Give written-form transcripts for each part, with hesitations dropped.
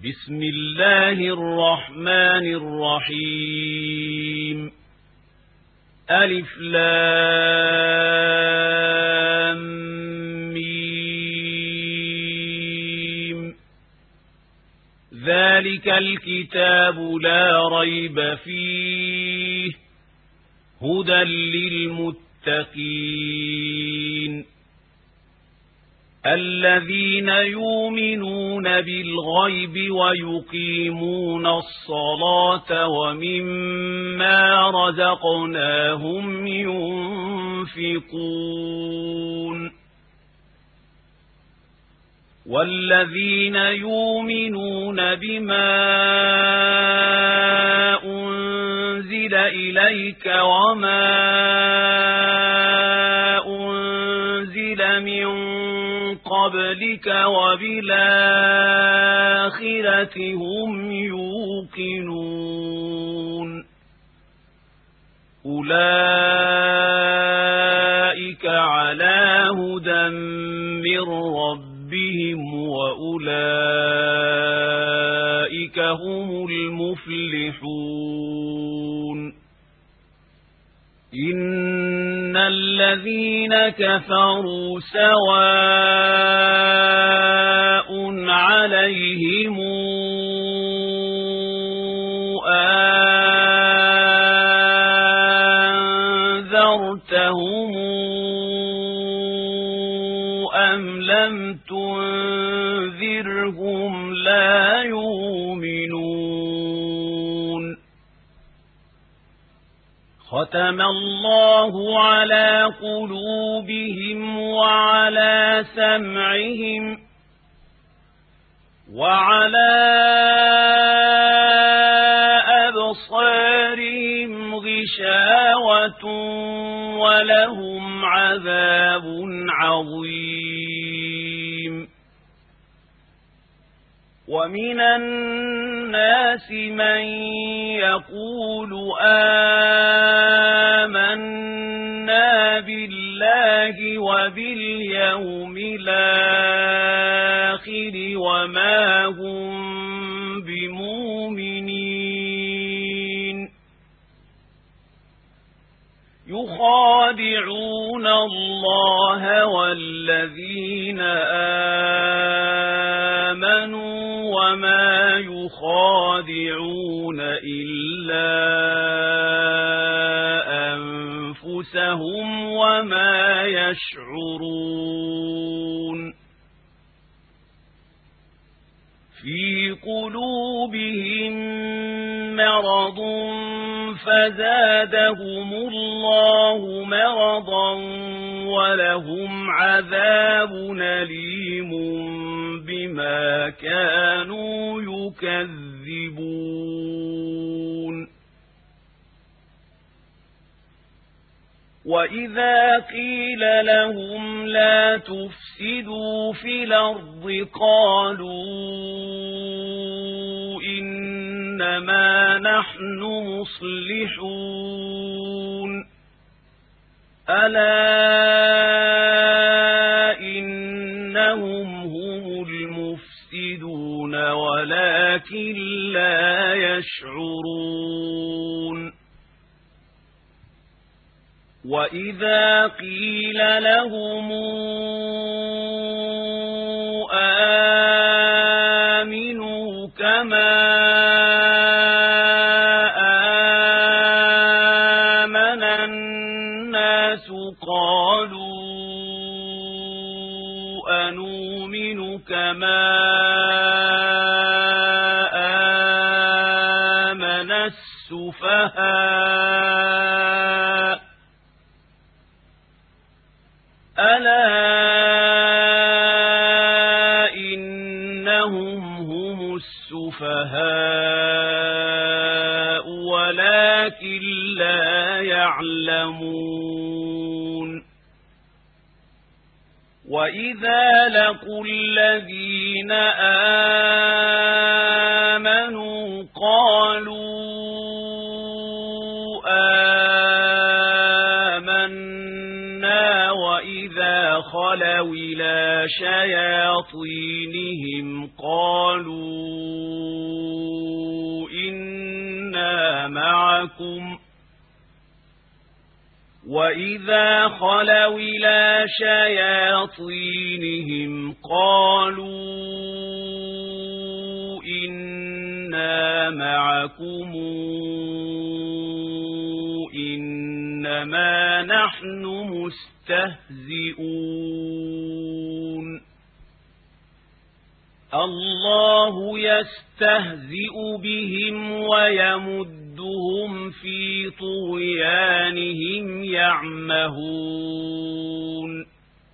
بسم الله الرحمن الرحيم ألف لام ميم ذلك الكتاب لا ريب فيه هدى للمتقين الذين يؤمنون بالغيب ويقيمون الصلاة ومما رزقناهم ينفقون والذين يؤمنون بما أنزل إليك وما أنزل من قبلك وبالآخرة هم يوقنون أولئك على هدى من ربهم وأولئك هم المفلحون إن الذين كفروا سواء عليهم أنذرتهم أم لم تنذرهم لا يؤمنون ختم الله على قلوبهم وعلى سمعهم وعلى أبصارهم غشاوة ولهم عذاب عظيم ومن الناس من يقول آمنا بالله وباليوم الآخر وما هم بمؤمنين يخادعون الله والذين آمنوا وما يخادعون إلا أنفسهم وما يشعرون في قلوبهم مرض فزادهم الله مرضا ولهم عذاب أليم بما كانوا يكذبون وإذا قيل لهم لا تفسدوا في الأرض قالوا إنما نحن مصلحون ألا إنهم هم المفسدون ولكن لا يشعرون وإذا قيل لهم آمنوا كما آمن الناس قالوا أنؤمن كما آمن السفهاء ألا إنهم هم السفهاء ولكن لا يعلمون وإذا لقوا الذين آمنوا قالوا آمنا وإذا خلوا إلى شياطينهم قالوا معكم وإذا خلوا إلى شياطينهم قالوا إنا معكم إنما نحن مستهزئون الله يستهزئ بهم ويمدهم في طغيانهم يعمهون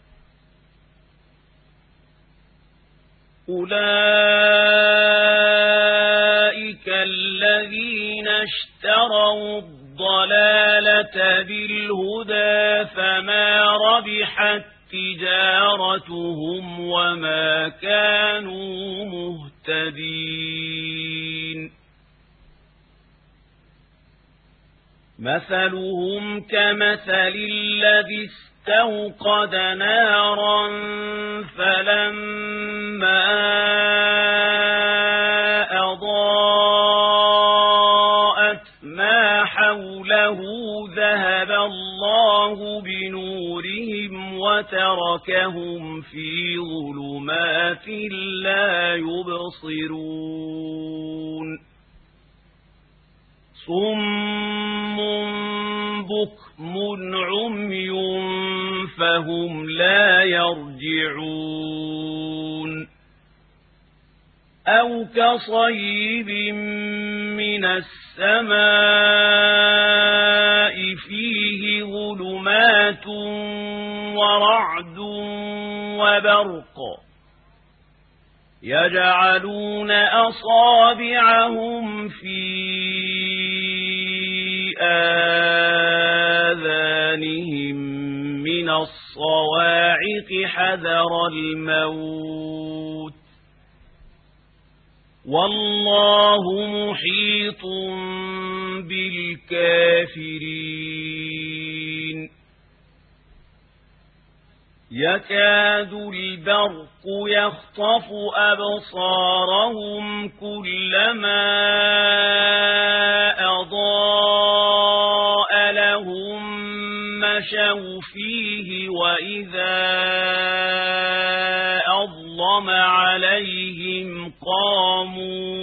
أولئك الذين اشتروا الضلالة بالهدى فما ربحت تجارتهم وما كانوا مهتدين مثلهم كمثل الذي استوقد نارا فلما أضاءت ما حوله ذهب الله بنورهم وتركهم في ظلمات لا يبصرون صم بكم عمي فهم لا يرجعون أو كصيب من السماء فيه ظلمات ورعد وبرق يجعلون أصابعهم في آذانهم من الصواعق حذر الموت والله محيط بالكافرين يكاد البرق يخطف أبصارهم كلما أضاء لهم مشوا فيه وإذا أظلم عليهم قاموا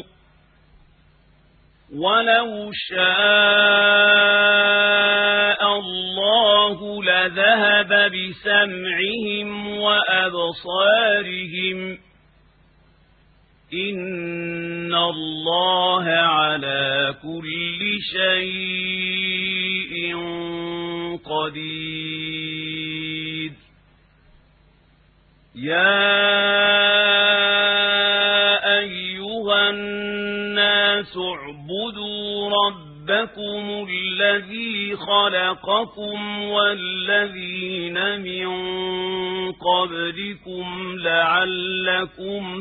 ولو شاء الله لذهب بسمعهم وأبصارهم إن الله على كل شيء قدير يا أيها الناس اعبدوا ربكم الذي خلقكم والذين من قبلكم لعلكم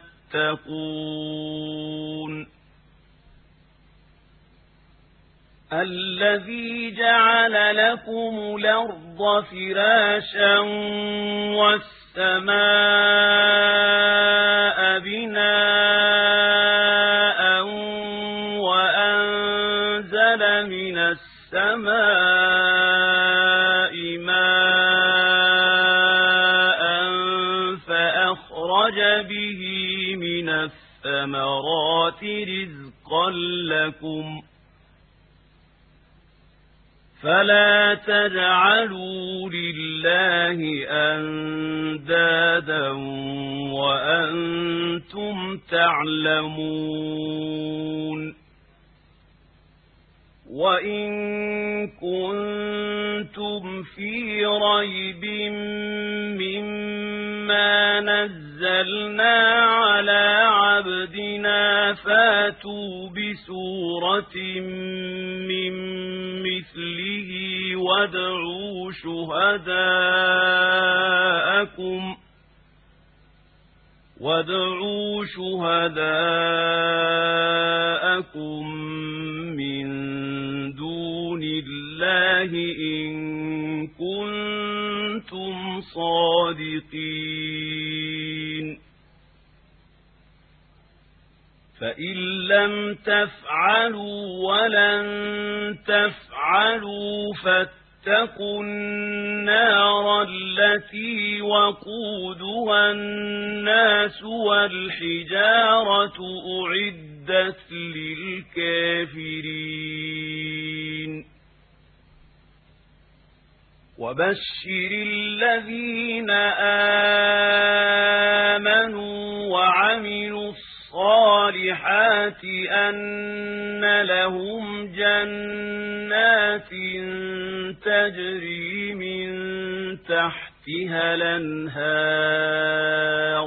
تتقون الذي جعل لكم الأرض فراشا والسماء بناء وأنزل من السماء ماء فأخرج به من الثمرات رزقا لكم فلا تجعلوا لله أندادا وأنتم تعلمون وإن كنتم في ريب مما نزلنا على عبدنا فاتوا بسورة من مثله وادعوا شهداءكم من دون الله إن كنتم صادقين فإن لم تفعلوا ولن تفعلوا فاتقوا النار التي وقودها الناس والحجارة أعدت للكافرين وبشر الذين آمنوا وعملوا الصالحات أن لهم جنات تجري من تحتها الأنهار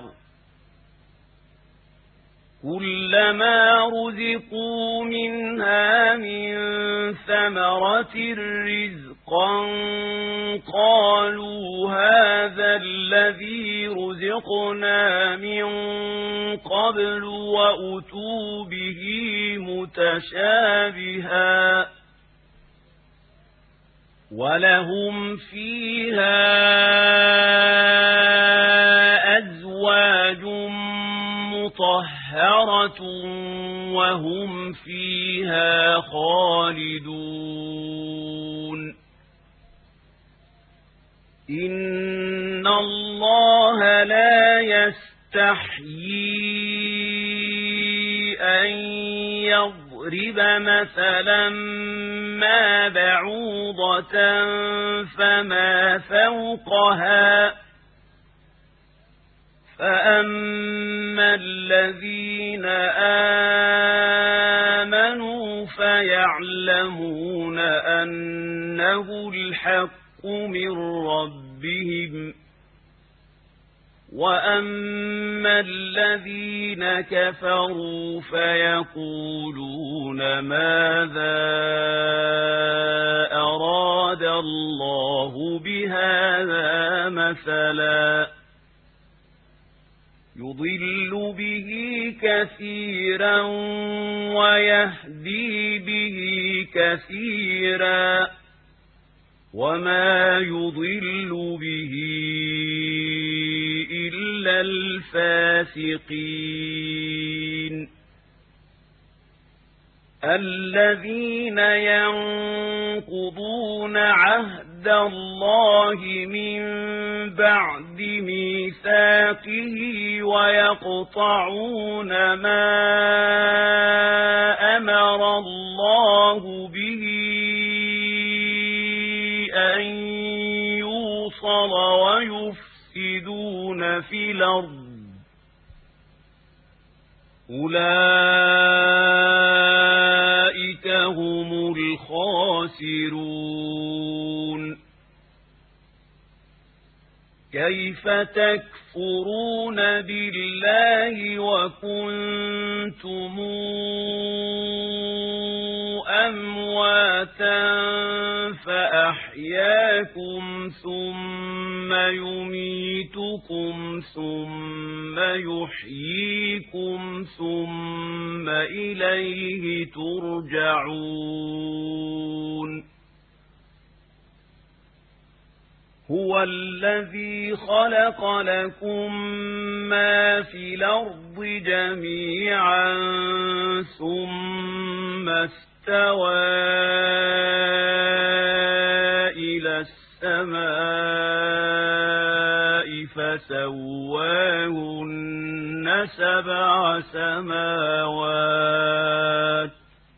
كلما رزقوا منها من ثمرة رزقا قالوا هذا الذي رزقنا من قبل وأتوا به متشابها ولهم فيها أزواج مطهرة وهم فيها خالدون إن الله لا يستحيي أن يضرب مثلا ما بعوضة فما فوقها فأما الذين آمنوا فيعلمون أنه الحق من ربهم وأما الذين كفروا فيقولون ماذا أراد الله بهذا مثلا يضل به كثيرا ويهدي به كثيرا وما يضل به إلا الفاسقين الذين ينقضون عهد الله من بعد ميثاقه ويقطعون ما أمر الله به أن يوصل ويفسدون في الأرض أولئك هم الخاسرون كيف تكفرون بالله وكنتم أمواتا فأحياكم ثم يميتكم ثم يحييكم ثم إليه ترجعون هو الذي خلق لكم ما في الأرض جميعا ثم استوى إلى السماء فسواهن 7 سماوات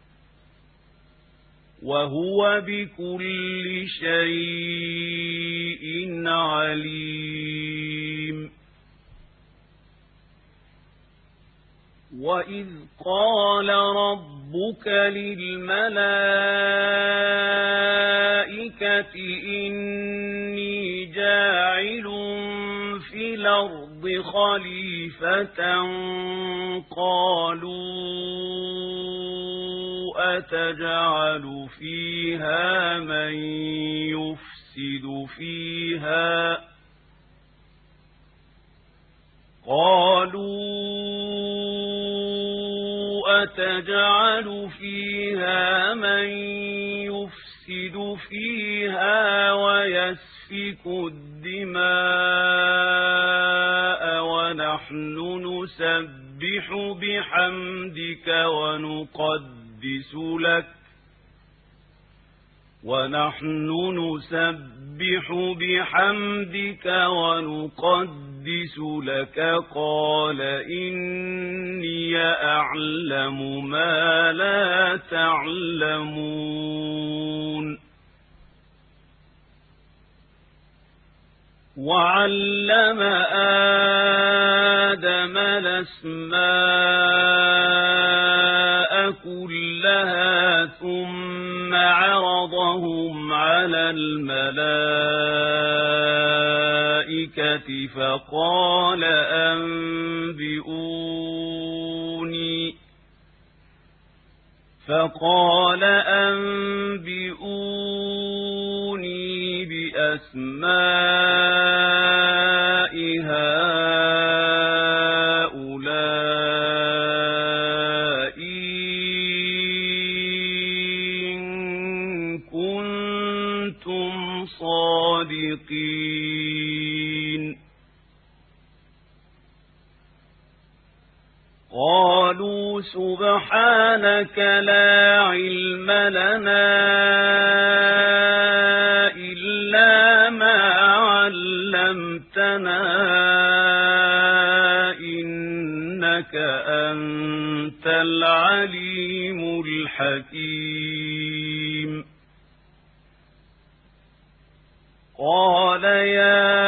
وهو بكل شيء عليم وإذ قال ربك للملائكة إني جاعل في الأرض خليفة قالوا أتجعل فيها من يفسد فيها ويسفك الدماء ونحن نسبح بحمدك ونقدس لك ونحن نسبح بحمدك ونقدس لك قال إني أعلم ما لا تعلمون وعلم آدم الأسماء كلها ثم عرضهم على الملائكة فقال أنبئوني بأسماء هؤلاء إن كنتم صادقين قالوا سبحانك لا علم لنا إلا ما علمتنا إنك أنت العليم الحكيم قال يا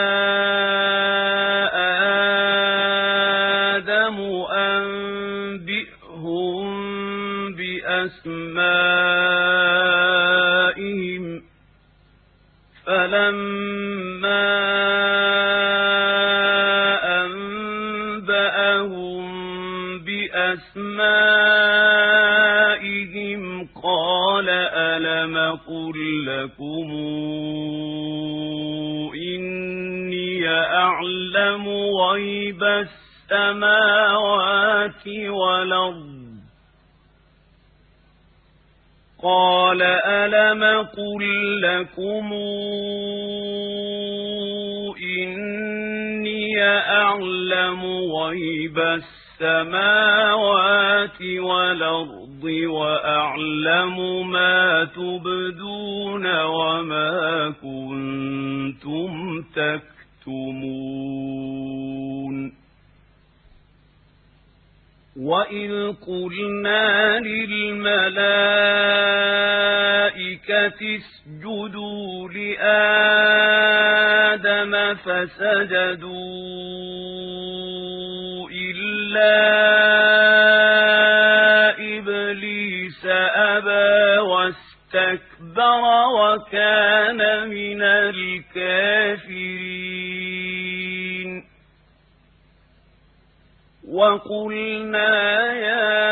بأسمائهم فلما أنبأهم بأسمائهم قال ألم قل لكم إني أعلم غيب السماوات والأرض قال ألم قل لكم إني أعلم غيب السماوات والأرض وأعلم ما تبدون وما كنتم تكتمون وإذ قلنا للملائكة اسجدوا لآدم فسجدوا إلا إبليس أبى واستكبر وكان من الكافرين وقلنا يا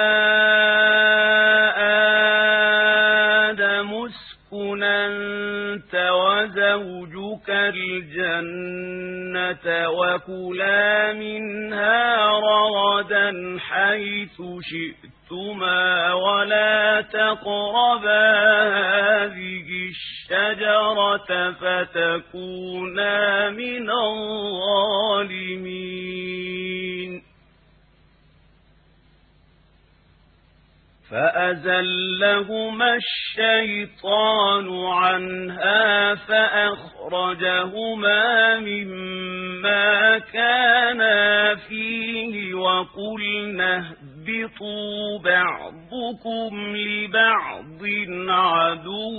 آدم اسكن أنت وزوجك الجنة وكلا منها رغدا حيث شئتما ولا تقربا هذه الشجرة فتكونا من الظالمين فأزلهما الشيطان عنها فأخرجهما مما كانا فيه وقلنا اهبطوا بعضكم لبعض عدو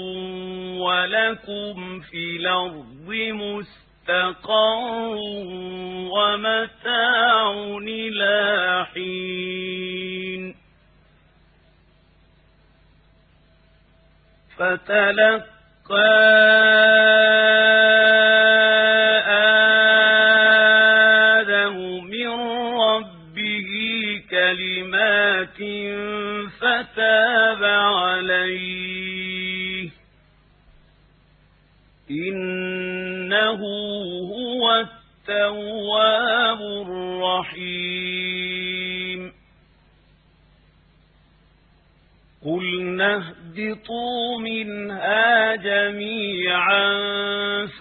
ولكم في الأرض مستقر ومتاع إلى حين فتلقى آدم من ربه كلمات فتاب عليه إنه هو التواب الرحيم قلنا اهبطوا منها جميعا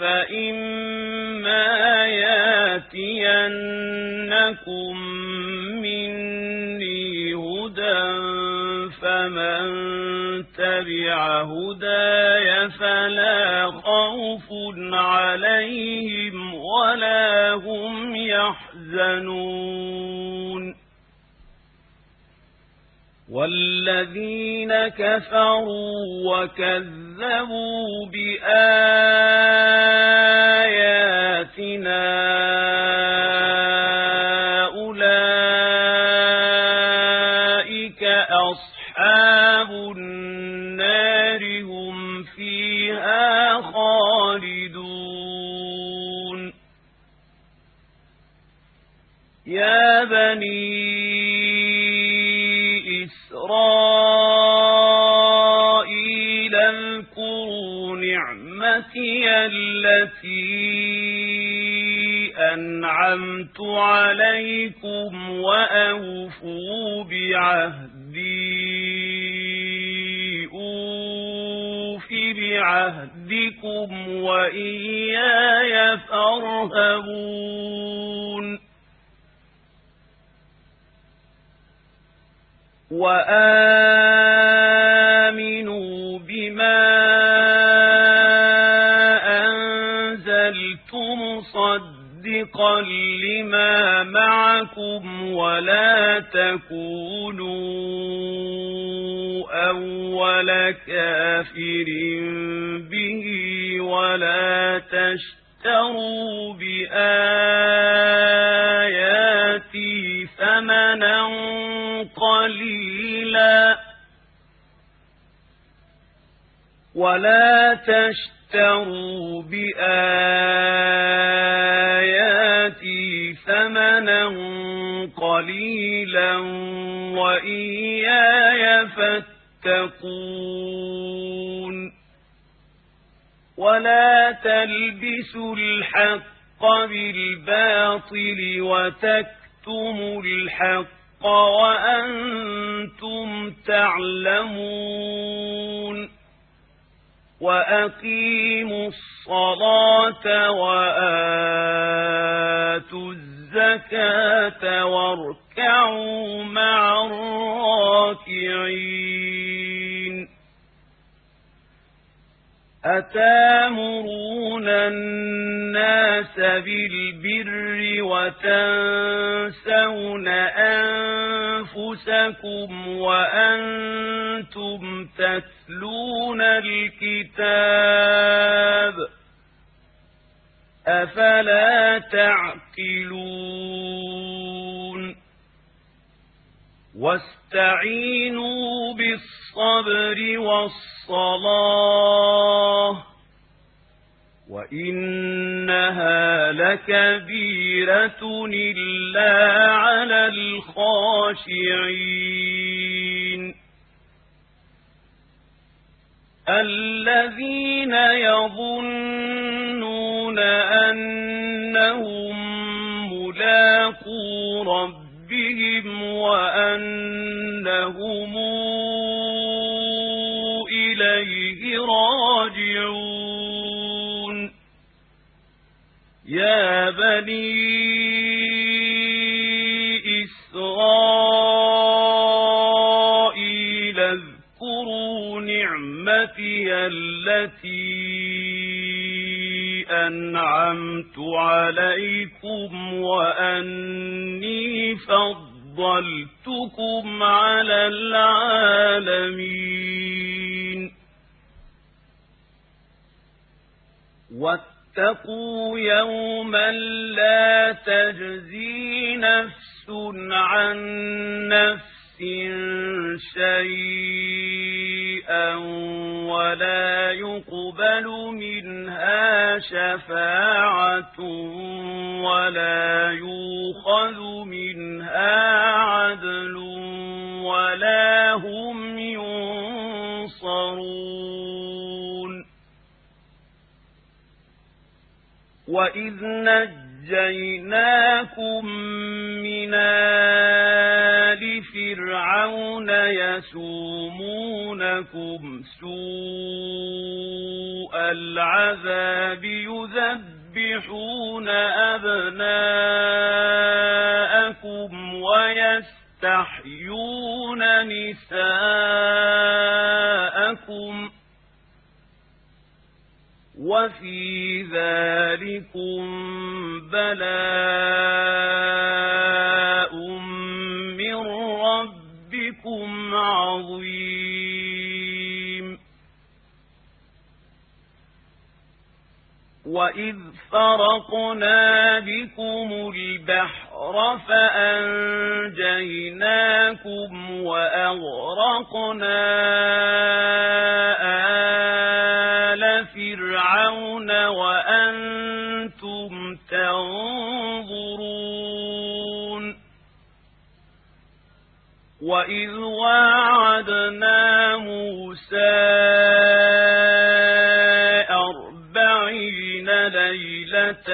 فإما ياتينكم فمن تبع هداي فلا خوف عليهم ولا هم يحزنون والذين كفروا وكذبوا بآياتنا أولئك أصحاب النار هم فيها خالدون يا بني إسرائيل اذكروا نعمتي التي أنعمت عليكم وأوفوا بعهدي أوف بعهدكم وإياي فارهبون وآمنوا بما أنزلت مصدقا لما معكم ولا تكونوا أول كافر به ولا تشتروا بآياتي ثمنا قليلا وإياي فاتقون ولا تلبسوا الحق بالباطل وتكتموا الحق وأنتم تعلمون وأقيموا الصلاة وآتوا الزكاة واركعوا مع الراكعين أتامرون الناس بالبر وتنسون أنفسكم وأنتم تتلون الكتاب أفلا تعقلون واستعينوا بالصبر والصلاة وإنها لكبيرة إلا على الخاشعين الذين يظنون أنهم ملاقو ربهم وأنهم إليه راجعون يا بني إسرائيل اذكروا نعمتي التي أنعمت عليكم وأني فضلتكم على العالمين واتقوا يوما لا تجزي نفس عن نفس شيئا ولا يقبل منها شفاعة ولا يؤخذ منها عدل ولا هم ينصرون وإذ نجيناكم من آل فرعون يسومونكم سوء العذاب يذبحون أبناءكم تستحيون نساءكم وفي ذلكم بلاء من ربكم عظيم وإذ فرقنا بكم البحر فأنجيناكم وأغرقنا آل فرعون وأنتم تنظرون وإذ واعدنا موسى 40 ليلة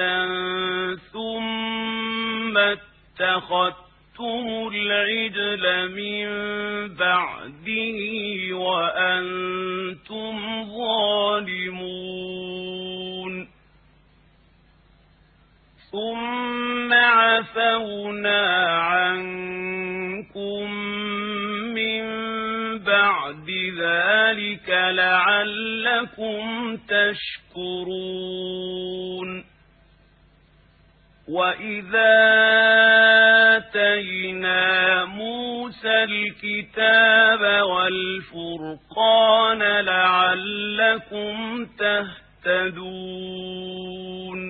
ثم اتخذتم العجل من بعده وأنتم ظالمون ثم عفونا عنكم من بعد ذلك لعلكم تشكرون وإذا آتينا موسى الكتاب والفرقان لعلكم تهتدون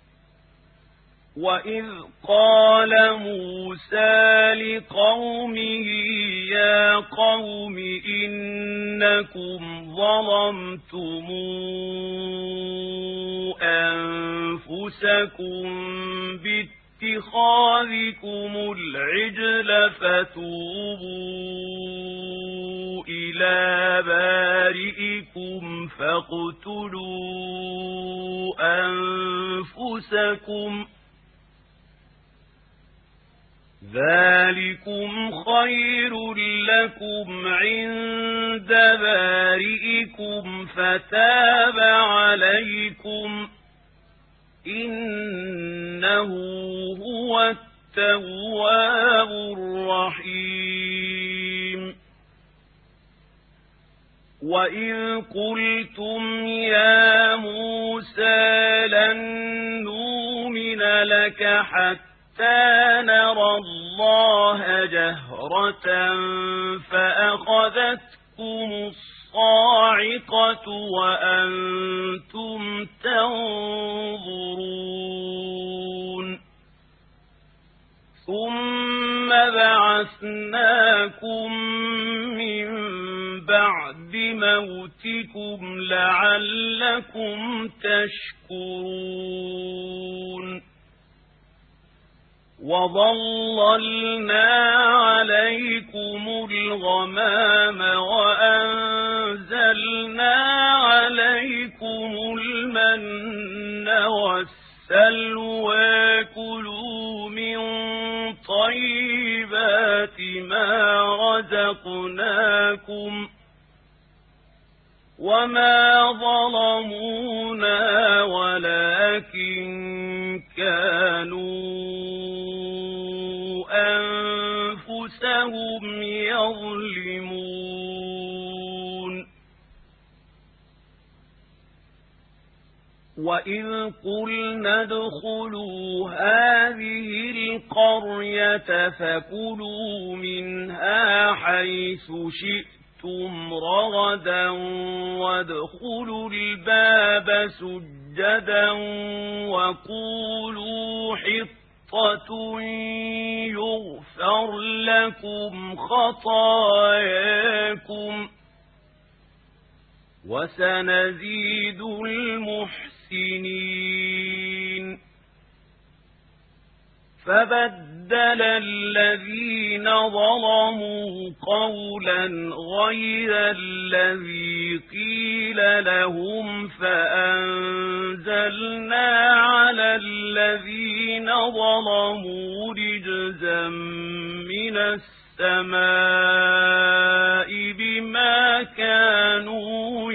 وإذ قال موسى لقومه يا قوم إنكم ظلمتم أنفسكم باتخاذكم العجل فتوبوا إلى بارئكم فاقتلوا أنفسكم ذلكم خير لكم عند بارئكم فتاب عليكم إنه هو التواب الرحيم وإذ قلتم يا موسى لن نؤمن لك حتى نرى الله جهرة فأخذتكم الصاعقة وأنتم تنظرون ثم بعثناكم من بعد موتكم لعلكم تشكرون وظللنا عليكم الغمام وأنزلنا عليكم المن والسلوى كلوا من طيبات ما رزقناكم وما ظلمونا ولكن كانوا أنفسهم يظلمون وإذ قلنا ادخلوا هذه القرية فكلوا منها حيث شئتم رغدا وادخلوا الباب سجدا وقولوا حطة يغفر لكم خطاياكم وسنزيد المحسنين فبدل الذين ظلموا قولا غير الذي قيل لهم فأنزلنا على الذين ظلموا رجزا من السماء بما كانوا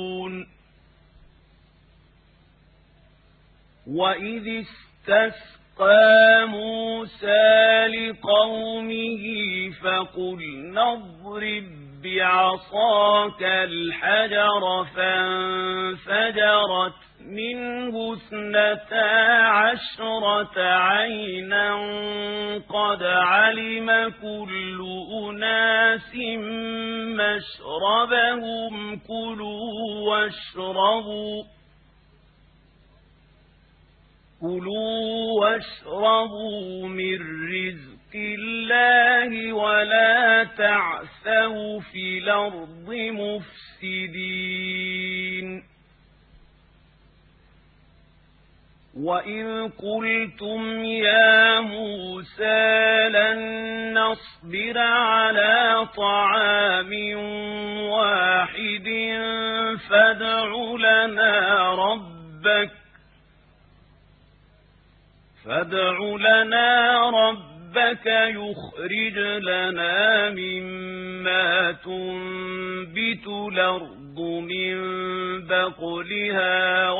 يفسقون وإذ استسقى اسْتَسْقَىٰ مُوسَىٰ لِقَوْمِهِ فَقُلْنَا اضْرِب بِّعَصَاكَ الْحَجَرَ فَانفَجَرَتْ مِنْهُ 12 عَيْنًا قَدْ عَلِمَ كُلُّ أُنَاسٍ مَّشْرَبَهُمْ كُلُوا واشربوا من رزق الله ولا تعثوا في الأرض مفسدين وإذ قلتم يا موسى لن نصبر على طعام واحد فادع لنا ربك يخرج لنا مما تنبت الأرض من بقلها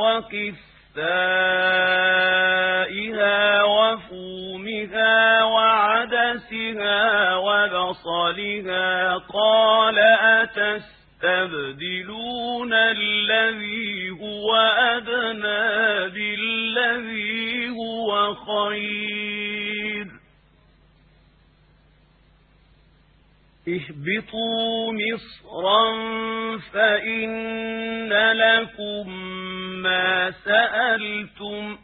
وقثائها وفومها وعدسها وبصلها قال أتستبدلون الذي هو أدنى بالذي هو خير اهبطوا مصرا فإن لكم ما سألتم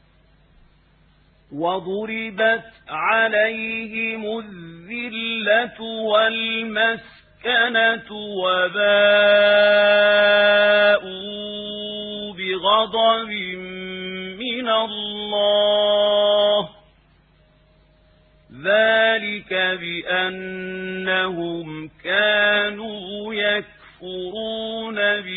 وضربت عليهم الذلة والمسكنة وباءوا بغضب من الله ذلك بأنهم كانوا يكفرون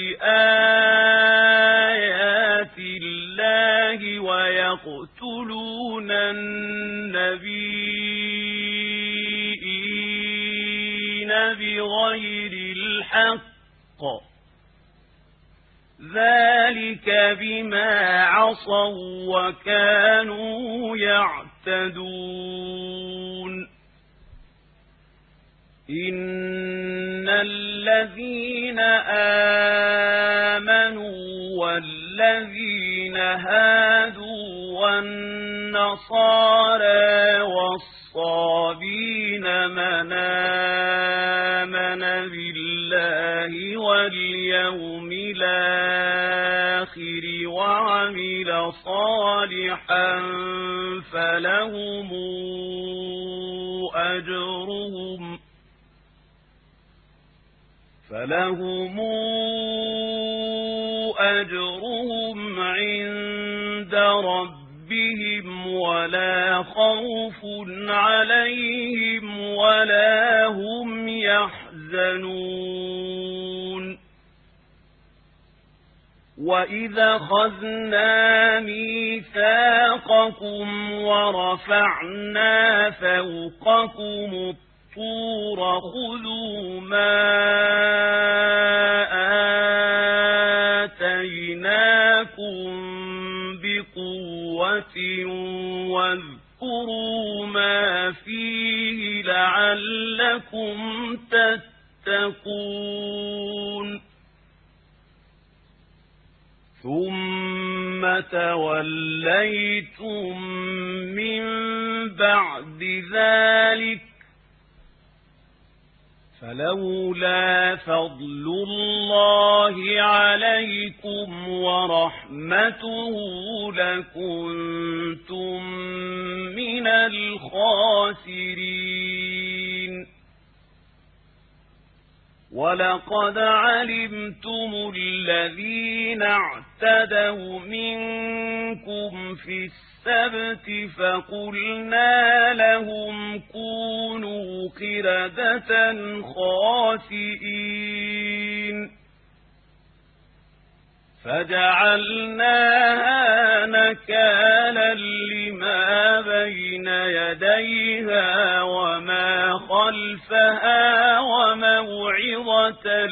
بآيات الله ويقتلون النبيين بغير الحق ذلك بما عصوا وكانوا يعتدون إن الذين آمنوا والذين هادوا والنصارى والصابين من آمن بالله واليوم الآخر وعمل صالحا فلهم أجرهم عند ربهم ولا خوف عليهم ولا هم يحزنون وإذا أخذنا ميثاقكم ورفعنا فوقكم الطور خذوا ما آتيناكم بقوة واذكروا ما فيه لعلكم تتقون ثم توليتم من بعد ذلك فلولا فضل الله عليكم ورحمته لكنتم من الخاسرين ولقد علمتم الذين اعتدوا منكم في السبت فقلنا لهم كونوا قردة خاسئين فجعلناها نكالا لما بين يديها وما خلفها وموعظة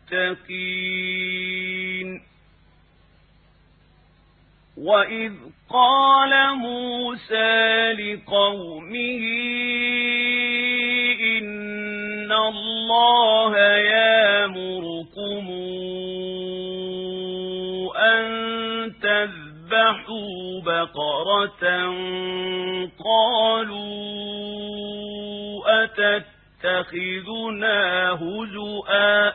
للمتقين وإذ قال موسى لقومه إن الله يأمركم أن تذبحوا بقرة قالوا أتتخذنا هزؤا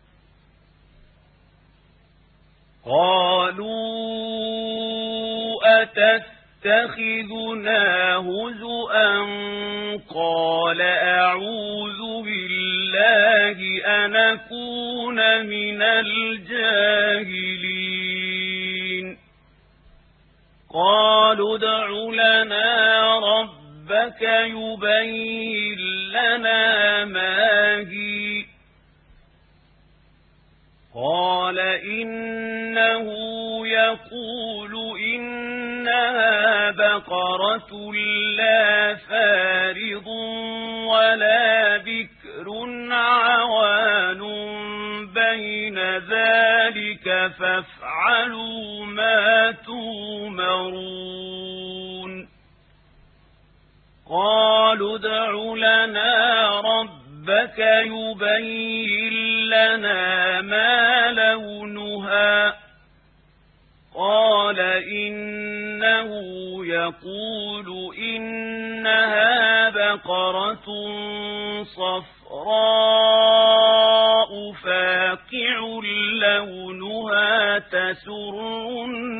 قال أعوذ بالله أن أكون من الجاهلين قالوا ادع لنا ربك يبين لنا ما هي قال إنه يقول إنها بقرة لا فارض ولا بكر عوان بين ذلك فافعلوا ما تؤمرون قالوا ادع لنا ربك يبين لنا ما لونها قال إنه يقول إنها بقرة صفراء فاقع لونها تسر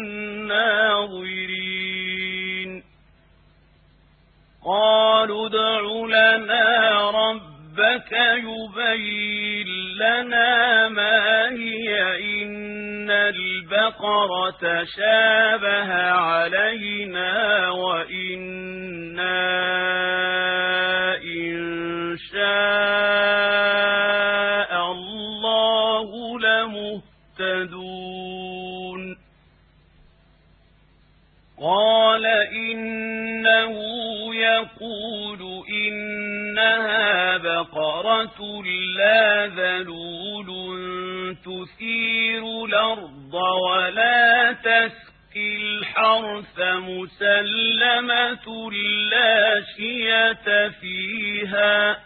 الناظرين قالوا ادع لنا ربك يبين لنا ما هي إن البقرة شابه علينا وإنا إن شاء الله لمهتدون قال إنه يقول إنها بقرة لا ذلول تثير الأرض ولا تسقي الحرث مسلمة لا شية فيها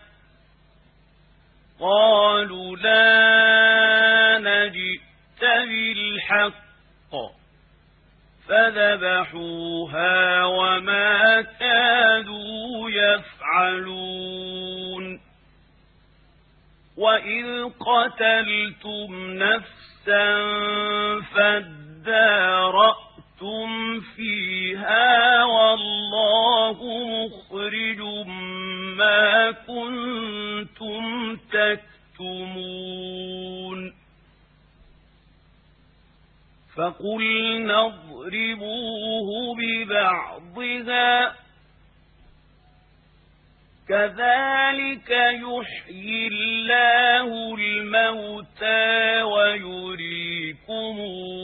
قالوا لا نجئت بالحق فذبحوها وما كادوا يفعلون وإذ قتلتم نفسا فادارأتم فيها والله مخرج ما كنتم تكتمون فقلنا اضربوه ببعضها كذلك يحيي الله الموتى ويريكم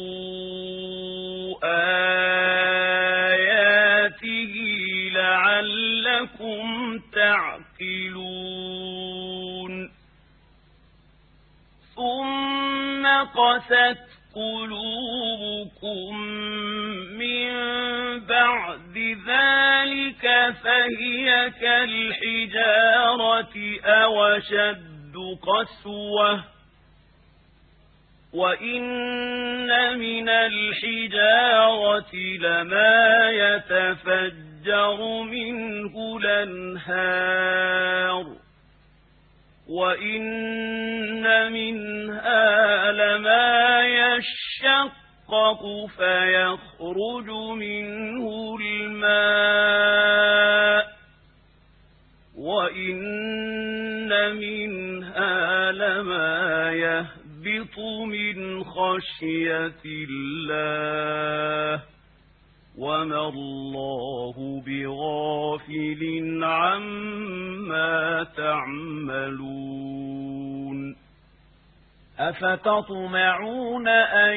آياته لعلكم تعقلون ثم قست قلوبكم من بعد ذلك فهي كالحجارة أو أشد قسوة وإن من الحجارة لما يتفجر منه الأنهار وإن منها لما يشقق فيخرج منه الماء وإن منها لما يهبط من خشية الله وما الله بغافل عما تعملون أفتطمعون أن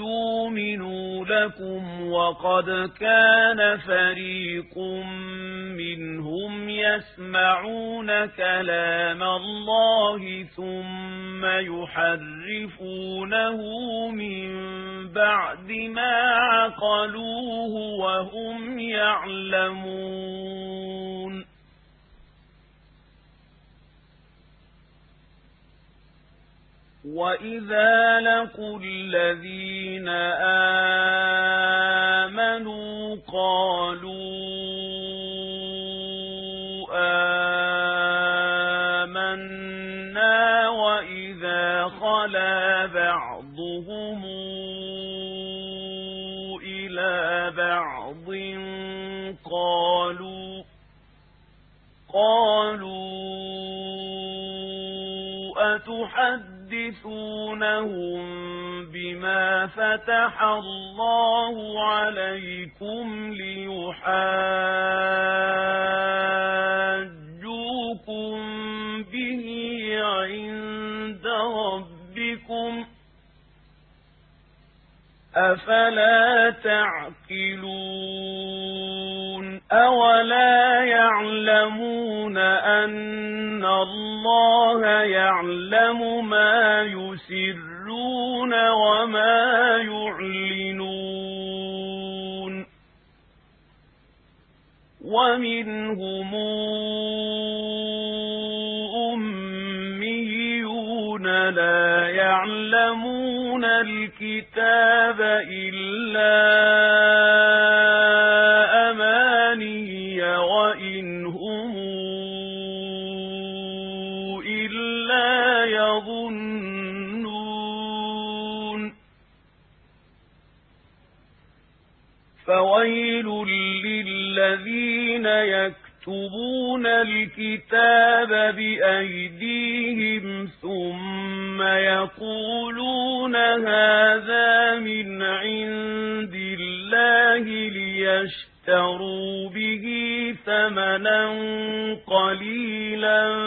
يؤمنوا لكم وقد كان فريق منهم يسمعون كلام الله ثم يحرفونه من بعد ما عقلوه وهم يعلمون وَإِذَا لَقُوا الَّذِينَ آمَنُوا قَالُوا آمَنَّا وَإِذَا خَلَا بَعْضُهُمْ إِلَى بَعْضٍ قالوا أتحدثونهم بما فتح الله عليكم ليحاجوكم به عند ربكم أفلا تعقلون أولا يعلمون أن الله يعلم ما يسرون وما يعلنون ومنهم أميون لا يعلمون الكتاب إلا أماني وإن هم إلا يظنون فويل للذين يكتبون الكتاب بأيديهم ثم يقولون هذا من عند الله ليشتروا به ثمنا قليلا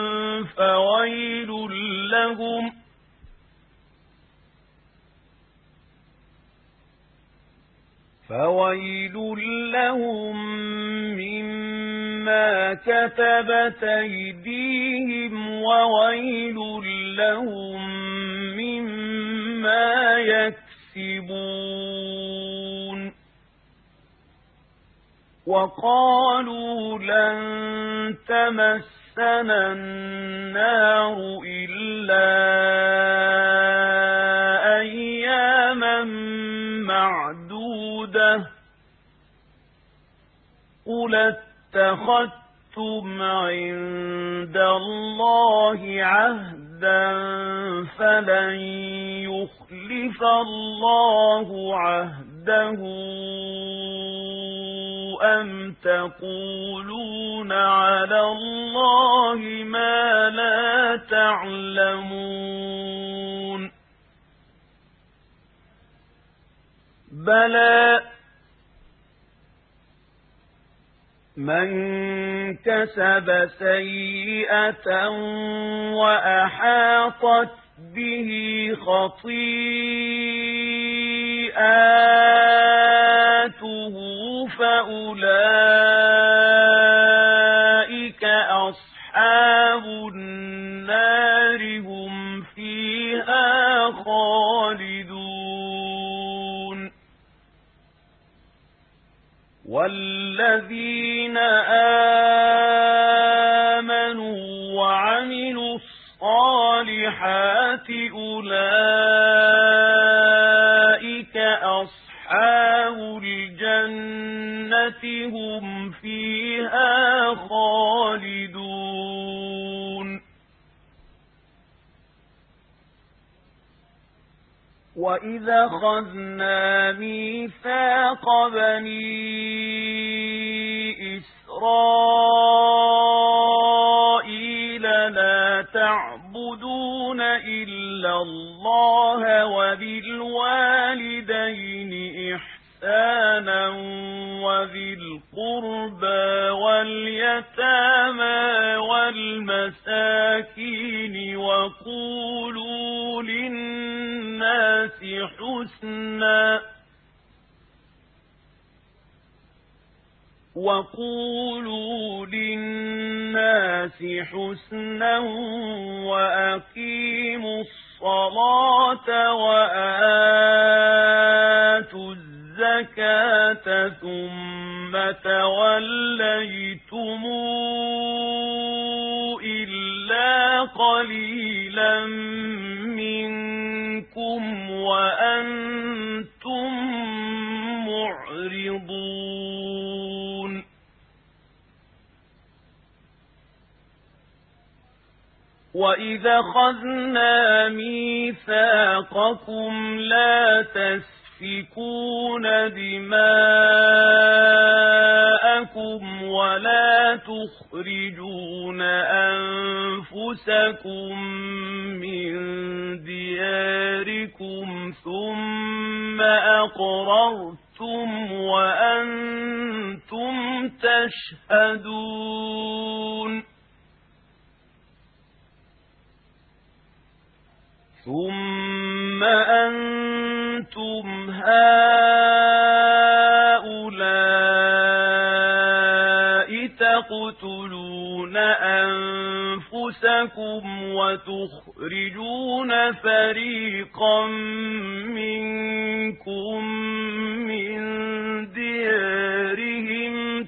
فويل لهم مما كتبت أيديهم وويل لهم مما يكسبون وقالوا لن تمسنا النار إلا أياما معدودة قل اتخذتم عند الله عهدا فلن يخلف الله عهده أم تقولون على الله ما لا تعلمون بلى من كسب سيئة وأحاطت به خطيئاته فأولئك أصحاب النار هم فيها خالدون والذين آمنوا وعملوا الصالحات أولئك أصحاب الجنة هم فيها خالدون وَإِذَا أَخَذْنَا مِيثَاقَ بَنِي إِسْرَائِيلَ لَا تَعْبُدُونَ إِلَّا اللَّهَ وَبِالْوَالِدَيْنِ إِحْسَانًا وَذِي الْقُرْبَى وَالْيَتَامَى وَالْمَسَاكِينِ وَقُولُوا لِلنَّاسِ حُسْنًا وقولوا للناس حسنا وأقيموا الصلاة وآتوا الزكاة ثم توليتم إلا قليلا منكم وأنتم معرضون وَإِذَا أَخَذْنَا مِيثَاقَكُمْ لَا تَسْفِكُونَ دِمَاءَكُمْ وَلَا تُخْرِجُونَ أَنفُسَكُمْ مِنْ دِيَارِكُمْ ثُمَّ أَقْرَرْتُمْ وَأَنْتُمْ تَشْهَدُونَ ثُمَّ أَنْتُمْ هَؤُلَاءِ تَقْتُلُونَ أَنفُسَكُمْ وَتُخْرِجُونَ فَرِيقًا مِنْكُمْ مِنْ دِيَارِهِمْ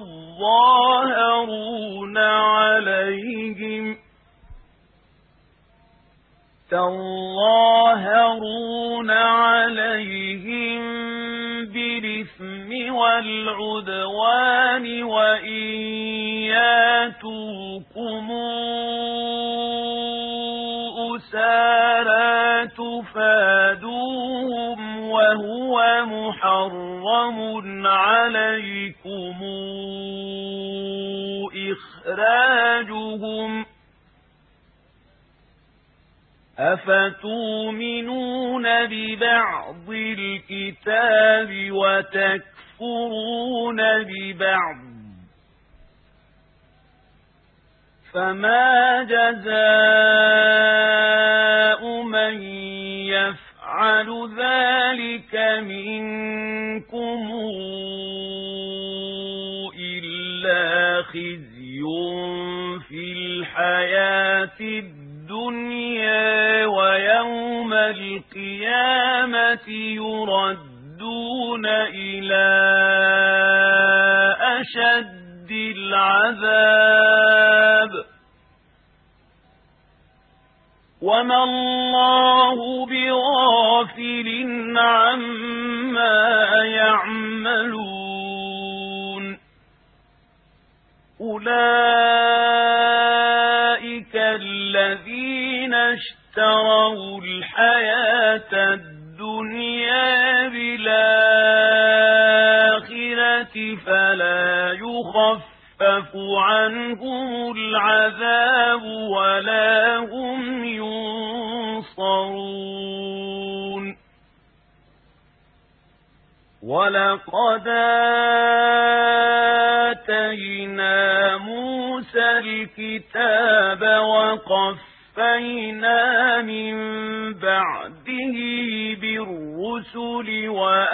تظاهرون عليهم بالإثم والعدوان وإن ياتوكم أسارى تفادوهم وهو محرم عليكم إخراجهم أفتؤمنون ببعض الكتاب وتكفرون ببعض فما جزاء من يفعل ذلك منكم إلا خزي في الحياة الدنيا ويوم القيامة يردون إلى أشد العذاب وما الله بغافل عما يعملون أولئك الذين اشتروا الحياة الدنيا بالآخرة فلا يخفف عنهم العذاب ولا هم ينصرون ولقد آتينا موسى الكتاب وقفينا من بعده بالرسل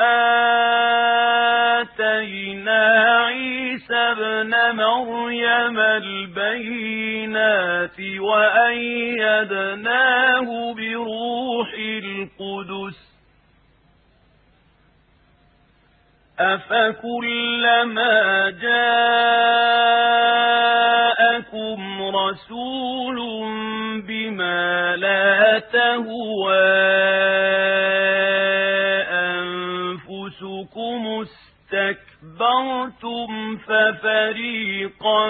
وآتينا عيسى ابن مريم البينات وأيدناه بروح القدس أفكلما جاءكم رسول بما لا تهوى أنفسكم استكبرتم ففريقا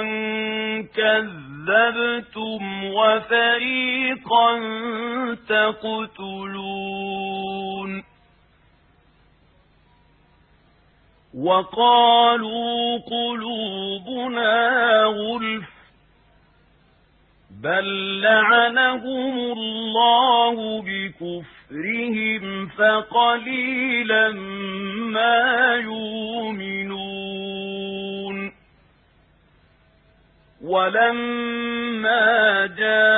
كذبتم وفريقا تقتلون وقالوا قلوبنا غلف بل لعنهم الله بكفرهم فقليلا ما يؤمنون ولما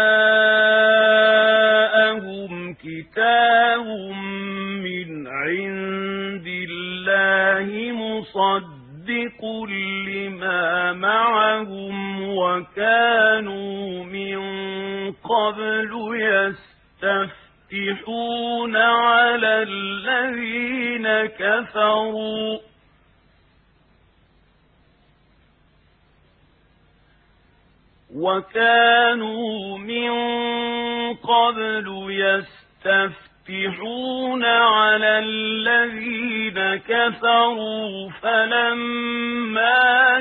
جاءهم كتاب من عند الله مصدق بكل ما معهم وكانوا من قبل يستفتحون على الذين كفروا فلما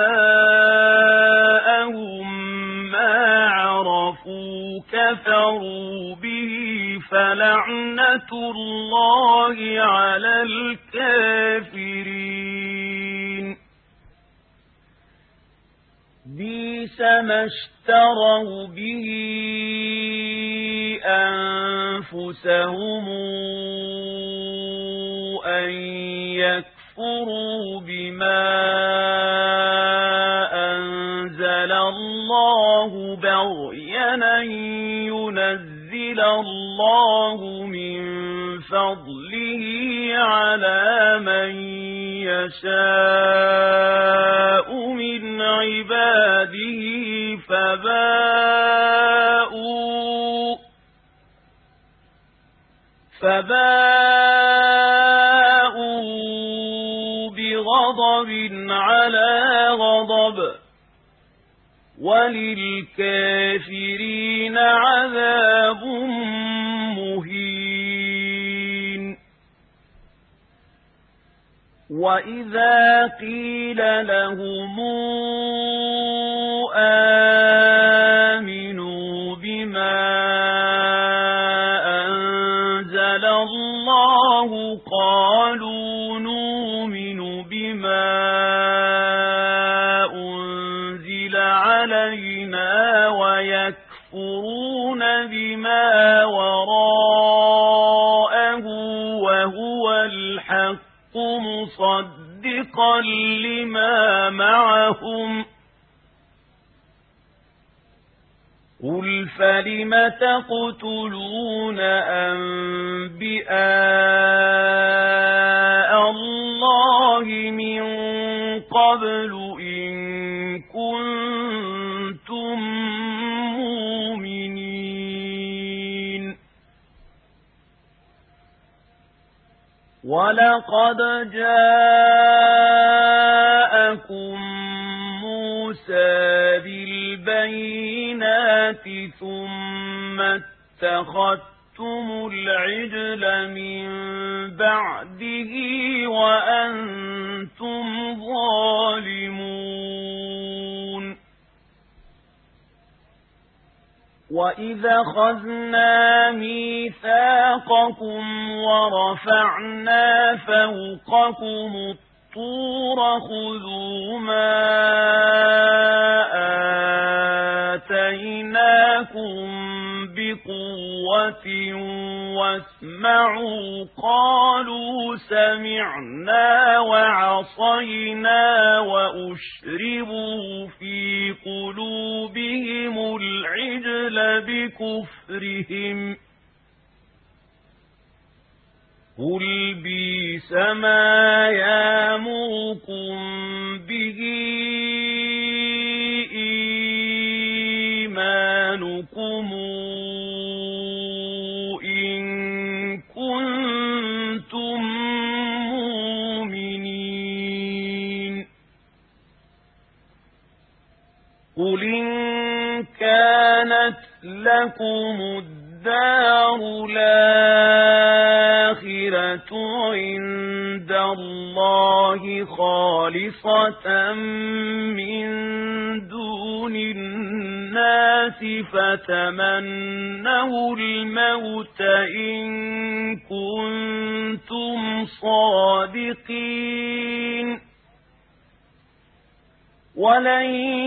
جاءهم ما عرفوا كفروا به فلعنة الله على الكافرين بئس ما اشتروا به أنفسهم أن يكفروا بما أنزل الله بغيا أن ينزل الله من فضله على من يشاء من عباده فباءوا بغضب على غضب وللكافرين عذاب مهين وإذا قيل لهم آمنوا بما أنزل الله قالوا نؤمن بما أنزل علينا ويكفرون بما وراءه وهو الحق مصدقا لما معهم قل فلم تقتلون أنبياء الله من قبل إن كنتم مؤمنين ولقد جاءكم موسى بالبينات ثم اتخذتم العجل من بعده وأنتم ظالمون وَإِذَا أَخَذْنَا مِيثَاقَكُمْ وَرَفَعْنَا فَوْقَكُمُ الطُّورَ خُذُوا مَا آتَيْنَاكُمْ بِقُوَّةٍ وَاسْمَعُوا قَالُوا سَمِعْنَا وَعَصَيْنَا وَأُشْرِبُوا فِي قُلُوبِهِمُ الْعِجْلَ بِكُفْرِهِمْ قُلْ بِئْسَ مَا يَأْمُرُكُم بِهِ إِيمَانُكُمْ إِن كُنتُم مُّؤْمِنِينَ قُلْ إِن كَانَتْ لَكُمُ الدَّارُ الْآخِرَةُ عِندَ اللَّهِ خَالِصَةً مِّن دُونِ النَّاسِ فَتَمَنَّوُا الْمَوْتَ إِن كُنتُمْ صَادِقِينَ وَلَن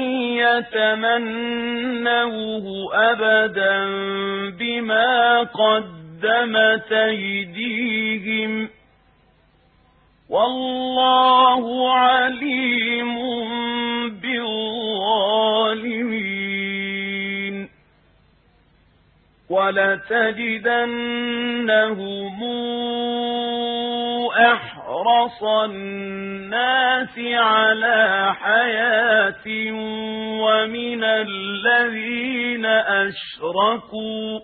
يَتَمَنَّوْهُ أَبَدًا بِمَا قَدَّمَتْ أَيْدِيهِمْ وَاللَّهُ عَلِيمٌ بِالظَّالِمِينَ وَلَتَجِدَنَّهُمْ أَحْرَصَ أحرص الناس على حياة ومن الذين أشركوا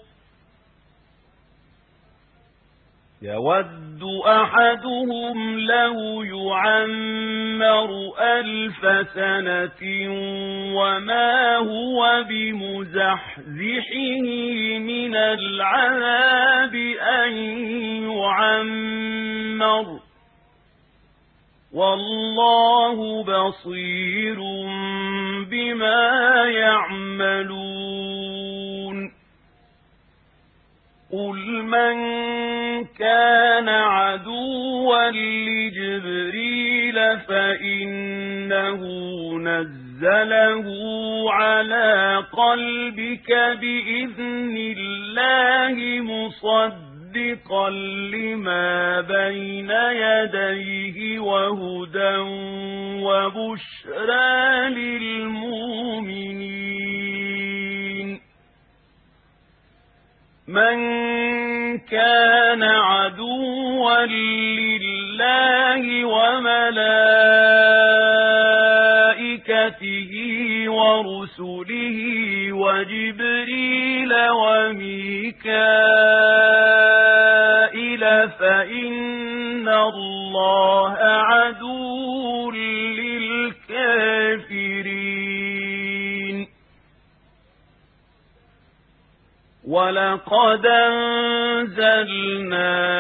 يود أحدهم لو يعمر 1000 سنة وما هو بمزحزحه من العذاب أن يعمر والله بصير بما يعملون قل من كان عدوا لجبريل فإنه نزله على قلبك بإذن الله مصدقا لما بين يديه وهدى وبشرى للمؤمنين من كان عدوا لله وملائكته ورسله وجبريل وميكائيل فإن الله عدو للكافرين ولقد أنزلنا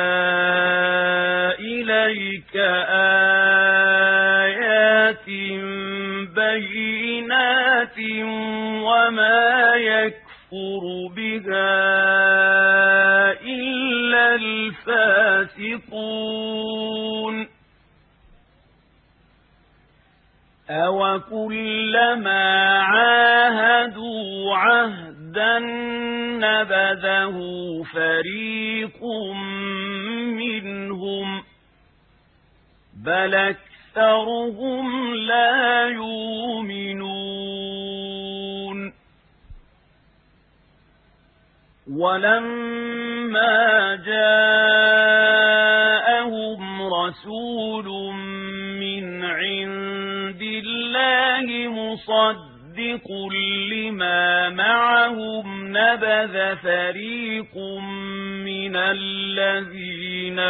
إليك آيات بينات وما يكفر بها إلا الفاسقون أوكلما عاهدوا عهدا نبذه فريق منهم بل أكثرهم لا يؤمنون ولما جاءهم رسول من عند الله مصدق لما معهم نبذ فريق من الذين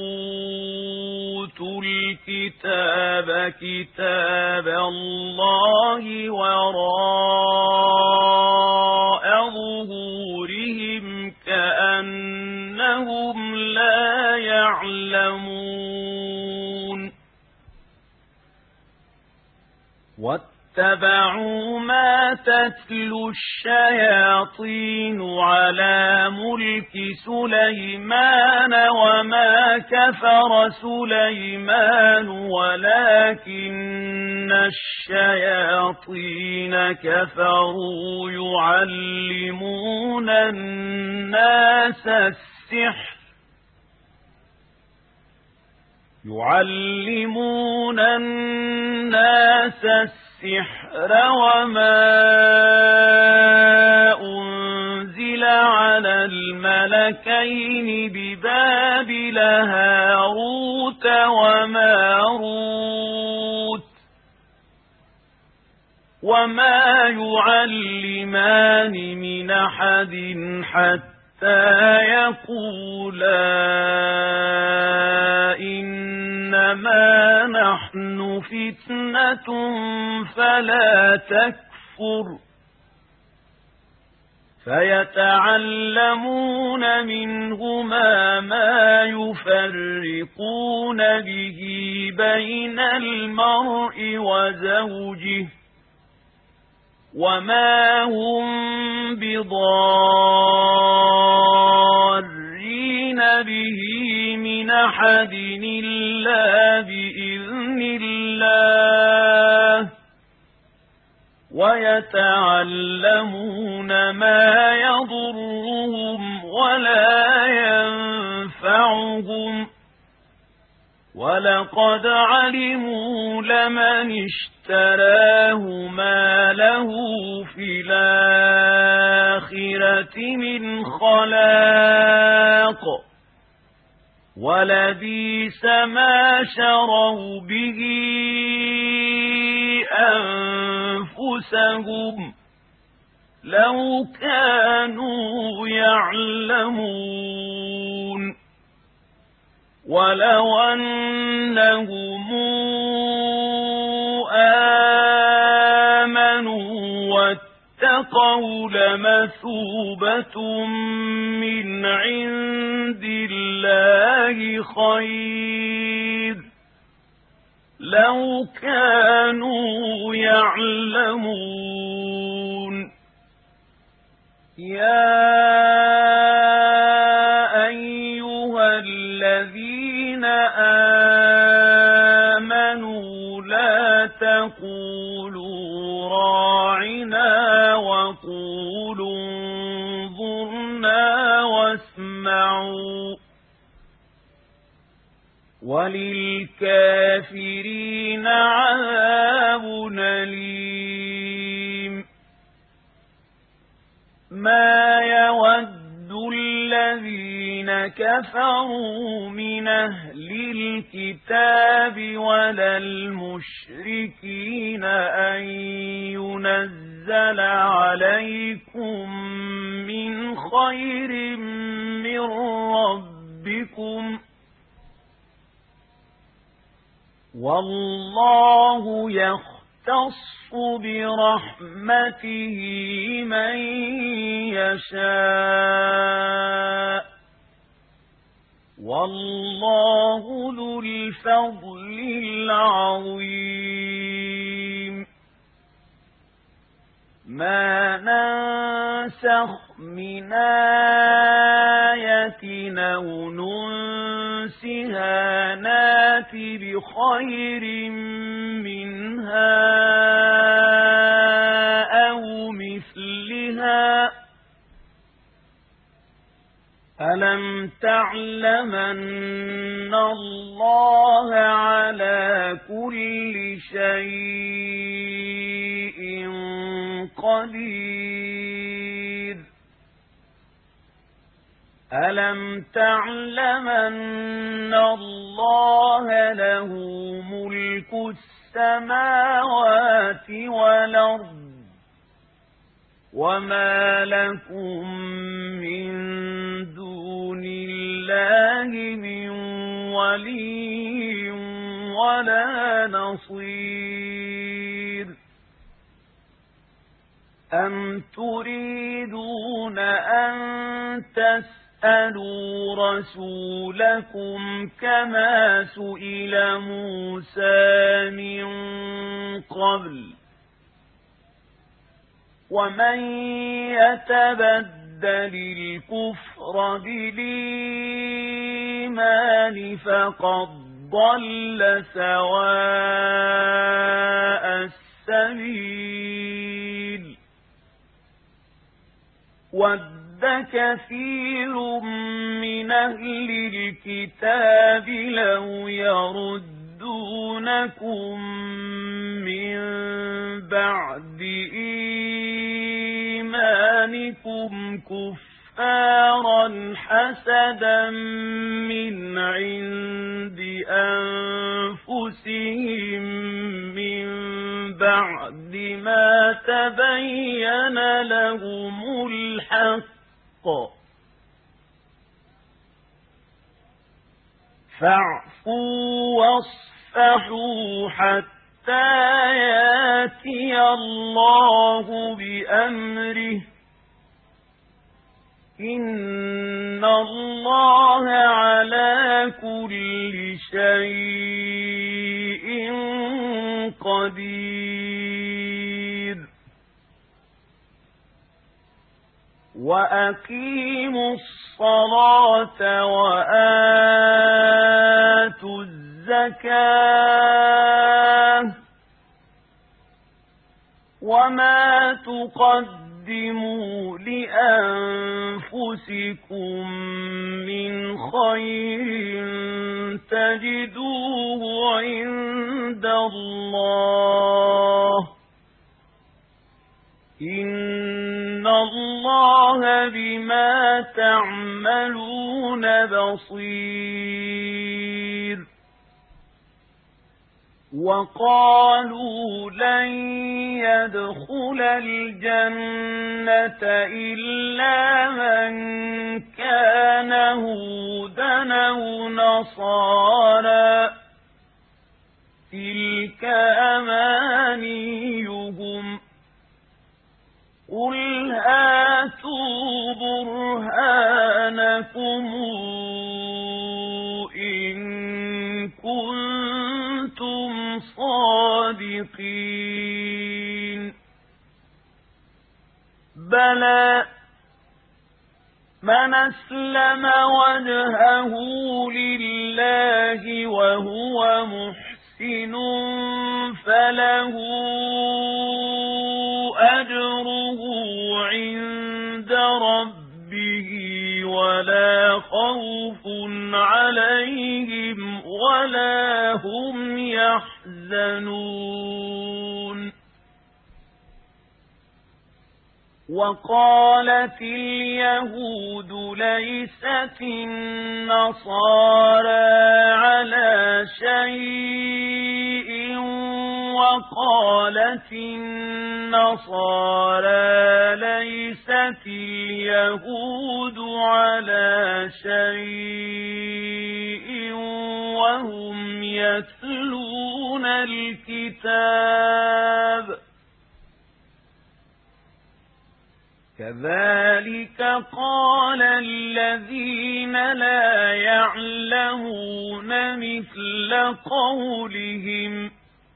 أوتوا الكتاب كتاب الله وراء ظهورهم كأنهم لا يعلمون واتبعوا ما تتلو الشياطين على ملك سليمان وما كفر سليمان ولكن الشياطين كفروا يعلمون الناس السحر وما أنزل على الملكين ببابل هاروت وماروت وما يعلمان من أحد حتى يقولا إنما نحن فتنة فلا تكفر فيتعلمون منهما ما يفرقون به بين المرء وزوجه وما هم بضارين به من أحد إلا بإذن الله ويتعلمون ما يضرهم ولا ينفعهم ولقد علموا لمن اشتراه ما له في الآخرة من خلاق ولبئس ما شروا به أنفسهم لو كانوا يعلمون ولو أنهم آمنوا واتقوا لمثوبة من عند الله خير لو كانوا يعلمون يا أيها الذين آمنوا لا تقولوا راعنا وقولوا انظرنا واسمعوا وللكافرين عذاب أليم ما يود الذين كفروا من أهل الكتاب ولا المشركين أن ينزل عليكم من خير من ربكم والله يختص برحمته من يشاء والله ذو الفضل العظيم ما ننسخ من آية أو ننسها نات بخير منها أو مثلها ألم تعلم أن الله على كل شيء قدير ألم تعلم أن الله له ملك السماوات والأرض وما لكم من دون الله من ولي ولا نصير أم تريدون أن تسألوا رسولكم كما سئل موسى من قبل ومن يتبدل الكفر بالإيمان فقد ضل سواء السبيل ود كثير من أهل الكتاب لو يردونكم من بعد إيمانكم كفارا حسدا من عند أنفسهم من بعد ما تبين لهم الحق فاعفوا واصفحوا حتى ياتي الله بأمره إن الله على كل شيء قدير وأقيموا الصلاة وآتوا الزكاة وما تقدموا لأنفسكم من خير تجدوه عند الله إن الله بما تعملون بصير وقالوا لن يدخل الجنة إلا من كان هودا أو نصارى تلك أمانيهم قل هاتوا برهانكم إن كنتم صادقين بلى من أسلم وجهه لله وهو محسن فله أجره عند ربه ولا خوف عليهم ولا هم يحزنون وقالت اليهود ليست النصارى على شيء وقالت النصارى ليست اليهود على شيء وهم يتلون الكتاب كذلك قال الذين لا يعلمون مثل قولهم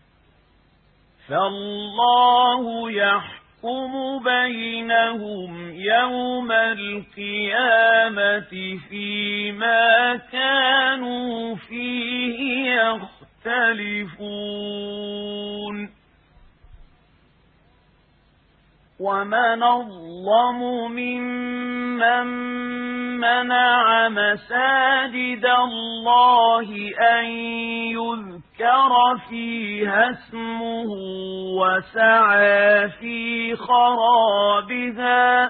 فالله يحكم بينهم يوم القيامة فيما كانوا فيه يختلفون ومن أظلم ممن منع مساجد الله أن يذكر فيها اسمه وسعى في خرابها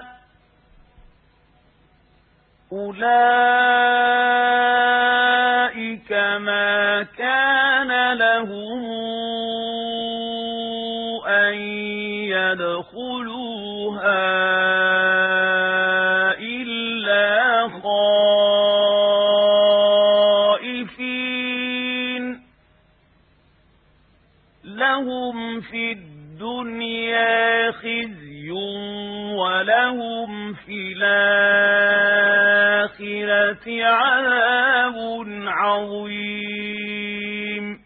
أولئك ما كان لهم أن يدخلوها إلا خائفين لهم في الدنيا خزي ولهم في الآخرة عذاب عظيم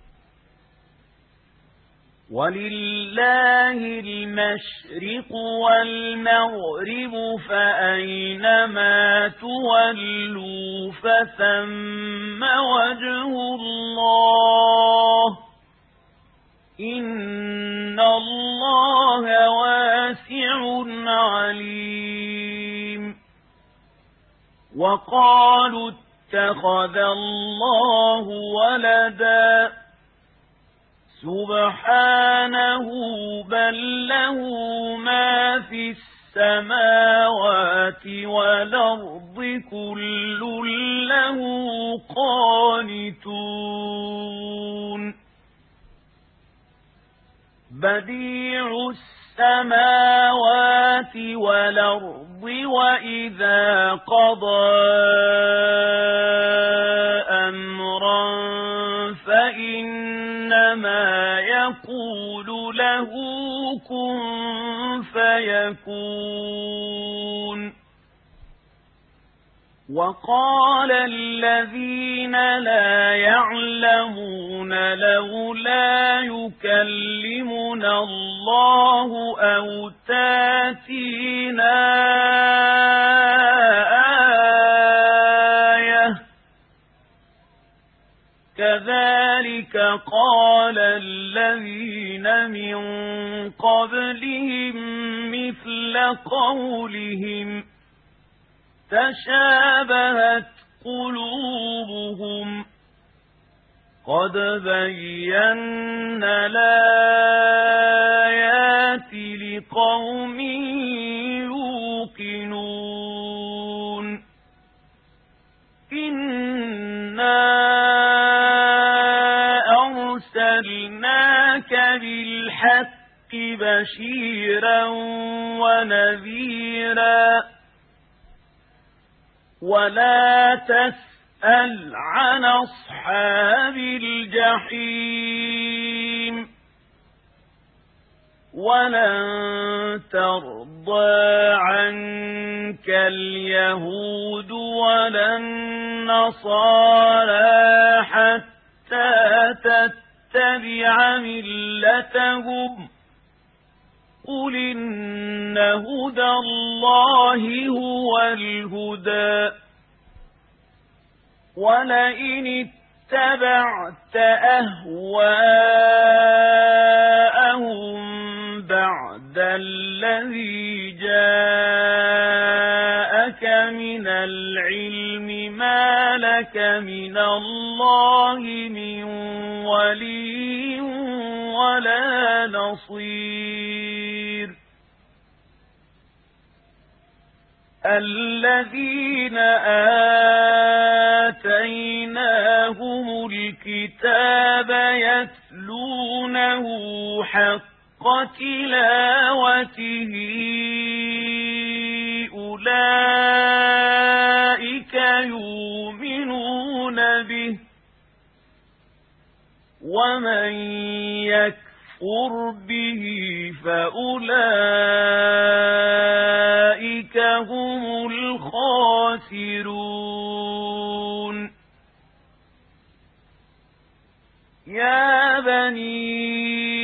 ولله المشرق والمغرب فأينما تولوا فثم وجه الله إن الله واسع عليم وقالوا اتخذ الله ولدا سبحانه بل له ما في السماوات والأرض كل له قانتون بديع السماوات والأرض وإذا قضى أمرا فإنما يقول له كن فيكون وقال الذين لا يعلمون لولا يكلمنا الله أو تاتينا آية كذلك قال الذين من قبلهم مثل قولهم تشابهت قلوبهم قد بينا الآيات لقوم يوقنون إنا أرسلناك بالحق بشيرا ونذيرا ولا تسأل عن أصحاب الجحيم ولن ترضى عنك اليهود ولا النصارى حتى تتبع ملتهم قل إن هدى الله هو الهدى ولئن اتبعت أهواءهم بعد الذي جاءك من العلم ما لك من الله من ولي ولا نصير الذين آتيناهم الكتاب يتلونه حق تلاوته أولئك يؤمنون به ومن يكفر به فأولئك هم الخاسرون يا بني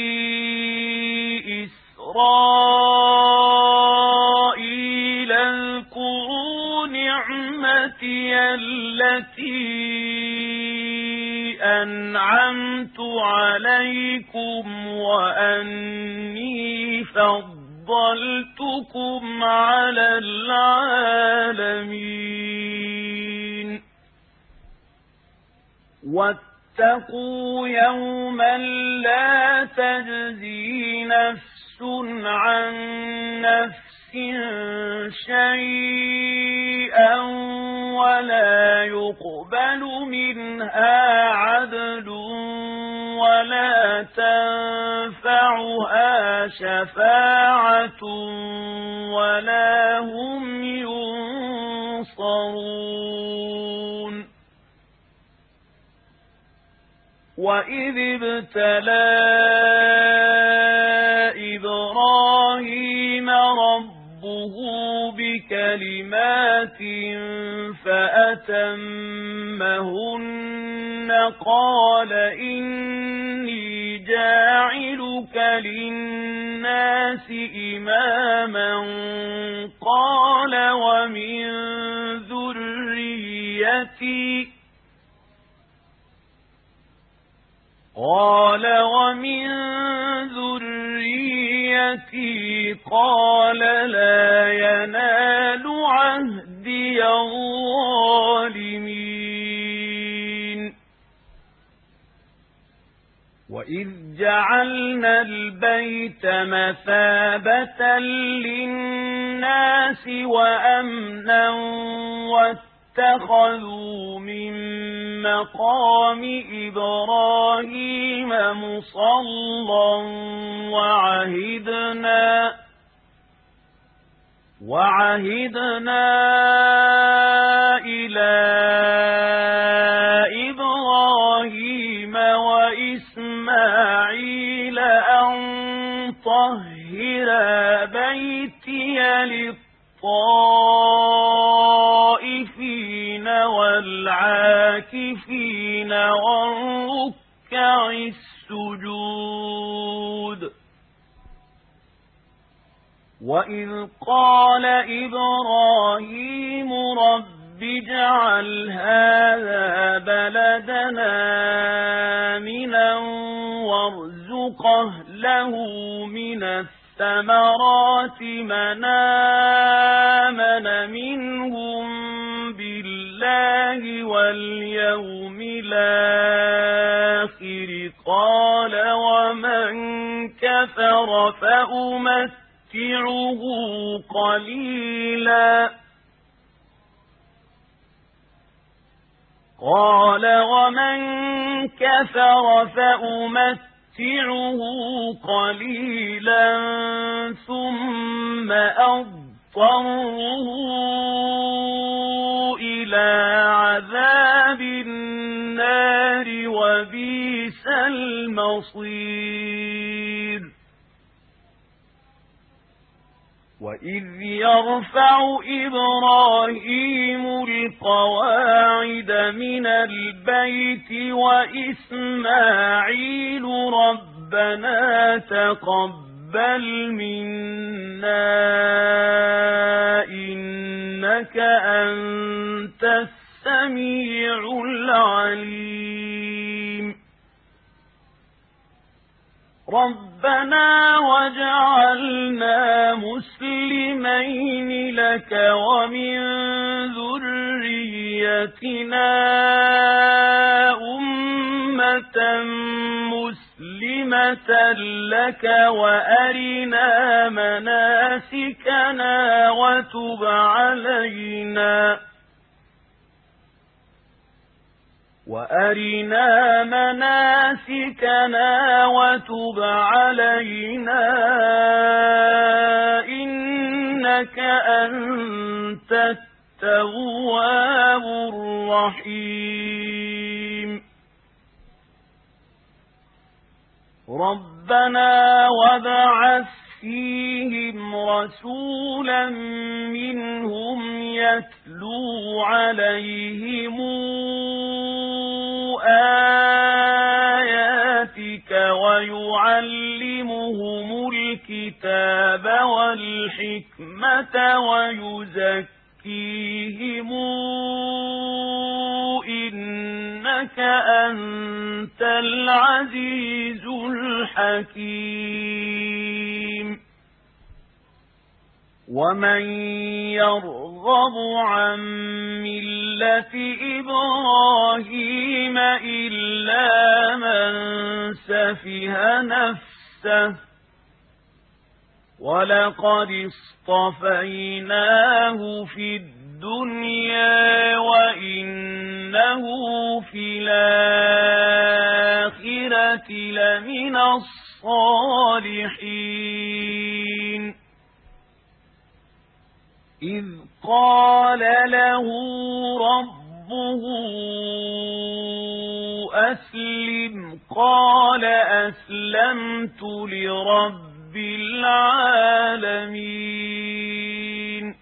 إسرائيل اذكروا نعمتي التي أنعمت عليكم وأني فضلتكم على العالمين واتقوا يوما لا تجزي نفس عن نفس شيئا ولا يقبل منها عدل ولا تنفعها شفاعة ولا هم ينصرون وإذ ابتلى إبراهيم ربه بكلمات فأتمهن قال إني جاعلك للناس إماما قال ومن ذريتي قال لا ينال عهدي الظالمين وإذ جعلنا البيت مثابة للناس وأمنا واتخذوا من مقام إبراهيم مصلى وعهدنا إلى إبراهيم وإسماعيل أن طهر بيتي للطائفين والعاكفين والركع السجود وإذ قال إبراهيم رب اجعل هذا بلدنا آمنا وارزق أهله من الثمرات من آمن منهم بالله واليوم الآخر قال ومن كفر قليلا قال ومن كفر فأمتعه قليلا ثم أضطره إلى عذاب النار وبئس المصير وإذ يرفع إبراهيم القواعد من البيت وإسماعيل ربنا تقبل منا إنك أنت السميع العليم ربنا وجعلنا مسلمين لك ومن ذريتنا أمة مسلمة لك وأرنا مناسكنا وتب علينا وتب علينا إنك أنت التواب الرحيم ربنا وابعث فيهم رسولا منهم يتلو عليهم آياتك ويعلمهم الكتاب والحكمة ويزكيهم إنك أنت العزيز الحكيم ومن يرغب عن ملة إبراهيم إلا من سفه نفسه ولقد اصطفيناه في الدنيا وإنه في الآخرة لمن الصالحين إذ قال له ربه أسلم قال أسلمت لرب العالمين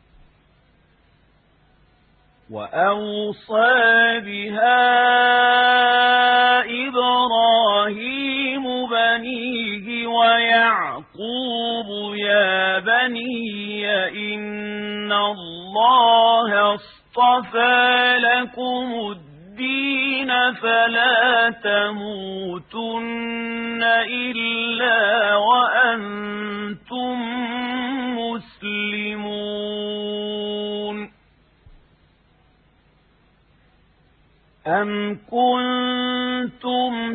وأوصى بها إبراهيم بنيه ويعقوب يا بني إن الله اصطفى لكم الدين فلا تموتن إلا وأنتم مسلمون أم كنتم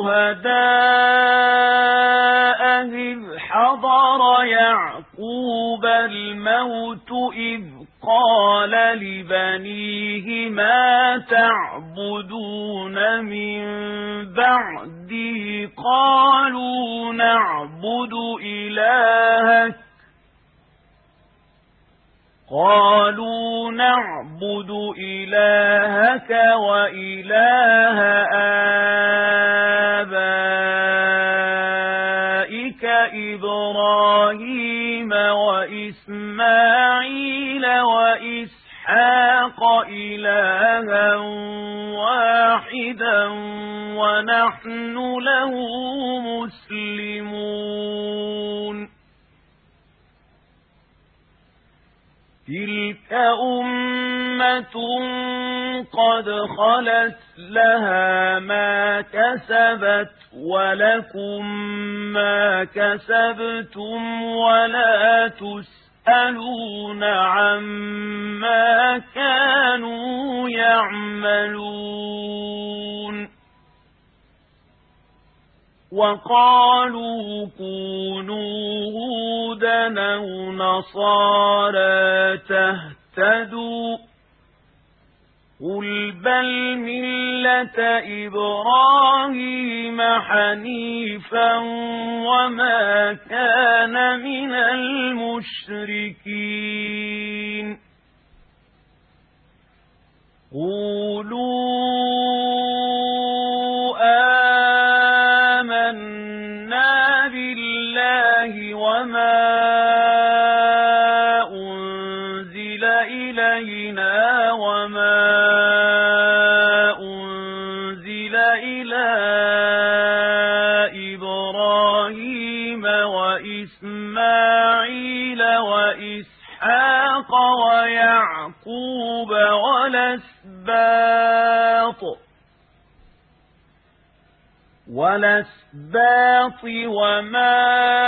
شهداء إذ حضر يعقوب الموت إذ قال لبنيه ما تعبدون من بعدي قالوا نعبد إلهك وإله آبائك إبراهيم وإسماعيل وإسحاق إلها واحدا ونحن له مسلمون تلك أمة قد خلت لها ما كسبت ولكم ما كسبتم ولا تسألون عما كانوا يعملون وقالوا كونوا هودا أو نصارى تهتدوا قل بل ملة إبراهيم حنيفا وما كان من المشركين قولوا آمنا بالله وما أنزل إلينا وما أنزل إلى إبراهيم وإسماعيل وإسحاق ويعقوب والأسباط وما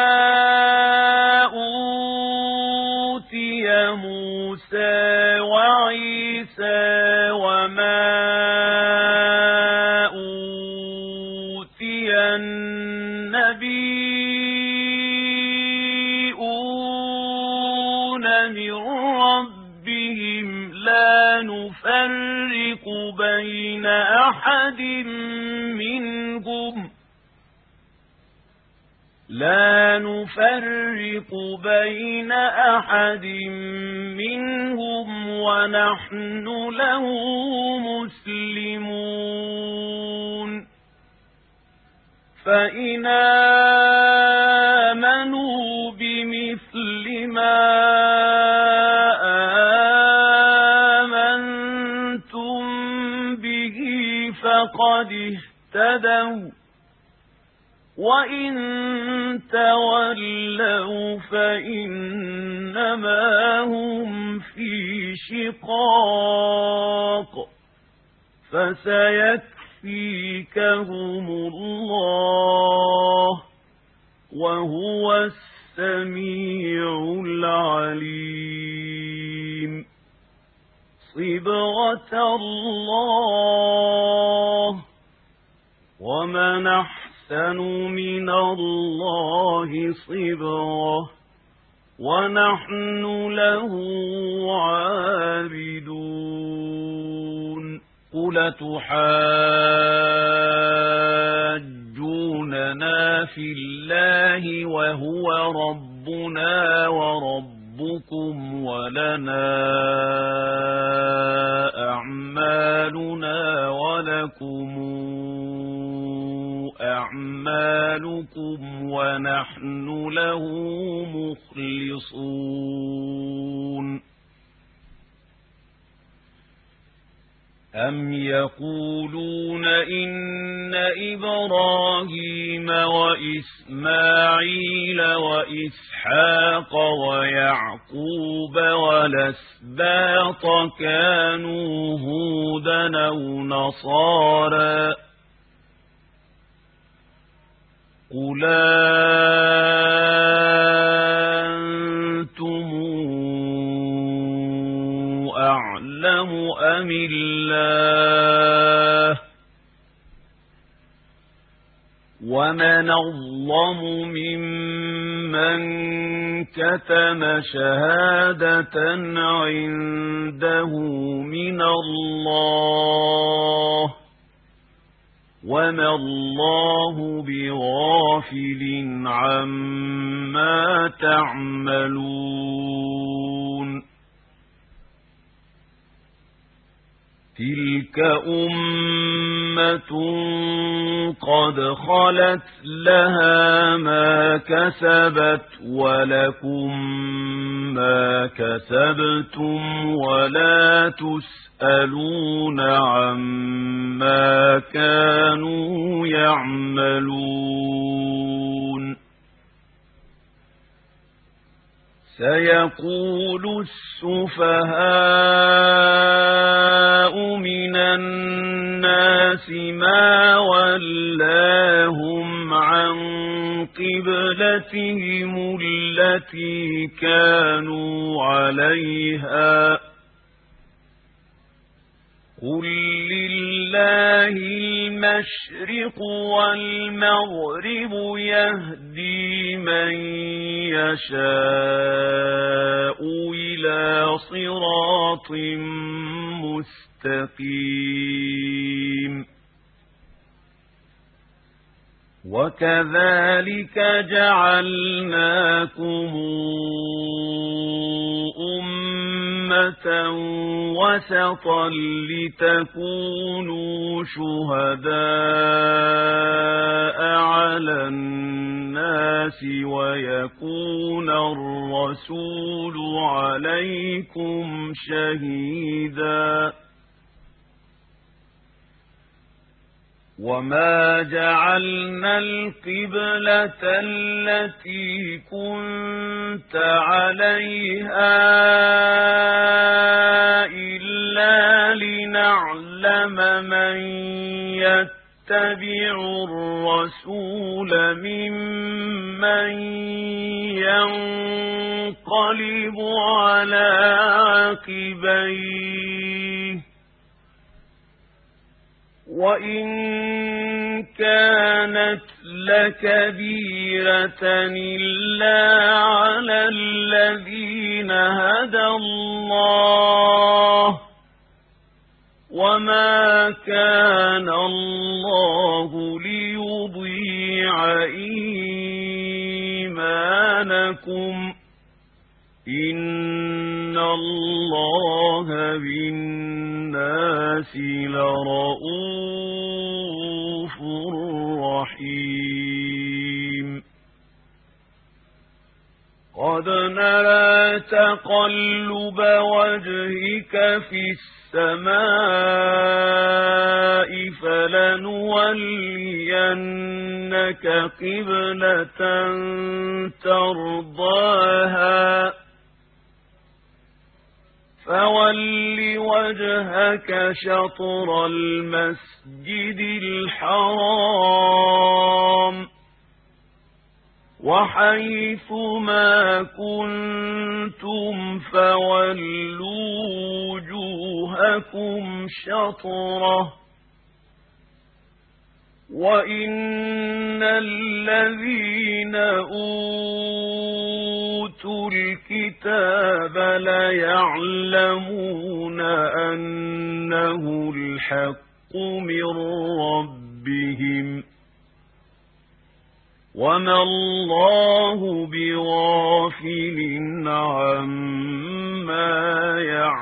أوتي موسى وعيسى وما أوتي النبيون من ربهم لا نفرق بين أحد منهم ونحن له مسلمون فإن آمنوا بمثل ما آمنتم به فقد اهتدوا وإن تولوا فإنما هم في شقاق فسيكفيكهم الله وهو السميع العليم صبغة الله ومن أحسن من الله صبغة ونحن له عابدون قل تحاجوننا في الله وهو ربنا وربكم ولنا أعمالنا ولكم أعمالكم ونحن له مخلصون أم يقولون إن إبراهيم وإسماعيل وإسحاق ويعقوب والأسباط كانوا هودا أو نصارى قل أنتم أعلم أم الله ومن أظلم ممن كتم شهادة عنده من الله وما الله بغافل عما تعملون تلك أمة قد خلت لها ما كسبت ولكم ما كسبتم ولا تسألون عما كانوا يعملون سيقول السفهاء من الناس ما ولاهم عن قبلتهم التي كانوا عليها قل لله المشرق والمغرب يهدي من يشاء إلى صراط مستقيم وكذلك جعلناكم أمة وسطا لتكونوا شهداء على الناس ويكون الرسول عليكم شهيدا وما جعلنا القبلة التي كنت عليها إلا لنعلم من يتبع الرسول ممن ينقلب على عقبيه وإن كانت لكبيرة إلا على الذين هدى الله وما كان الله ليضيع إيمانكم إن الله بالناس لرءوف رحيم قد نرى تقلب وجهك في السماء فلنولينك قبلة ترضاها فول وجهك شطر المسجد الحرام وحيث ما كنتم فولوا وجوهكم شطره وإن الذين أوتوا الكتاب ليعلمون أنه الحق من ربهم وما الله بغافل عما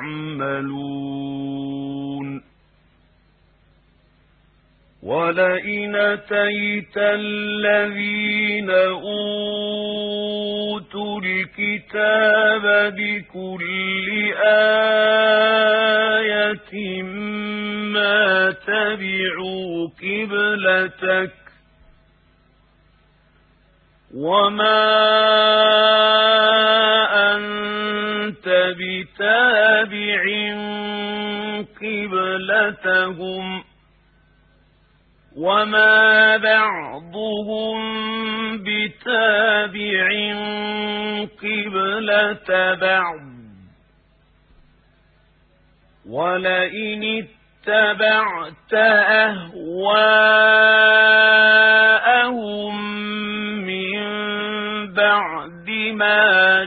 يعملون ولئن أتيت الذين أوتوا الكتاب بكل آية ما تبعوا قبلتك وما أنت بتابع قبلتهم وما بعضهم بتابع قبلة بعض ولئن اتبعت أهواءهم من بعد ما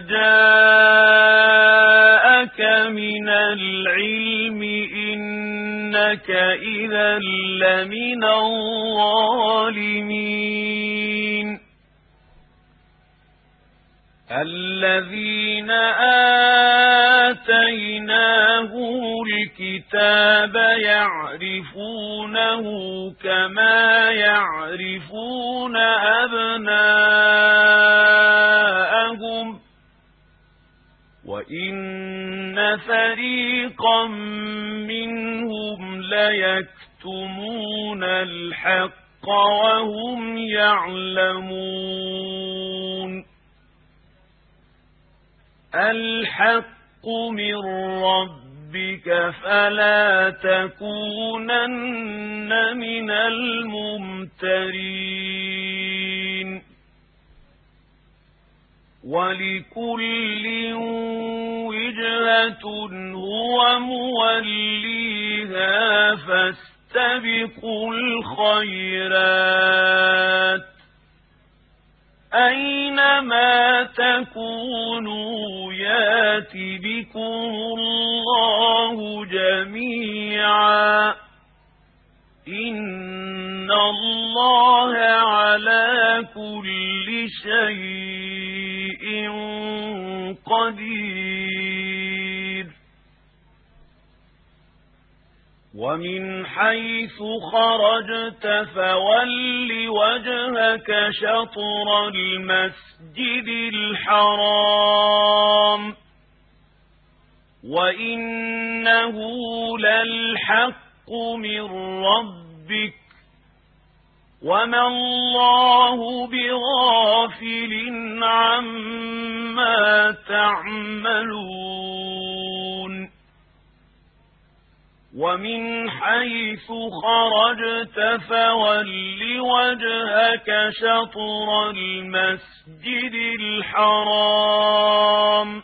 جاءك من العلم إنك إذا لمن الظالمين الذين آتيناهم الكتاب يعرفونه كما يعرفون أبناءهم وإن فريقا منهم ليكتمون الحق وهم يعلمون الحق من ربك فلا تكونن من الممترين ولكل وجهة هو موليها آمنا فاستبقوا الخيرات أينما تكونوا يات بكم الله جميعا إن الله على كل شيء قدير ومن حيث خرجت فول وجهك شطر المسجد الحرام وإنه للحق من ربك وما الله بغافل عما تعملون ومن حيث خرجت فول وجهك شطر المسجد الحرام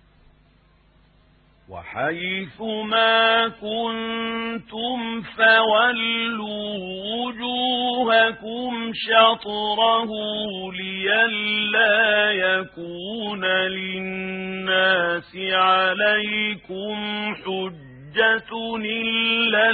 وحيث ما كنتم فولوا وجوهكم شطره لئلا يكون للناس عليكم حجة إلا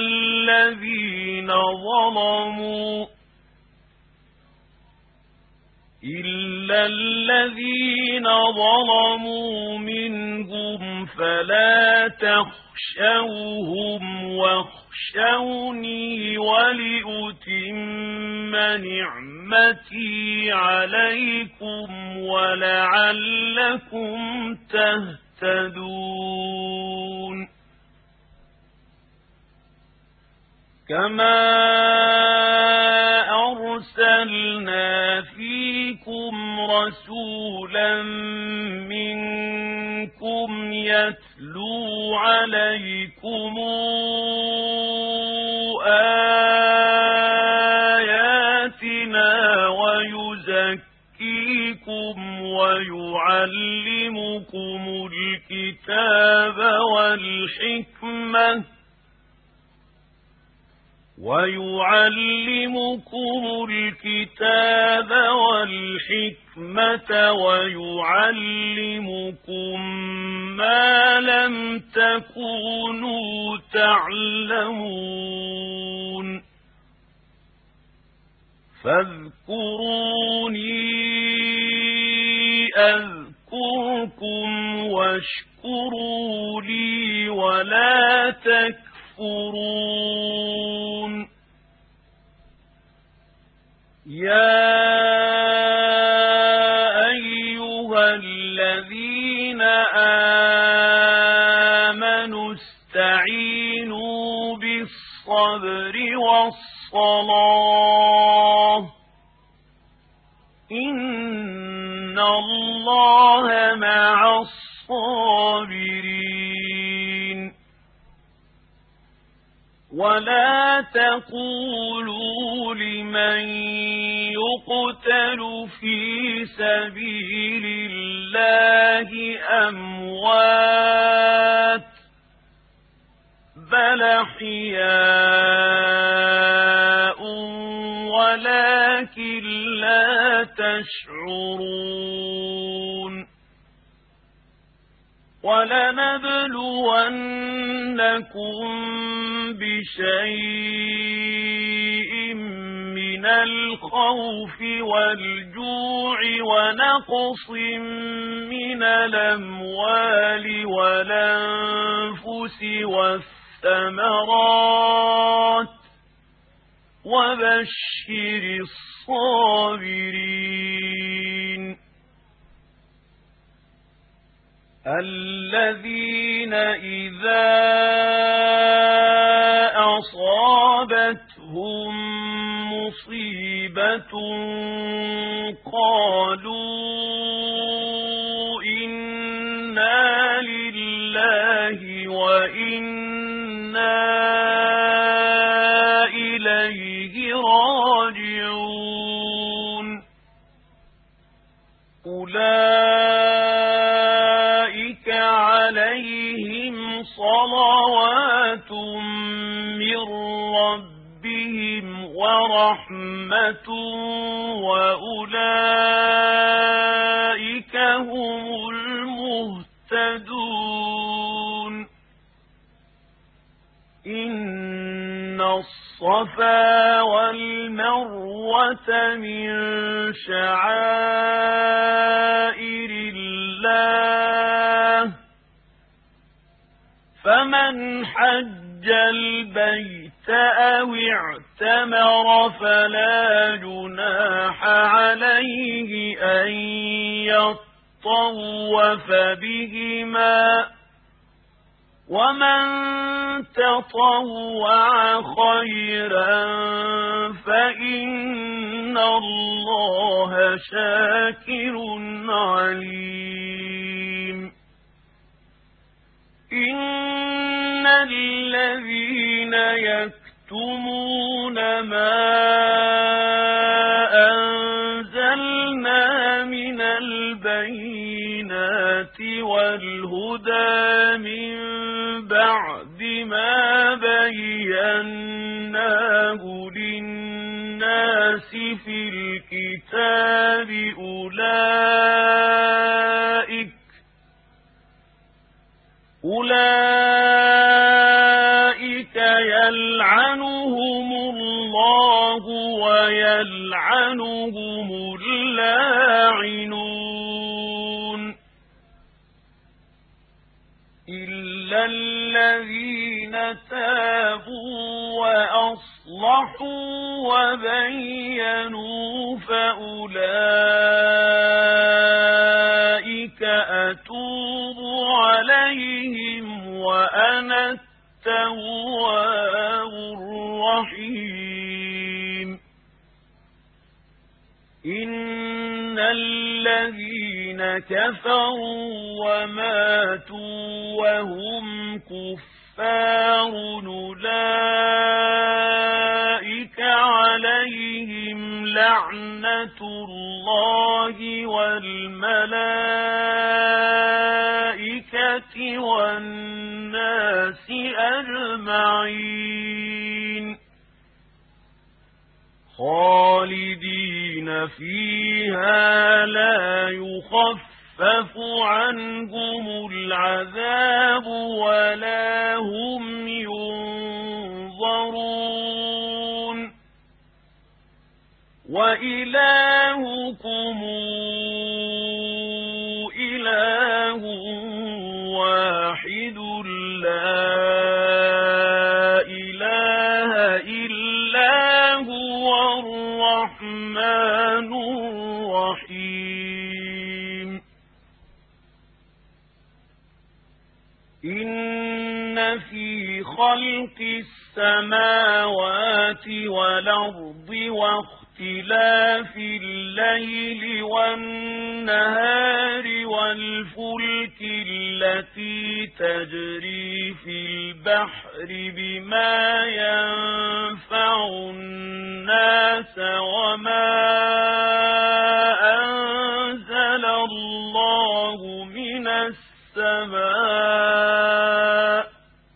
الذين ظلموا منهم فلا تخشوهم واخشوني ولأتم نعمتي عليكم ولعلكم تهتدون كما أرسلنا فيكم رسولا منكم يتلو عليكم آياتنا ويزكيكم ويعلمكم الكتاب والحكمة ويعلمكم ما لم تكونوا تعلمون فاذكروني أذكركم واشكروا لي ولا تكفرون يا أيها الذين آمنوا استعينوا بالصبر والصلاة إن الله مع الصابرين ولا تقولوا لمن يقتل في سبيل الله أموات بل أحياء ولكن لا تشعرون ولنبلونكم بشيء من الخوف والجوع ونقص من الأموال والأنفس والثمرات وبشر الصابرين الذين إذا أصابتهم مصيبة قالوا إنا لله وإنا إليه راجعون أولئك عليهم صلوات أمة وأولئك هم المهتدون إن الصفا والمروة من شعائر الله فمن حج البيت أو اعتمر فلا جناح عليه أن يطوف بهما ومن تطوع خيرا فإن الله شاكر عليم إن الذين يكتمون ما أنزلنا من البينات والهدى من بعد ما بيناه للناس في الكتاب أولئك يلعنهم الله ويلعنهم اللاعنون إلا الذين تابوا وأصلحوا وبينوا فأولئك أتوب عليهم وأنا التواب الرحيم إن الذين كفروا وماتوا وهم كفار أولئك عليهم لعنة الله والملائكة والناس أجمعين خالدين فيها لا يخفف عنهم العذاب ولا هم ينظرون وإلهكم إله واحد لا إله إلا هو الرحمن الرحيم إن في خلق السماوات والأرض واختلاف الليل والنهار والفلك التي تجري في البحر بما ينفع الناس وما أنزل الله من السماء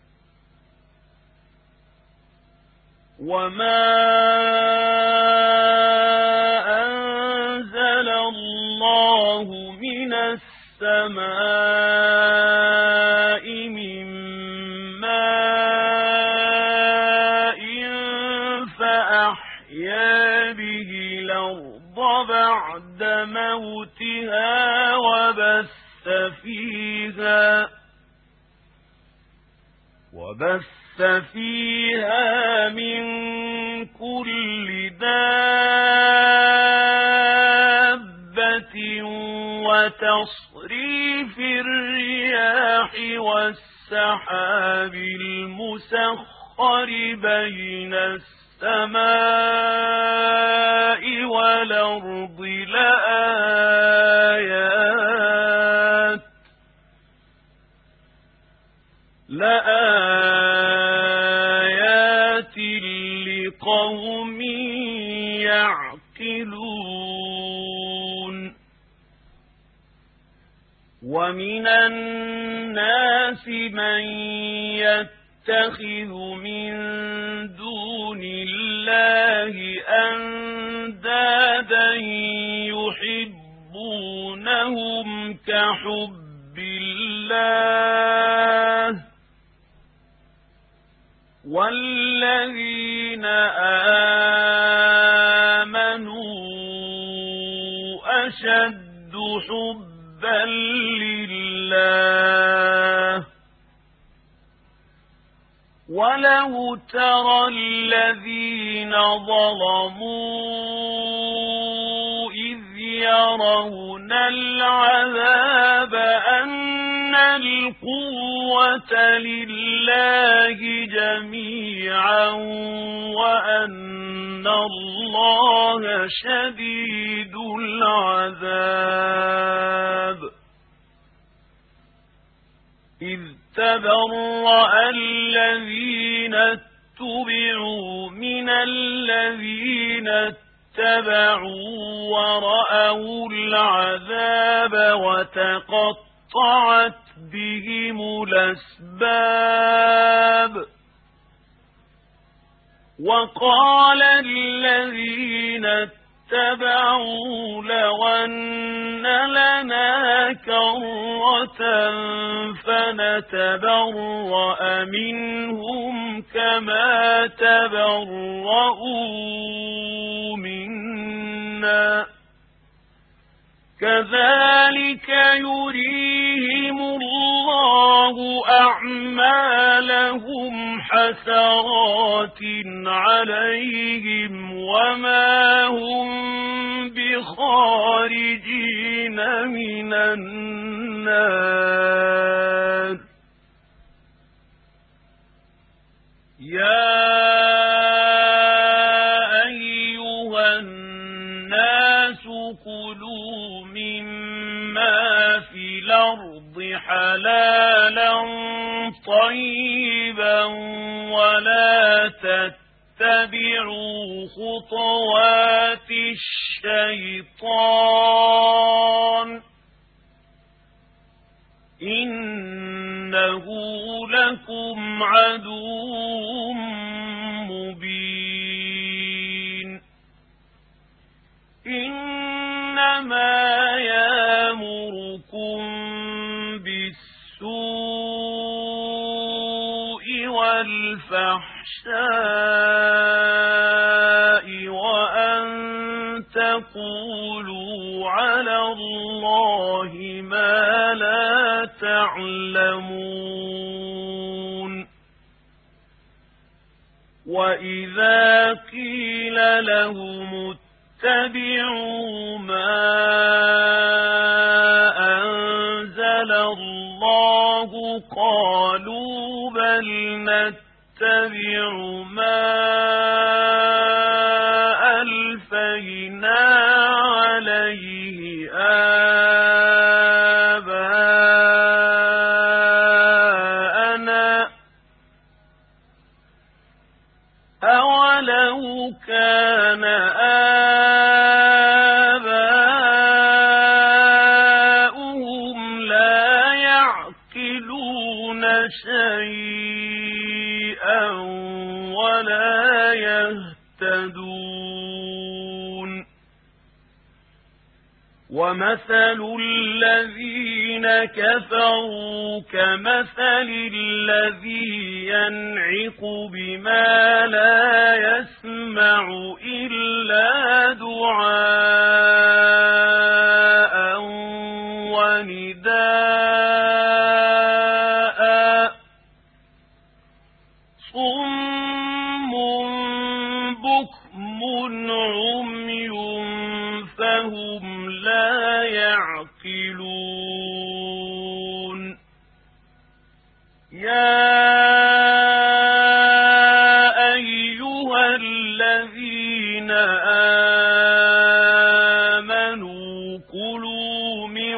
من ماء فأحيا به الأرض بعد موتها وبث فيها من كل دابة وتصريف الرياح والسحاب المسخر بين السماء والأرض لآيات لقوم يعقلون ومن الناس من يتخذ من دون الله الله أندادا يحبونهم كحب الله والذين آمنوا أشد حبا لله ولو ترى الذين ظلموا إذ يرون العذاب أن القوة لله جميعا وأن الله شديد العذاب إذ تبرأ الذين اتبعوا من الذين اتبعوا ورأوا العذاب وتقطعت بهم الأسباب وقال الذين اتبعوا لو أن لنا كرة فنتبرأ منهم كما تبرؤوا منا كذلك يريهم الله أعمالهم حسرات عليهم وما هم بخارجين من النار يا أيها الناس كلوا مما في الأرض حلالا طيبا ولا تتبعوا خطوات الشيطان إنه لكم عدو مبين إنما يأمركم بالسوء والفحشاء وأن تقولوا على الله ما لا تعلمون وإذا قيل لهم اتبعوا ما أنزل الله قالوا بل نتبع ما ألفينا عليه آباءنا أولو كان آباؤهم لا يعقلون شيئا ولا يهتدون ومثل الذين كفروا كمثل الذي ينعق بما لا يسمع إلا دعاء ونداء صم بكم عمي فهم لا يعقلون يا أيها الذين آمنوا كلوا من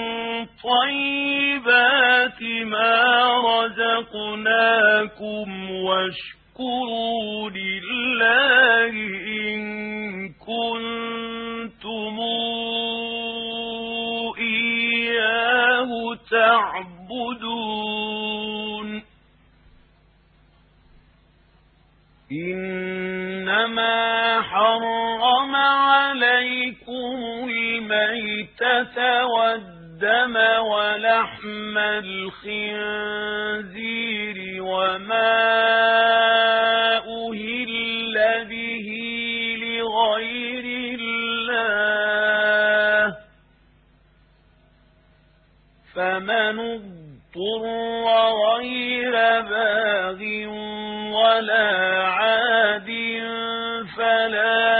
طيبات ما رزقناكم واشكروا لله إن كنتم إياه تعبدون إنما الميتة والدم ولحم الخنزير وما أهل به لغير الله فمن اضطر غير باغ ولا عاد فلا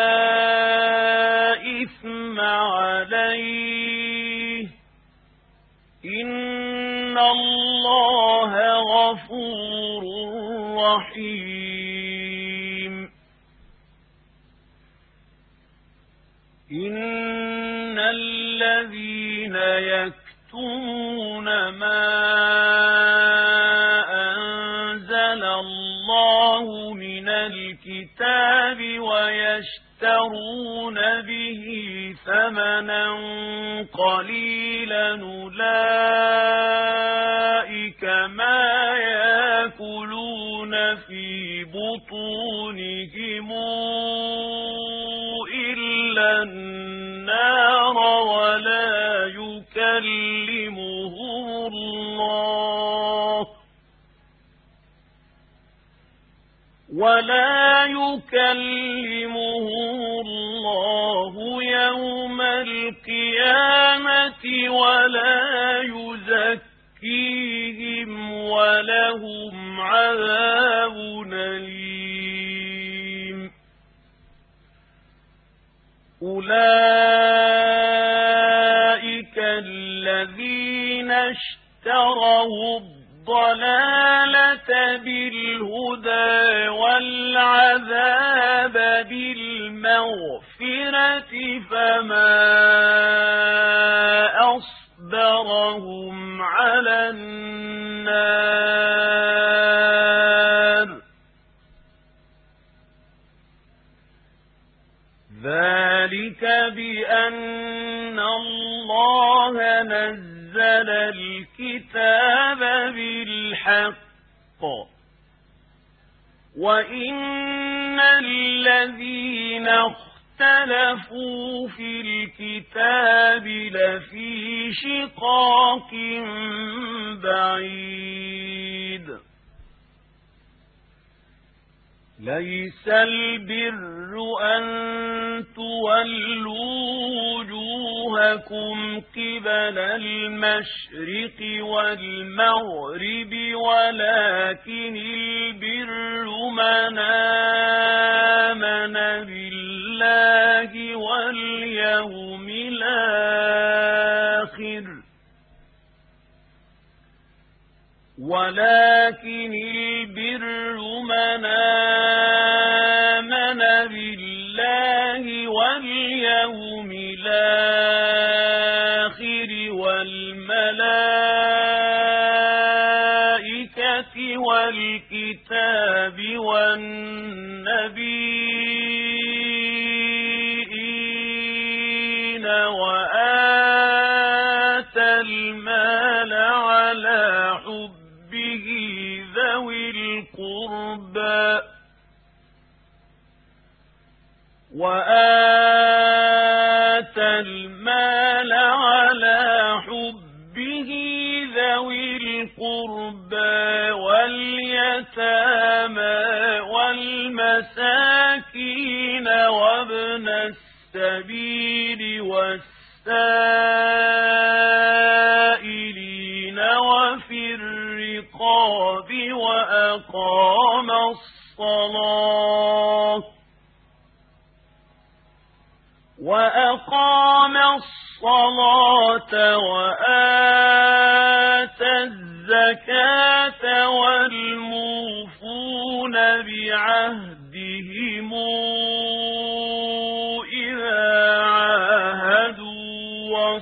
إثم عليه إن الله غفور رحيم إن الذين يكتمون ما أنزل الله من الكتاب ويشترون به ثمنا قليلا أولئك ما يأكلون في بطونهم إلا النار ولا يكلمهم الله يوم القيامة ولا يزكيهم ولهم عذاب أليم أولئك الذين اشتروا الضلالة بالهدى والعذاب بالمغفرة فما أصبرهم على النار ذلك بأن الله نزل الكتاب بالحق وإن الذين اختلفوا في الكتاب لفي شقاق بعيد ليس البر أن تولوا وجوهكم قبل المشرق والمغرب ولكن البر من آمن بالله واليوم الآخر ولكن البر من آمن بالله واليوم الآخر والملائكة والكتاب والنبيين وآتى المال على حبه ذوي القربى واليتامى والمساكين وابن السبيل والسائلين وفي الرقاب وأقام الصلاة وآتى الزكاة والموفون بعهدهم إذا عاهدوا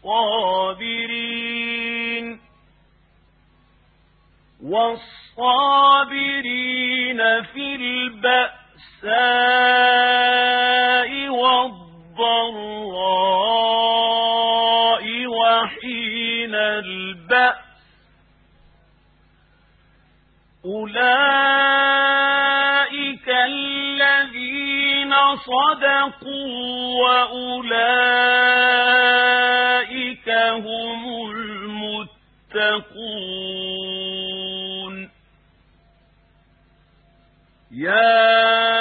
والصابرين في البأساء والضراء وحين البأس أولئك الذين وصدقوا وأولئك هم المتقون يا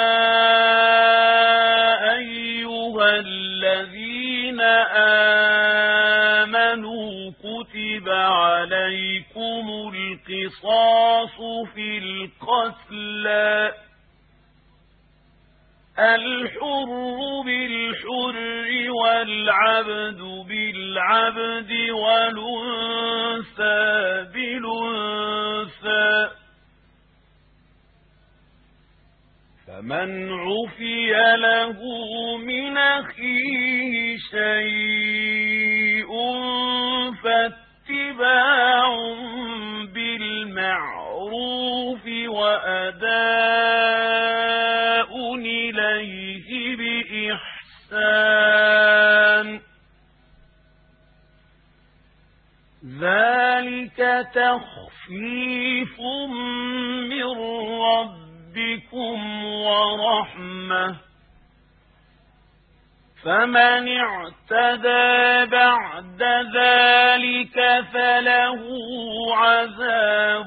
أيها الذين آمنوا كتب عليكم القصاص في القتلى الحر بالحر والعبد بالعبد والأنثى بالأنثى فمن عفي له من أخيه شيء فاتباع بالمعروف وأداء إليه بإحسان ذلك تخفيف من ربكم ورحمة فمن اعتدى بعد ذلك فله عذاب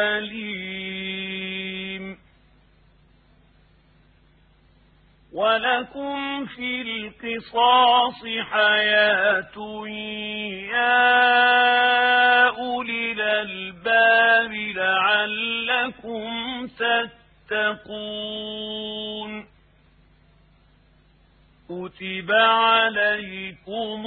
أليم ولكم في القصاص حياة يا أولي الألباب لعلكم تتقون كتب عليكم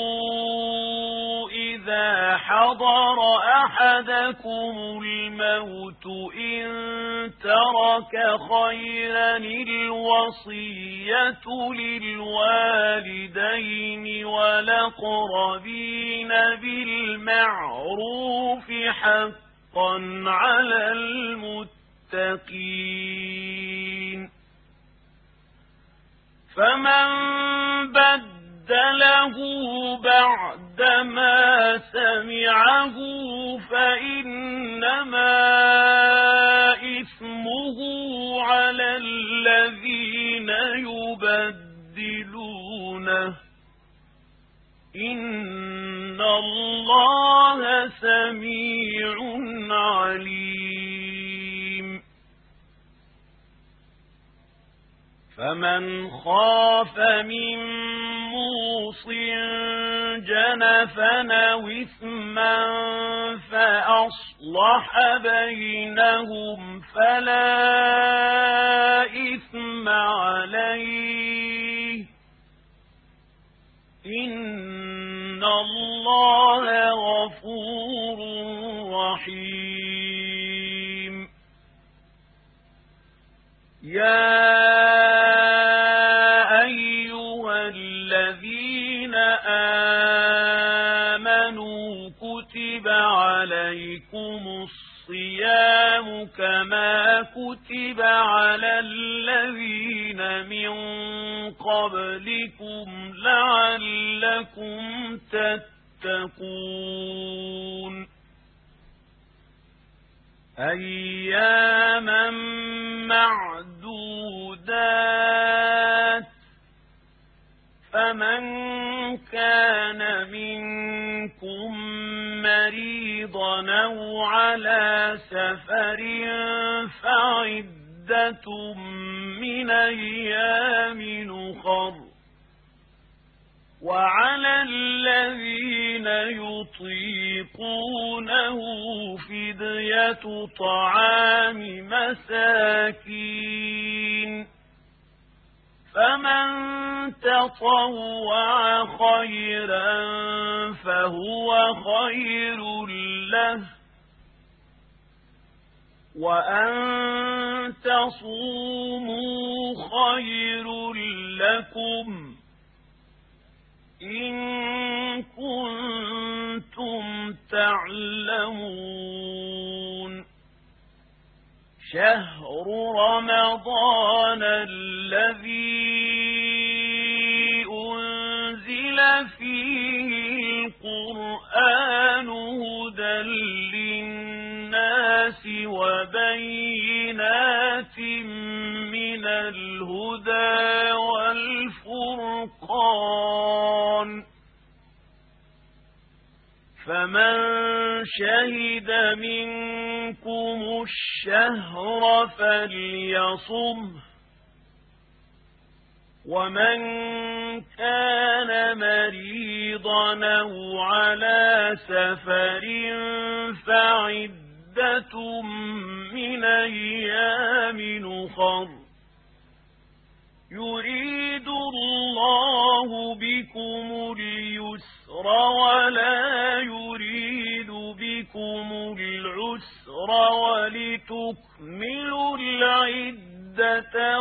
إذا حضر أحدكم الموت إن ترك خيرا الوصية للوالدين والأقربين بالمعروف حقا على المتقين فمن بدله بعدما سمعه فإنما إثمه على الذين يبدلونه إن الله سميع عليم فمن خاف من موص جنفا أو إثما فأصلح بينهم فلا إثم عليه إن الله غفور رحيم يا أيها الذين آمنوا كتب عليكم الصيام كما كتب على الذين من قبلكم لعلكم تتقون أياما معدودات فمن كان منكم مريضا أو على سفر فعدة من أيام أخر وعلى الذين يطيقونه فدية طعام مساكين فمن تطوع خيرا فهو خير له وأن تصوموا خير لكم إن كنتم تعلمون شهر رمضان الذي أنزل فيه القرآن هدى للناس وبينات من من الهدى والفرقان فمن شهد منكم الشهر فليصمه ومن كان مريضا أو على سفر فعدة من أيام أخر يريد الله بكم اليسر ولا يريد بكم العسر ولتكملوا العدة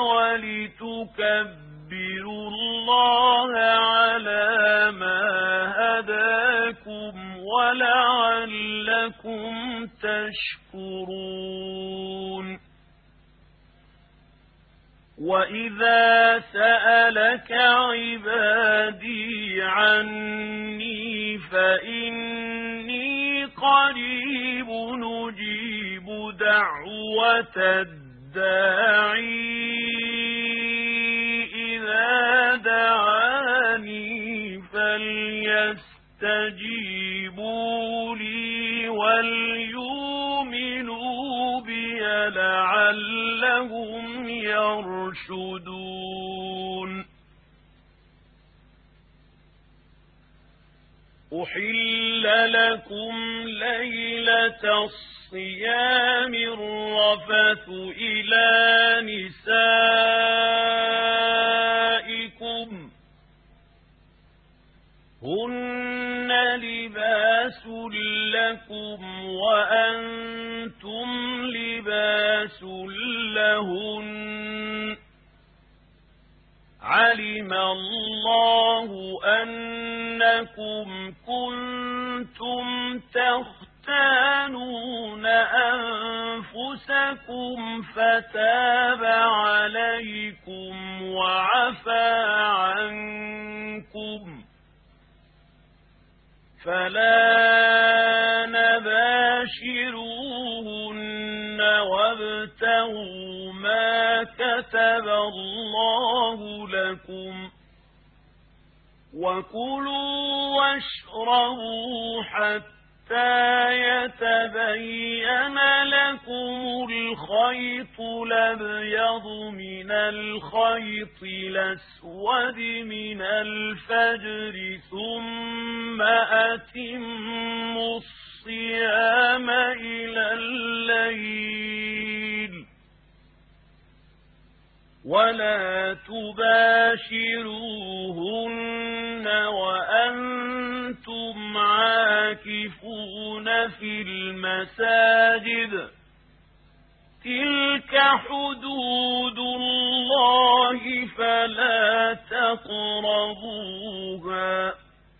ولتكبروا الله على ما هداكم ولعلكم تشكرون وإذا سألك عبادي عني فإني قريب نجيب دعوة الداعي إذا دعاني فليستجيبوا لي وليؤمنوا بي لعلهم يرشدون أحل لكم ليلة الصيام الرفث إلى نسائكم هن لباس لكم وأنتم لباس لهن علم الله أنكم كنتم تختانون أنفسكم فتاب عليكم وعفى عنكم فلا نباشروهن وابتغوا ما كتب الله لكم وكلوا واشربوا حتى يتبين لكم الخيط الأبيض من الخيط الأسود من الفجر ثم أتموا الصيام إلى الليل ولا تباشروهن وأنتم عاكفون في المساجد تلك حدود الله فلا تقربوها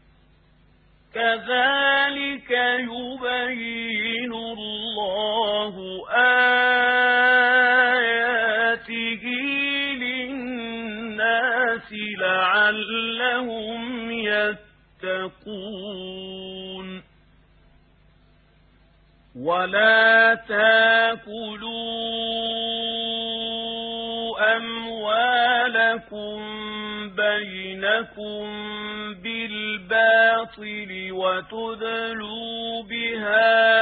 كذلك يبين الله آياته للناس لعلهم يتقون ولا تاكلوا أموالكم بينكم بالباطل وتدلوا بها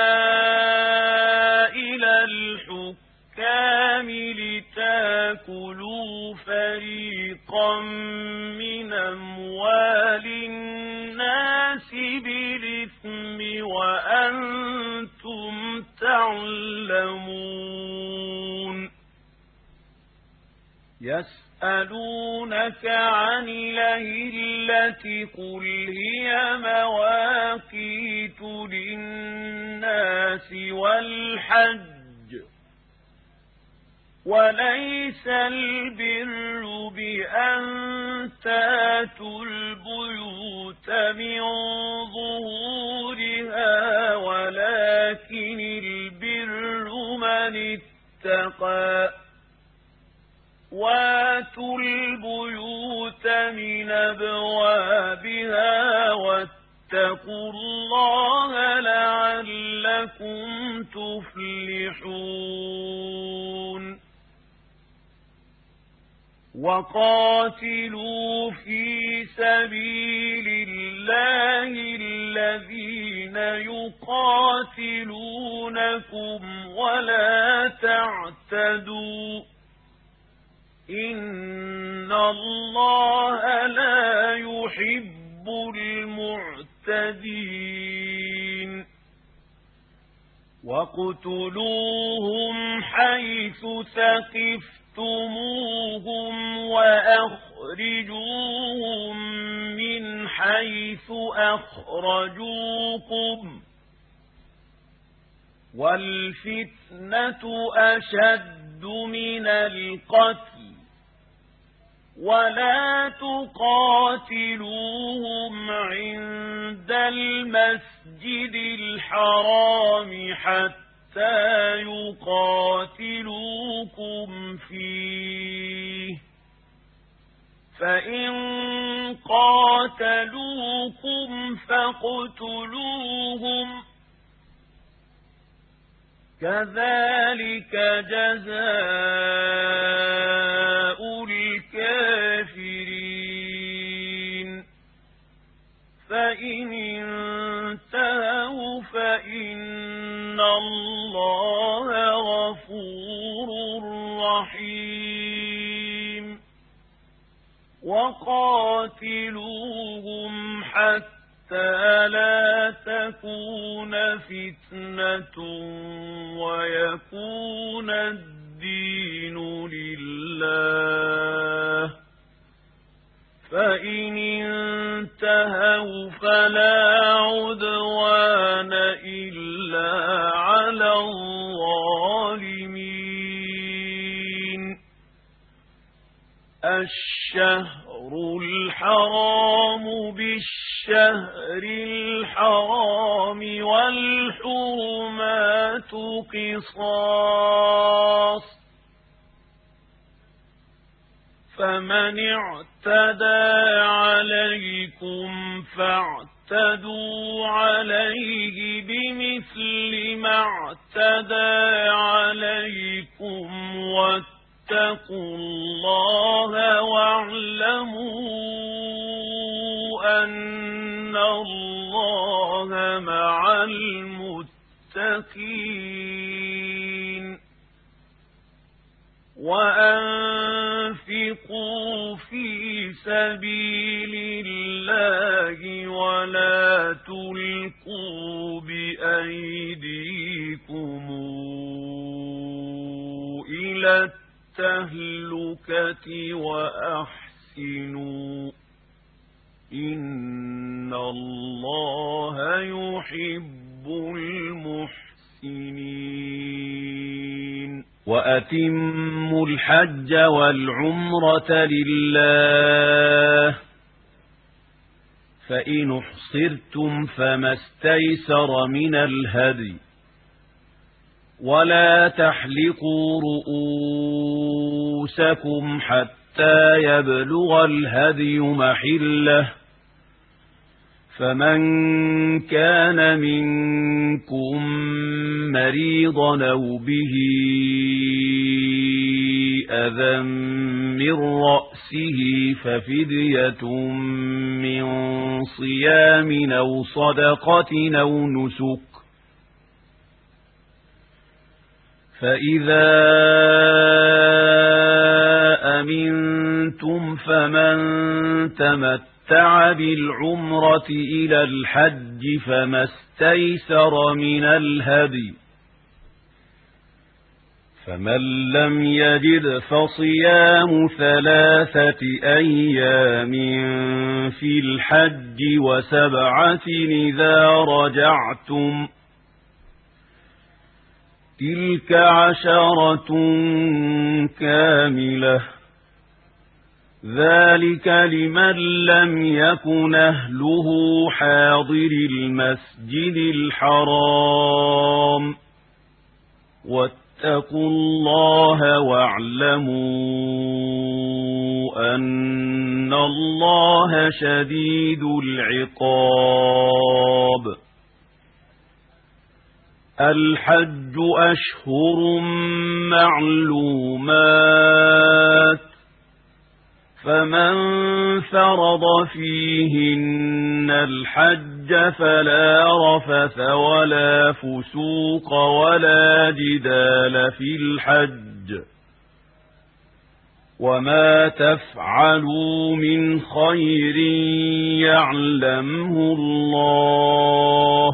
إلى الحكام لتاكلوا فريقا من أموال الناس بالإثم وأنتم تعلمون يسألونك عن الأهلة قل هي مواقيت للناس والحج وليس البر بأن تاتوا البيوت من ظهورها ولكن البر من اتقى واتوا البيوت من أبوابها واتقوا الله لعلكم تفلحون وقاتلوا في سبيل الله الذين يقاتلونكم ولا تعتدوا إن الله لا يحب المعتدين وَاقْتُلُوهُمْ حَيْثُ ثَقِفْتُمُوهُمْ وَأَخْرِجُوهُمْ مِنْ حَيْثُ أَخْرَجُوكُمْ وَالْفِتْنَةُ أَشَدُّ مِنَ الْقَتْلِ وَلَا تُقَاتِلُوهُمْ عِندَ الْمَسْجِدِ الْحَرَامِ حَتَّى يُقَاتِلُوكُمْ فِيهِ فَإِن قَاتَلُوكُمْ فَاقْتُلُوهُمْ كَذَلِكَ جَزَاءُ الْكَافِرِينَ فَإِنِ انتهوا فَإِنَّ اللَّهَ غَفُورٌ رَّحِيمٌ وَقَاتِلُوهُمْ حَتَّى لَا تَكُونَ فِتْنَةٌ وَيَكُونَ الدِّينُ لِلَّهِ فَإِنِ انتهوا فَلَا عُدْوَانَ إِلَّا عَلَى الظَّالِمِينَ الشهر الحرام بالشهر الحرام والحرمات قصاص فمن اعتدى عليكم فاعتدوا عليه بمثل ما اعتدى عليكم واتقوا الله واعلموا أن الله مع المتقين وأنفقوا في سبيل الله ولا تلقوا بأيديكم إلى التهلكة وأحسنوا إن الله يحب المحسنين وأتموا الحج والعمرة لله فإن احصرتم فما استيسر من الهدي ولا تحلقوا رؤوسكم حتى يبلغ الهدي محله فمن كان منكم مريضا أو به أذى من رأسه ففدية من صيام أو صدقة أو نسك فإذا أمنتم فمن تمتع بالعمرة إلى الحج فما استيسر من الهدي فمن لم يجد فصيام 3 أيام في الحج و7 إذا رجعتم تلك 10 كاملة ذلك لمن لم يكن أهله حاضر المسجد الحرام واتقوا الله واعلموا أن الله شديد العقاب الحج أشهر معلومات فمن فرض فيهن الحج فلا رفث ولا فسوق ولا جدال في الحج وما تفعلوا من خير يعلمه الله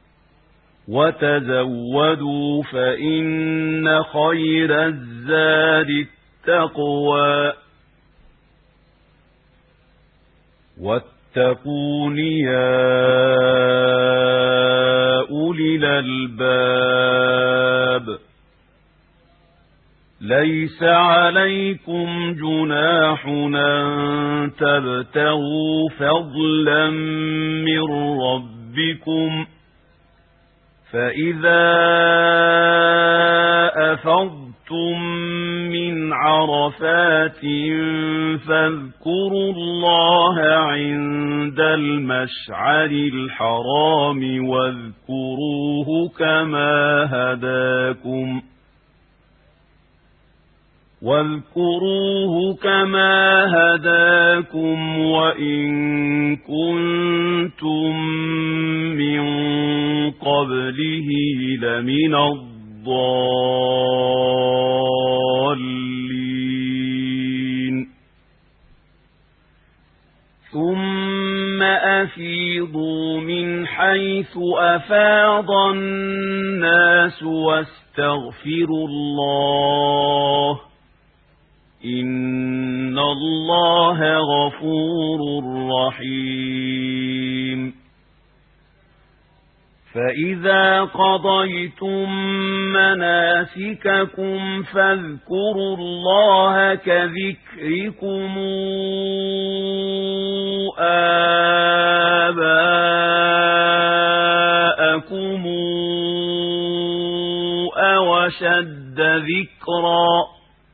وتزودوا فإن خير الزاد التقوى واتقون يا أولي الألباب ليس عليكم جناح أن تبتغوا فضلا من ربكم فإذا أفضتم من عرفات فاذكروا الله عند المشعر الحرام واذكروه كما هداكم وإن كنتم من قبله لمن الضالين ثم أفيضوا من حيث أفاض الناس واستغفروا الله إن الله غفور رحيم فإذا قضيتم مناسككم فاذكروا الله كذكركم آباءكم أو أشد ذكرا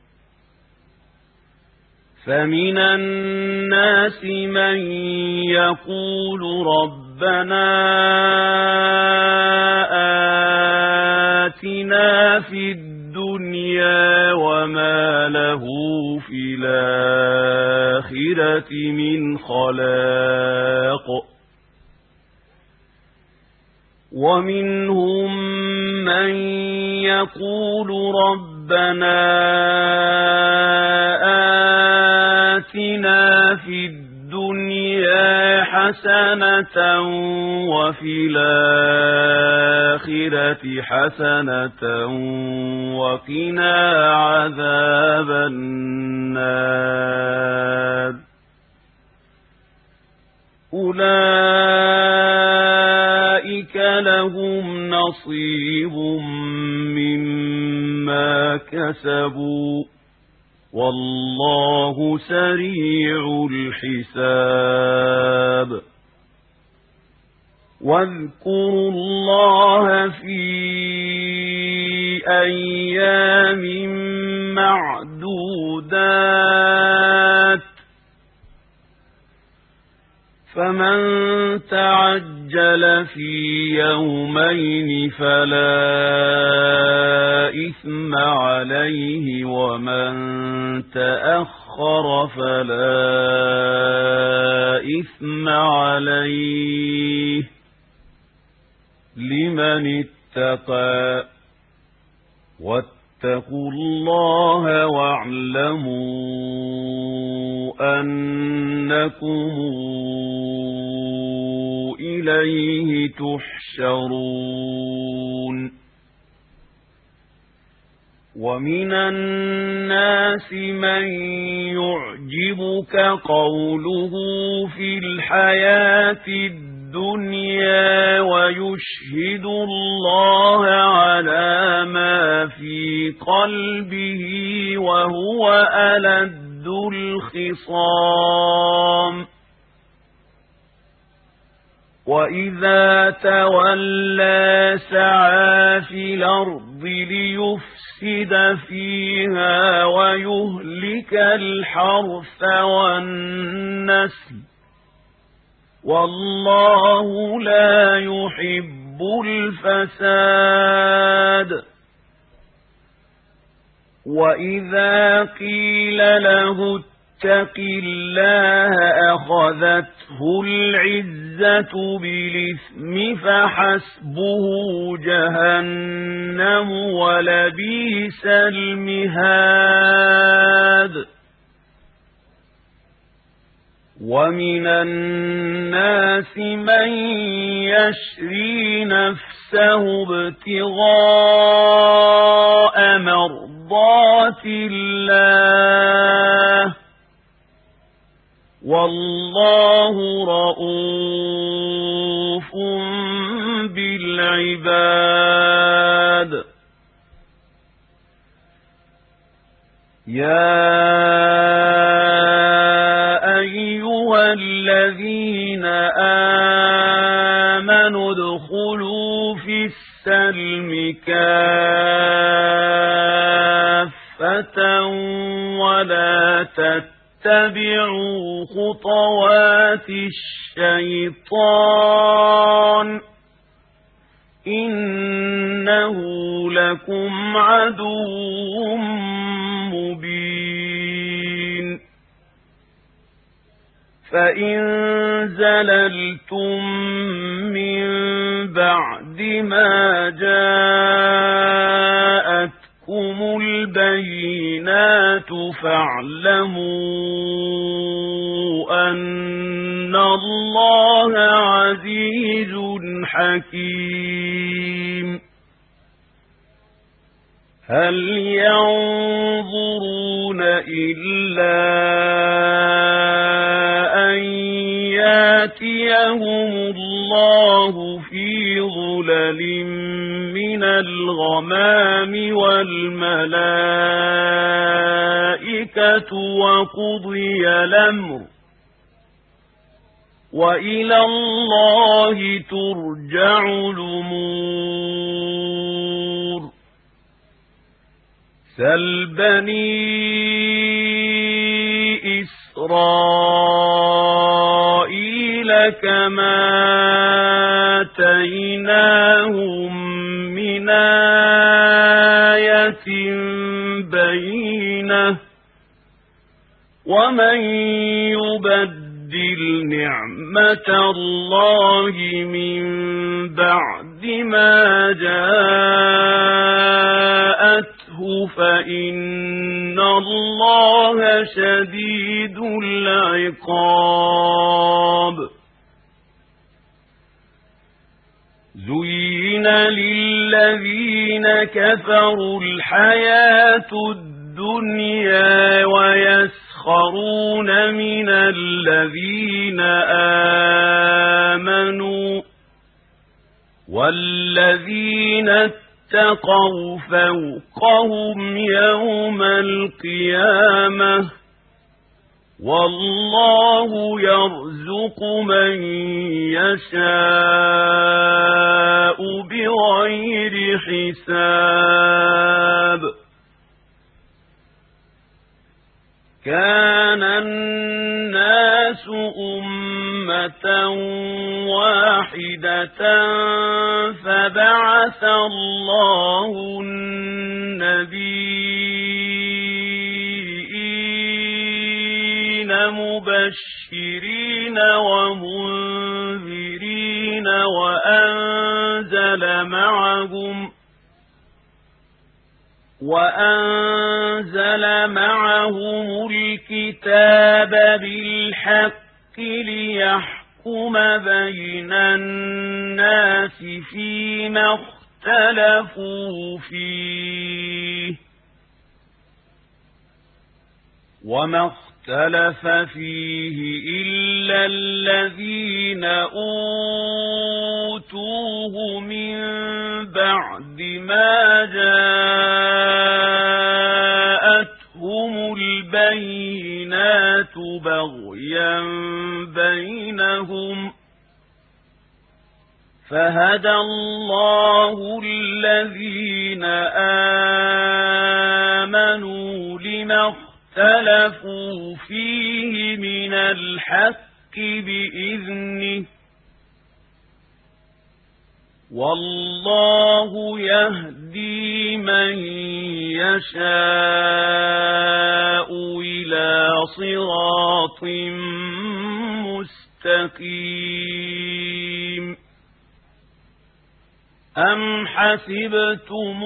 فمن الناس من يقول ربنا آتنا في الدنيا وما له في الآخرة من خلاق ومنهم من يقول ربنا آتنا في الدنيا حسنة وفي الآخرة حسنة وقنا عذاب النار أولئك لهم نصيب مما كسبوا والله سريع الحساب واذكروا الله في أيام معدودات فمن تعجل في يومين فلا إثم عليه ومن تأخر فلا إثم عليه لمن اتقى واتقوا الله واعلموا أنكم إليه تحشرون ومن الناس من يعجبك قوله في الحياة الدنيا ويشهد الله على ما في قلبه وهو ألد الخصام وإذا تولى سعى في الأرض ليفسد فيها ويهلك الحرث والنسل والله لا يحب الفساد وإذا قيل له يتق الله أخذته العزة بالإثم فحسبه جهنم ولبئس المهاد ومن الناس من يشري نفسه ابتغاء مرضات الله والله رؤوف بالعباد يا أيها الذين آمنوا ادخلوا في السلم كافة ولا تتبعوا خطوات الشيطان إنه لكم عدو مبين فإن زللتم من بعد ما جاءتكم البينات فاعلموا أن الله عزيز حكيم هل ينظرون إلا أن يأتيهم الله في ظلل من الغمام والملائكة وقضي الأمر وإلى الله ترجع الأمور سل بني إسرائيل كما آتيناهم من آية بينة ومن يبدل نعمة الله من بعد ما جاءته فإن الله شديد العقاب زين للذين كفروا الحياة الدنيا ويسخرون من الذين آمنوا والذين اتقوا فوقهم يوم القيامة والله يرزق من يشاء بغير حساب كان الناس أمة واحدة فبعث الله النبيين مبشرين ومنذرين وأنزل معهم الكتاب بالحق ليحكم بين الناس فيما اختلفوا فيه وما اختلف فيه إلا الذين أوتوه من بعد ما جاءتهم البينات بغيا بينهم فهدى الله الذين آمنوا لما اختلفوا فيه من الحق بإذنه والله يهدي من يشاء إلى صراط مستقيم أم حسبتم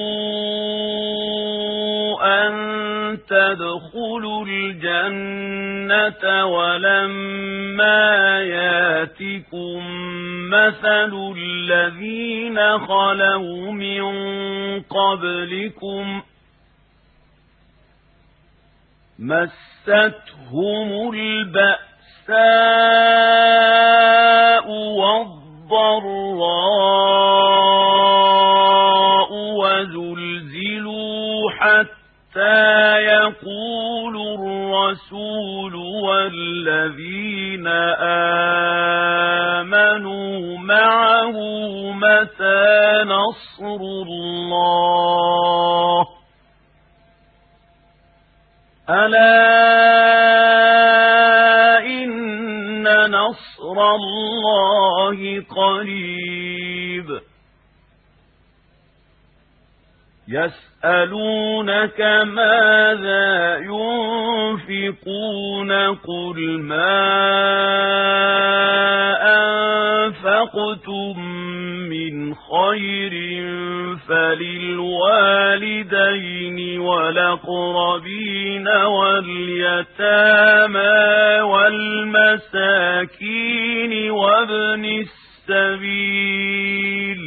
أن تدخلوا الجنة ولما ياتكم مثل الذين خلوا من قبلكم مستهم البأساء والضراء وزلزلوا حتى يقول الرسول والذين آمنوا معه متى نصر الله ألا إن نصر الله قريب يسألونك ماذا ينفقون قل ما أنفقتم من خير فللوالدين والأقربين واليتامى والمساكين وابن السبيل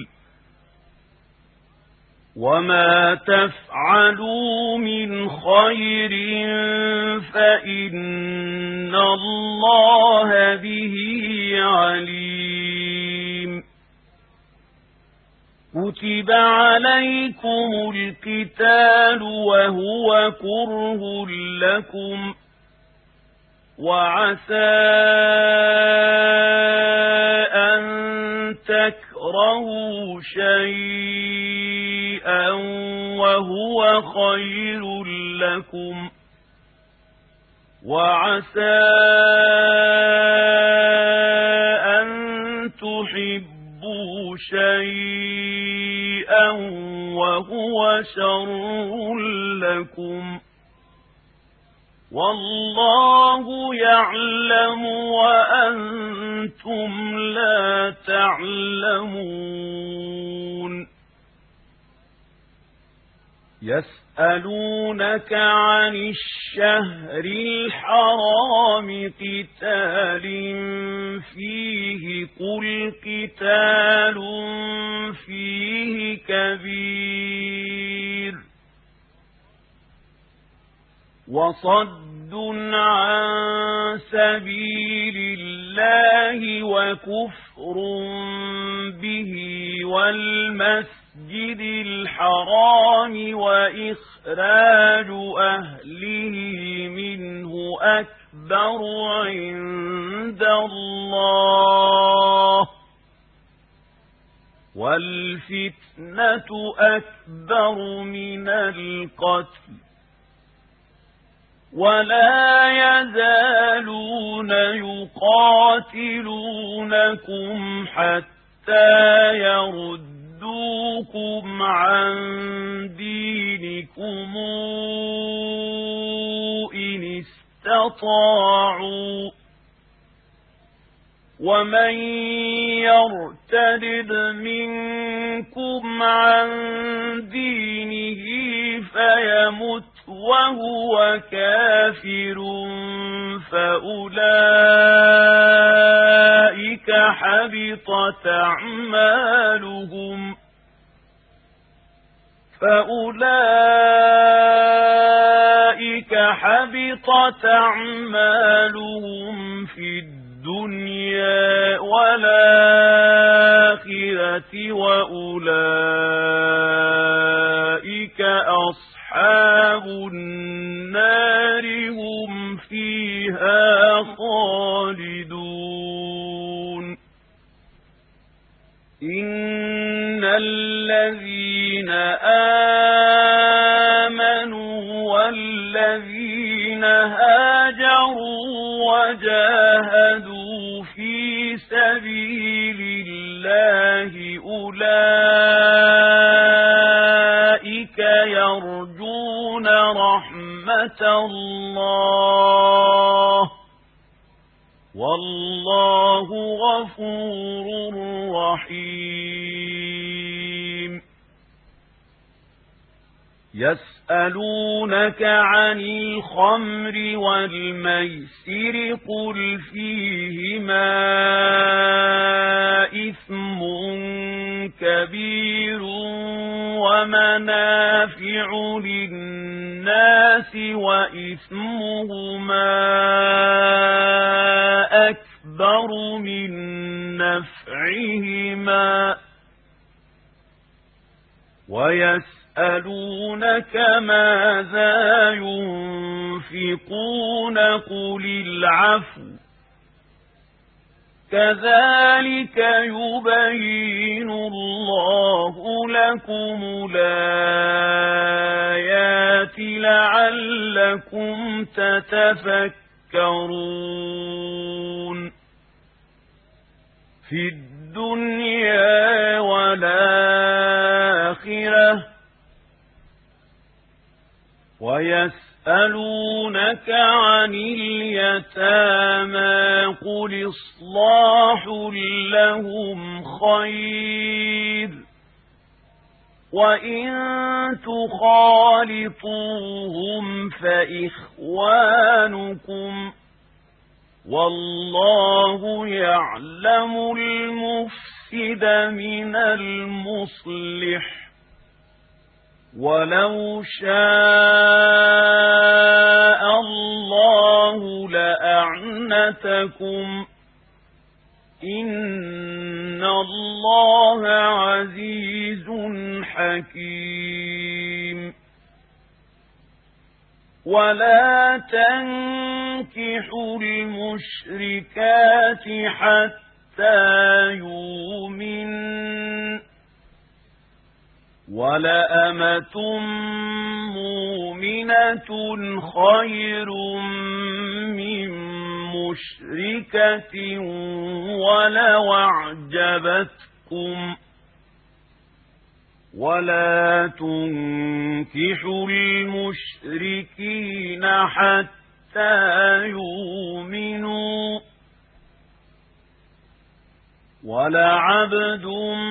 وما تفعلوا من خير فإن الله به عليم كتب عليكم القتال وهو كره لكم وعسى أن تكرهوا شيئا وهو خير لكم وعسى أن تحبوا شيئا وهو شر لكم والله يعلم وأنتم لا تعلمون يسألونك عن الشهر الحرام قتال فيه قل قتال فيه كبير وصد عن سبيل الله وكفر به والمسجد الحرام وإخراج أهله منه أكبر عند الله والفتنة أكبر من القتل ولا يزالون يقاتلونكم حتى يردوكم عن دينكم إن استطاعوا ومن يرتد منكم عن دينه فيمت وهو كافر فأولئك حبطت أعمالهم في الدنيا والآخرة وأولئك أصحاب النار هم فيها خالدون إن الذين آمنوا والذين هاجروا وجاهدوا في سبيل الله أولئك أولئك يرجون رحمة الله والله غفور رحيم يسألونك عن الخمر والميسر قل فيهما إثم كبير ومنافع للناس وإثمهما أكبر من نفعهما ويسألونك ماذا ينفقون قل العفو كذلك يبين الله لكم الآيات لعلكم تتفكرون في الدنيا والآخرة ويسألونك عن اليتامى قل إصلاح لهم خير وإن تخالطوهم فإخوانكم والله يعلم المفسد من المصلح ولو شاء الله لأعنتكم إن الله عزيز حكيم ولا تنكحوا المشركات حتى يؤمنن ولأمة مؤمنة خير من مشركة ولو أعجبتكم ولا تنكحوا المشركين حتى يؤمنوا ولعبد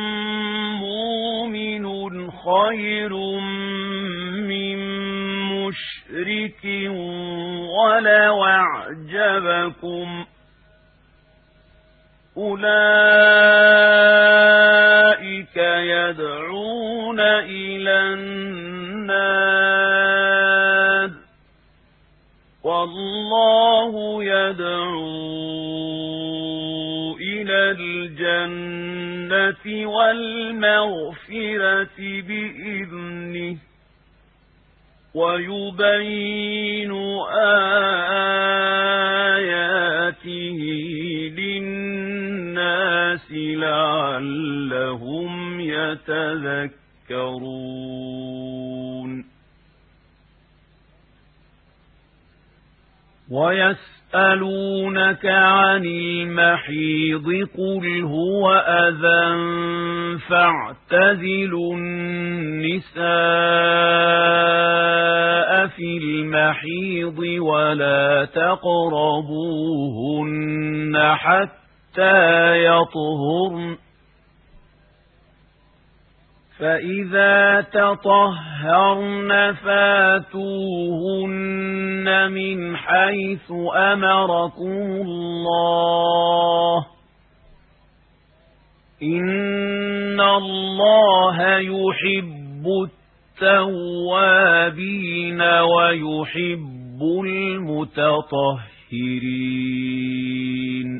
مؤمن خير من مشرك ولو أعجبكم أولئك يدعون إلى النار والله يدعو إلى الجنة والمغفرة بإذنه ويبين آياته للناس لعلهم يتذكرون ويسألونك عن المحيض قل هو أذى فاعتزلوا النساء في المحيض ولا تقربوهن حتى يطهرن فإذا تطهرن فاتوهن من حيث أمركم الله إن الله يحب التوابين ويحب المتطهرين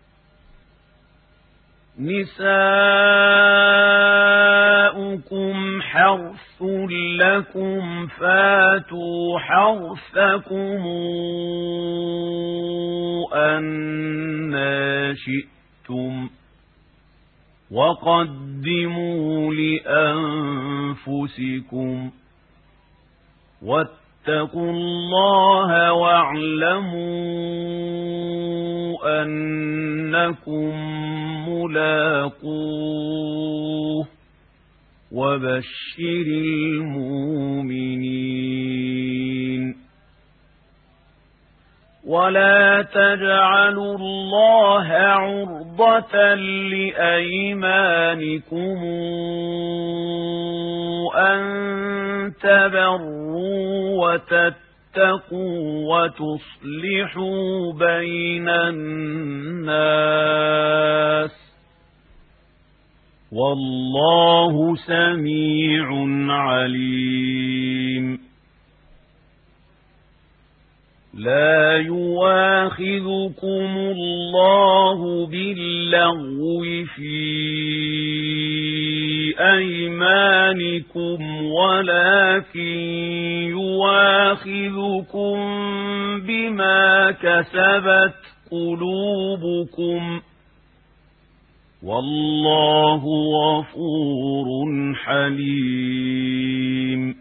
نساؤكم حرث لكم فاتوا حرثكم أنى شئتم وقدموا لأنفسكم واتقوا الله واعلموا أنكم ملاقوه وبشر المؤمنين. ولا تجعلوا الله عرضة لأيمانكم أن تبروا وتتقوا وتصلحوا بين الناس، والله سميع عليم. لا يؤاخذكم الله باللغو في أيمانكم ولكن يؤاخذكم بما كسبت قلوبكم، والله غفور حليم.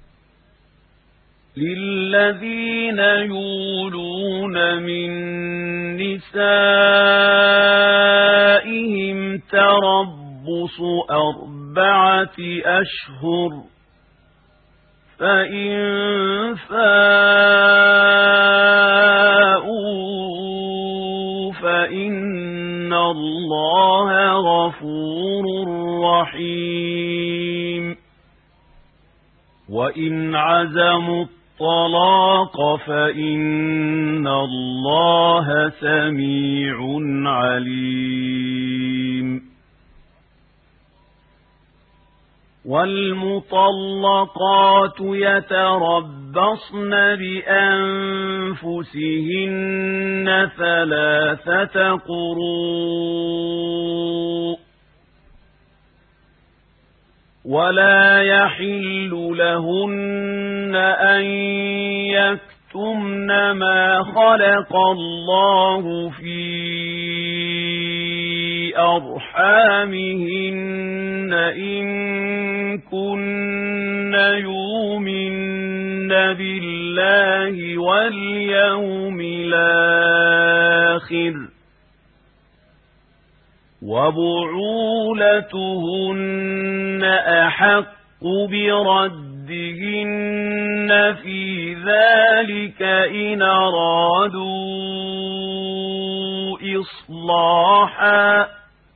للذين يولون من نسائهم تربص 4 أشهر، فإن فاءوا فإن الله غفور رحيم. وإن عزموا الطلاق فإن الله سميع عليم. والمطلقات يتربصن بأنفسهن 3 قروء، ولا يحل لهن أن يكتمن ما خلق الله في أرحامهن إن كن يؤمن بالله واليوم الآخر، وبعولتهن أحق بردهن في ذلك إن أرادوا إصلاحا،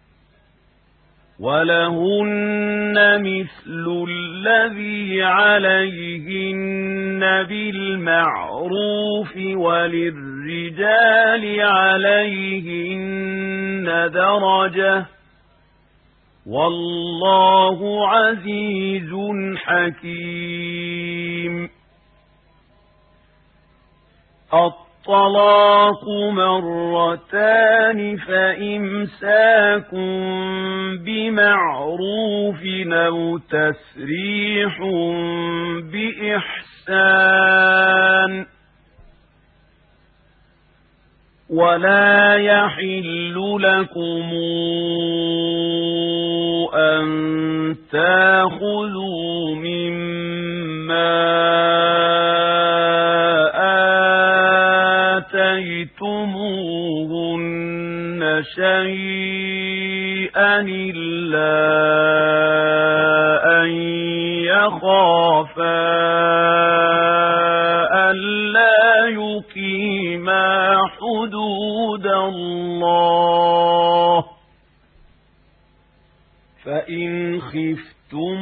ولهن مثل الذي عليهن بالمعروف، وللرجال عليهن درجة، والله عزيز حكيم. الطلاق 2 فإمساك بمعروف أو تسريح بإحسان. ولا يحل لكم أن تأخذوا مما آتيتموهن شيئا إلا أن يخافا ألا يقيما حدود الله، فإن خفتم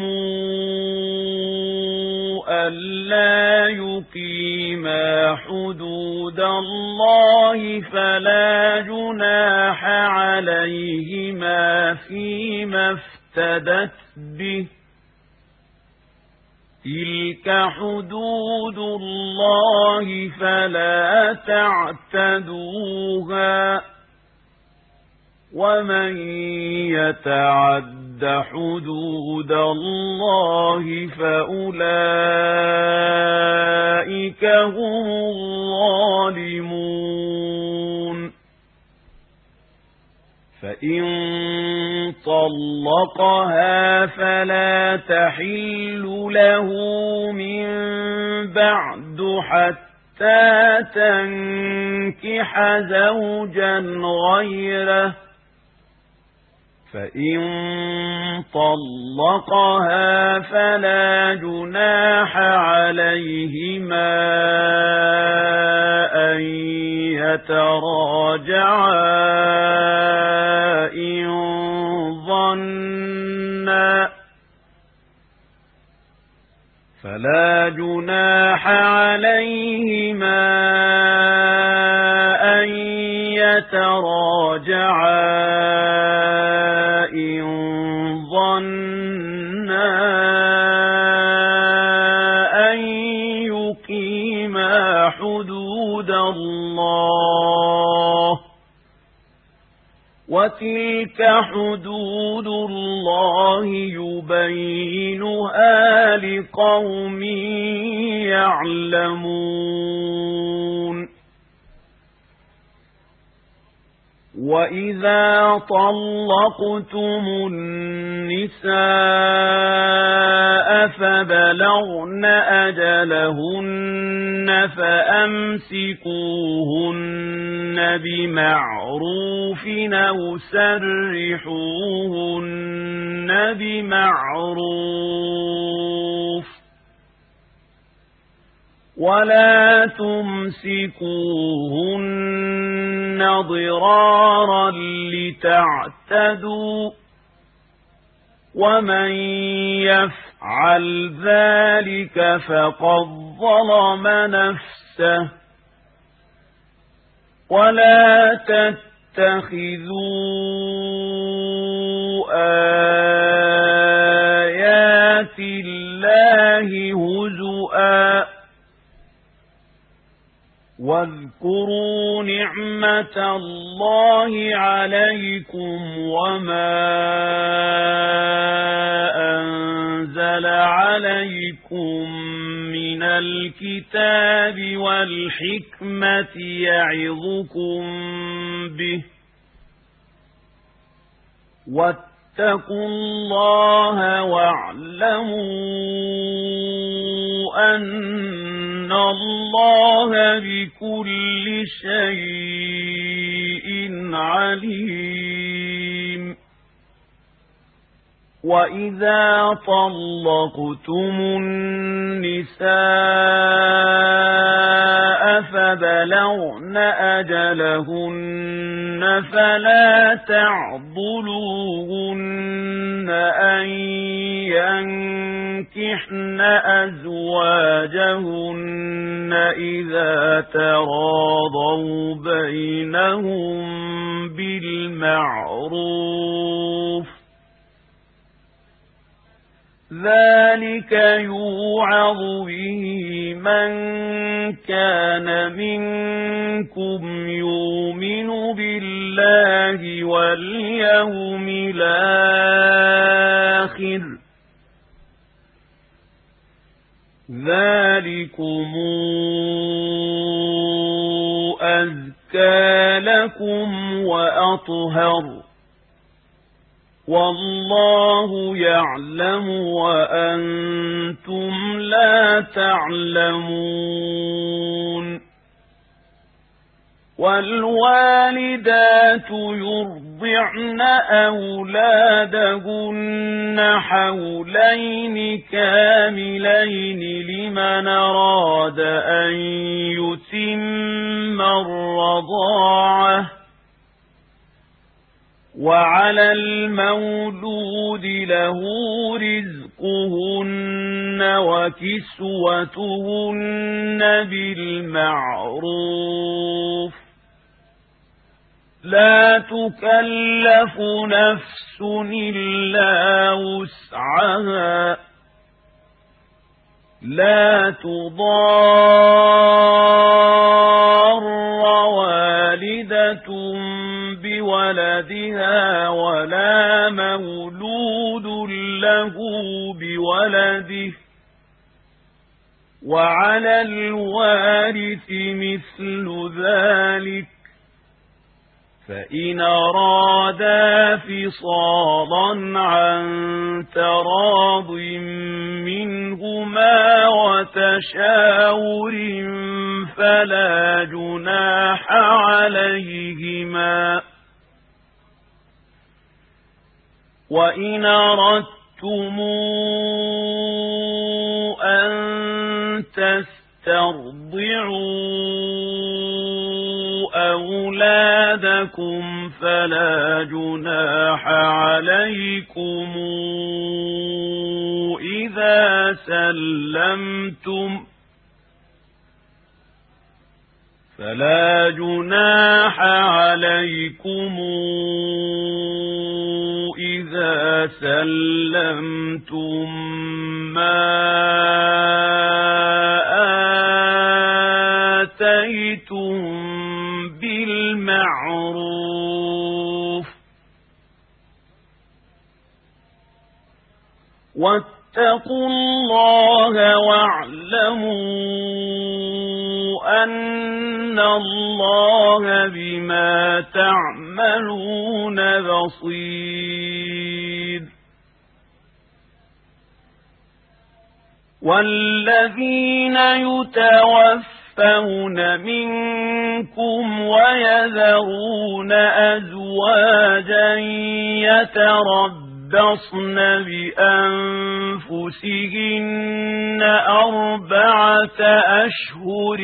ألا يقيما حدود الله فلا جناح عليهما فيما افتدت به، تلك حدود الله فلا تعتدوها، ومن يتعد حدود الله فأولئك هم الظالمون. فإن طلقها فلا تحل له من بعد حتى تنكح زوجا غيره، فإن طلقها فلا جناح عليهما أن يتراجعا إن ظنا أن يقيما حدود الله وتلك حدود الله يبينها لقوم يعلمون وإذا طلقتم النساء فبلغن أجلهن فأمسكوهن بمعروف أو سرحوهن بمعروف ولا تمسكوهن ضرارا لتعتدوا ومن يفعل ذلك فقد ظلم نفسه ولا تتخذوا آيات الله هزؤا واذكروا نعمة الله عليكم وما أنزل عليكم من الكتاب والحكمة يعظكم به واتقوا الله واعلموا أن الله بكل شيء عليم وإذا طلقتم النساء فبلغن أجلهن فلا تعضلوهن أن ينكحن أزواجهن إذا تراضوا بينهم بالمعروف ذلك يوعظ به من كان منكم يؤمن بالله واليوم الآخر ذلكم أزكى لكم وأطهر والله يعلم وأنتم لا تعلمون والوالدات يرضعن أولادهن حولين كاملين لمن أراد أن يتم الرضاعة وعلى المولود له رزقهن وكسوتهن بالمعروف لا تكلف نفس إلا وسعها لا تضار والدة بولدها ولا مولود له بولده وعلى الوارث مثل ذلك فإن أرادا فصالا عن تراض منهما وتشاور فلا جناح عليهما وإن أردتم أن تسترضعوا أولادكم فلا جناح عليكم إذا سلمتم ما آتيتم بالمعروف واتقوا الله واعلموا أن الله بما تعملون بصير والذين يتوفون منكم ويذرون أزواجا يتربصن بأنفسهن 4 أشهر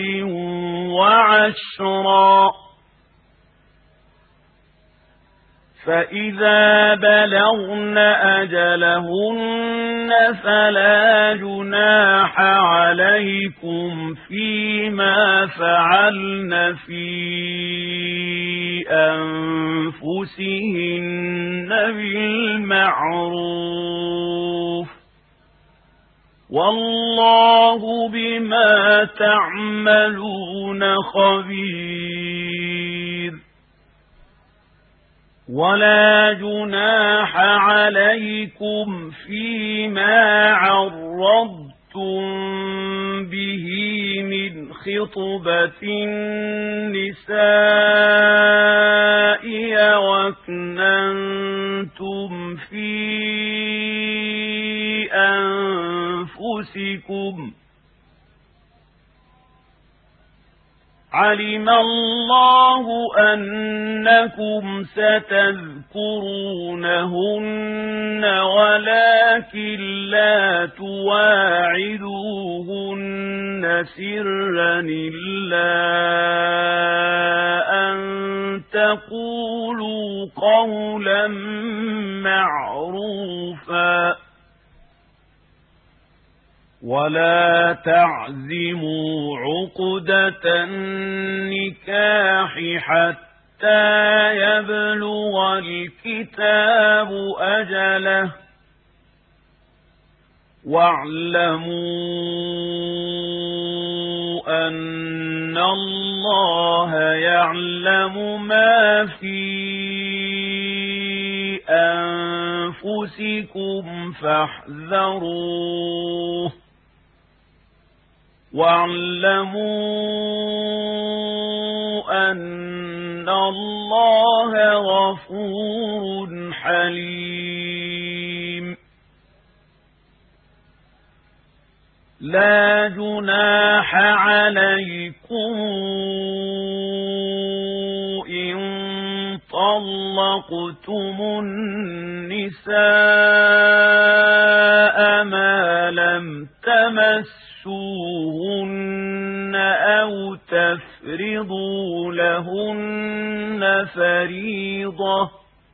وعشرا فإذا بلغن أجلهن فلا جناح عليكم فيما فعلن في أنفسهن بالمعروف والله بما تعملون خبير ولا جناح عليكم فيما عرضتم به من خطبة النساء وأكننتم في أنفسكم علم الله أنكم ستذكرونهن ولكن لا تواعدوهن سرا إلا أن تقولوا قولا معروفا ولا تعزموا عقدة النكاح حتى يبلغ الكتاب أجله واعلموا أن الله يعلم ما في أنفسكم فاحذروه واعلموا أن الله غفور حليم لا جناح عليكم إن طلقتم النساء ما لم تمسوهن أو تفرضوا لهن فريضة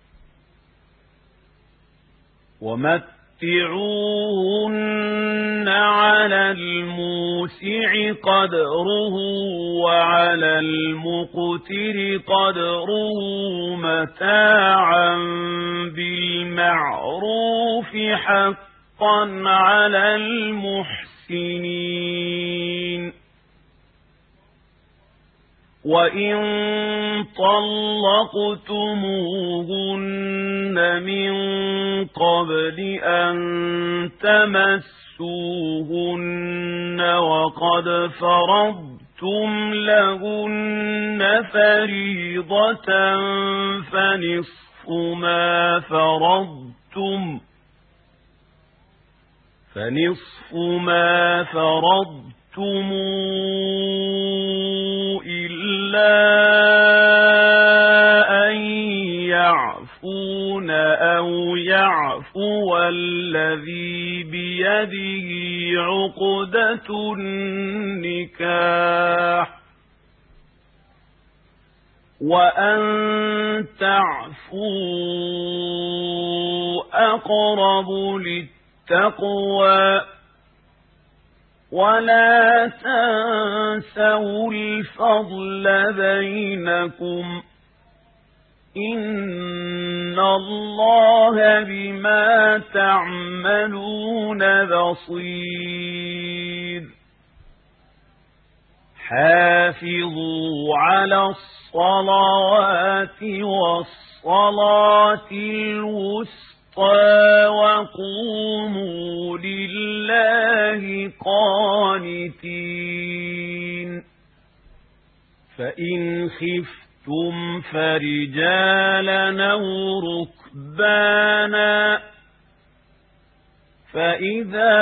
ومتعوهن على الموسع قدره وعلى المقتر قدره متاعا بالمعروف حقا على المحسنين وإن طلقتموهن من قبل أن تمسوهن وقد فرضتم لهن فريضة فنصف ما فرضتم إلا أن يعفون أو يعفو بيده عقدة النكاح وأن تعفوا أقرب للتقوى ولا تنسوا الفضل بينكم إن الله بما تعملون بصير حافظوا على الصلوات والصلاة الوسطى وقوموا لله قانتين فإن خفتم فرجالا أو ركبانا فإذا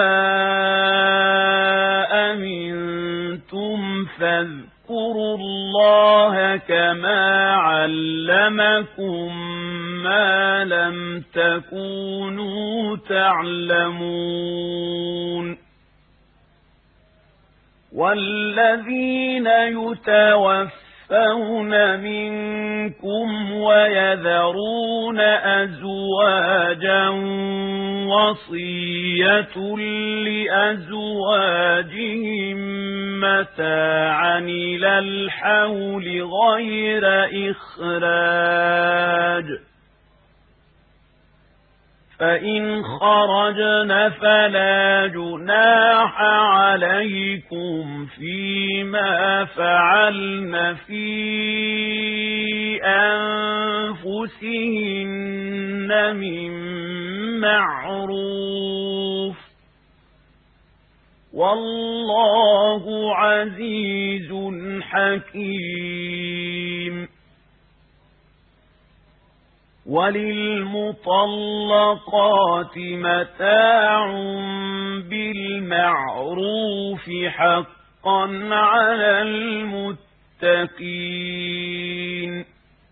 أمنتم فاذكروا الله كما علمكم ما لم تكونوا تعلمون والذين يتوفون منكم ويذرون أزواجا وصية لأزواجهم متاعا إلى الحول غير إخراج فإن خرجن فلا جناح عليكم فيما فعلن في أنفسهن من معروف والله عزيز حكيم وللمطلقات متاع بالمعروف حقا على المتقين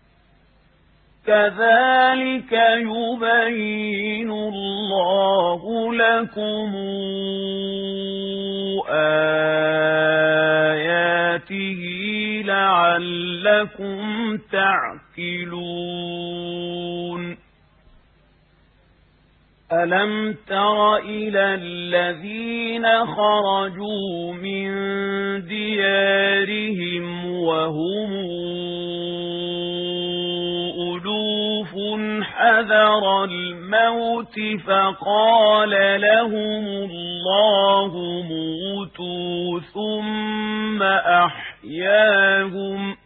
كذلك يبين الله لكم آياته لعلكم تعقلون ألم تر إلى الذين خرجوا من ديارهم وهم ألوف حذر الموت فقال لهم الله موتوا ثم أحياهم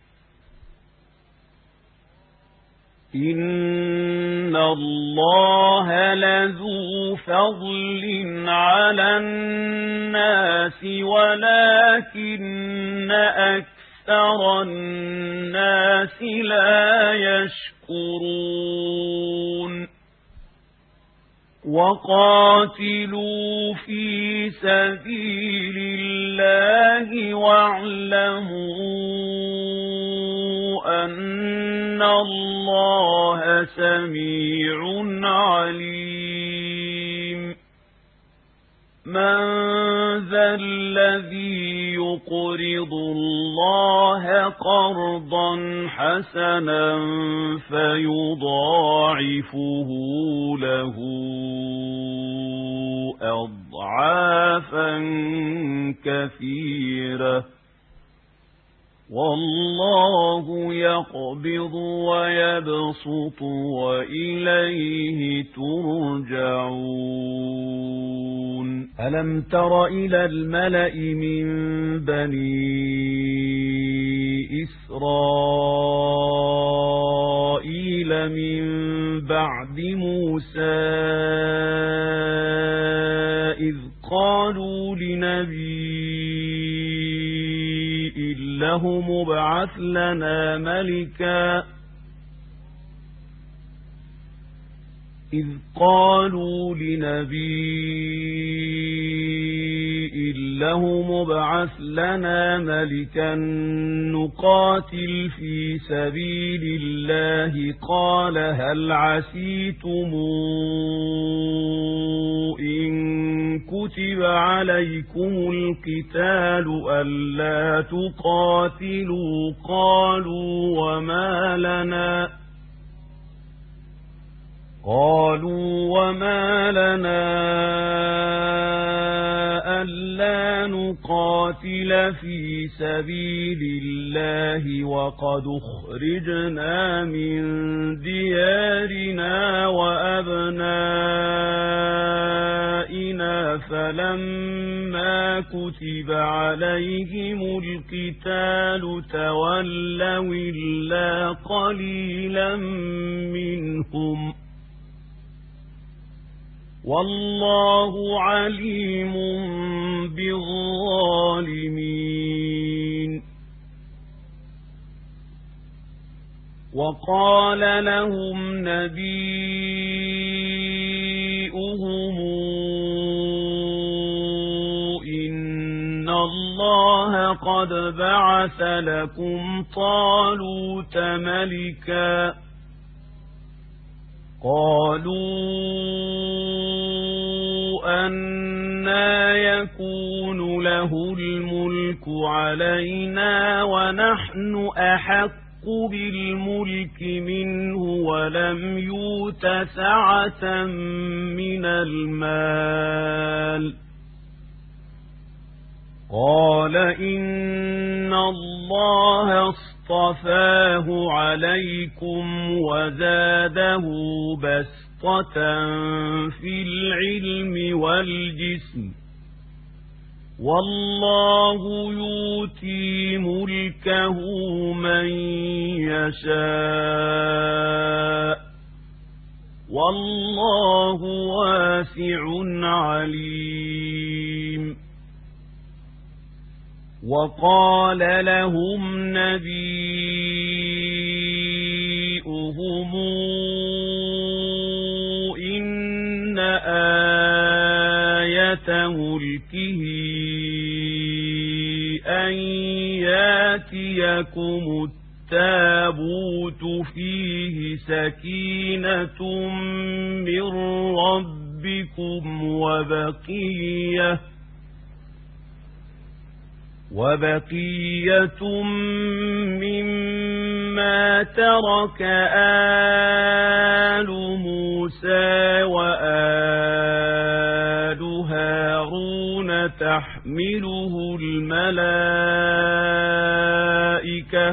إن الله لذو فضل على الناس ولكن أكثر الناس لا يشكرون وقاتلوا في سبيل الله واعلموا أن الله سميع عليم من ذا الذي يقرض الله قرضا حسنا فيضاعفه له أضعافا كثيرة والله يقبض ويبسط وإليه ترجعون ألم تر إلى الملأ من بني إسرائيل من بعد موسى إذ قالوا لنبي له مبعث لنا ملكا إذ قالوا لنبي لهم ابعث لنا ملكا نقاتل في سبيل الله قال هل عسيتم إن كتب عليكم القتال ألا تقاتلوا قالوا وما لنا ألا نقاتل في سبيل الله وقد أخرجنا من ديارنا وأبنائنا فلما كتب عليهم القتال تولوا إلا قليلا منهم والله عليم بالظالمين. وقال لهم نبيؤهم إن الله قد بعث لكم طالوت ملكا قالوا أنى يكون له الملك علينا ونحن أحق بالملك منه ولم يؤت سعة من المال قال إن الله اصطفاه عليكم وزاده بسطة في العلم والجسم والله يؤتي ملكه من يشاء والله واسع عليم. وقال لهم نبيؤهم إن آية ملكه أن ياتيكم التابوت فيه سكينة من ربكم وبقية مما ترك آل موسى وآل هارون تحمله الملائكة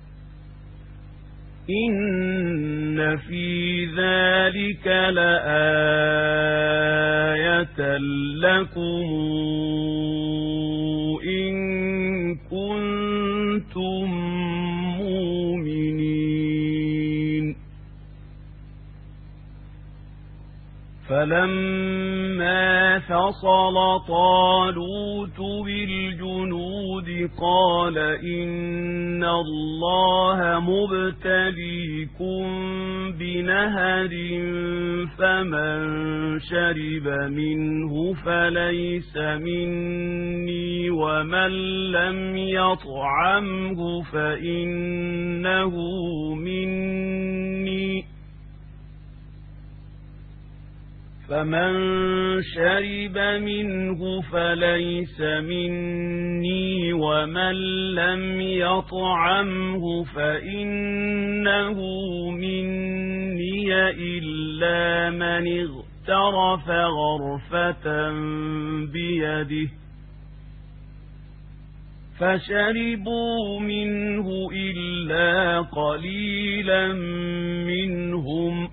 إن في ذلك لآية لكم إن كنتم مؤمنين. فلما فصل طالوت بالجنود قال إن الله مبتليكم بنهر فمن شرب منه فليس مني ومن لم يطعمه فإنه مني فمن شرب منه فليس مني ومن لم يطعمه فإنه مني إلا من اغترف غرفة بيده فشربوا منه إلا قليلا منهم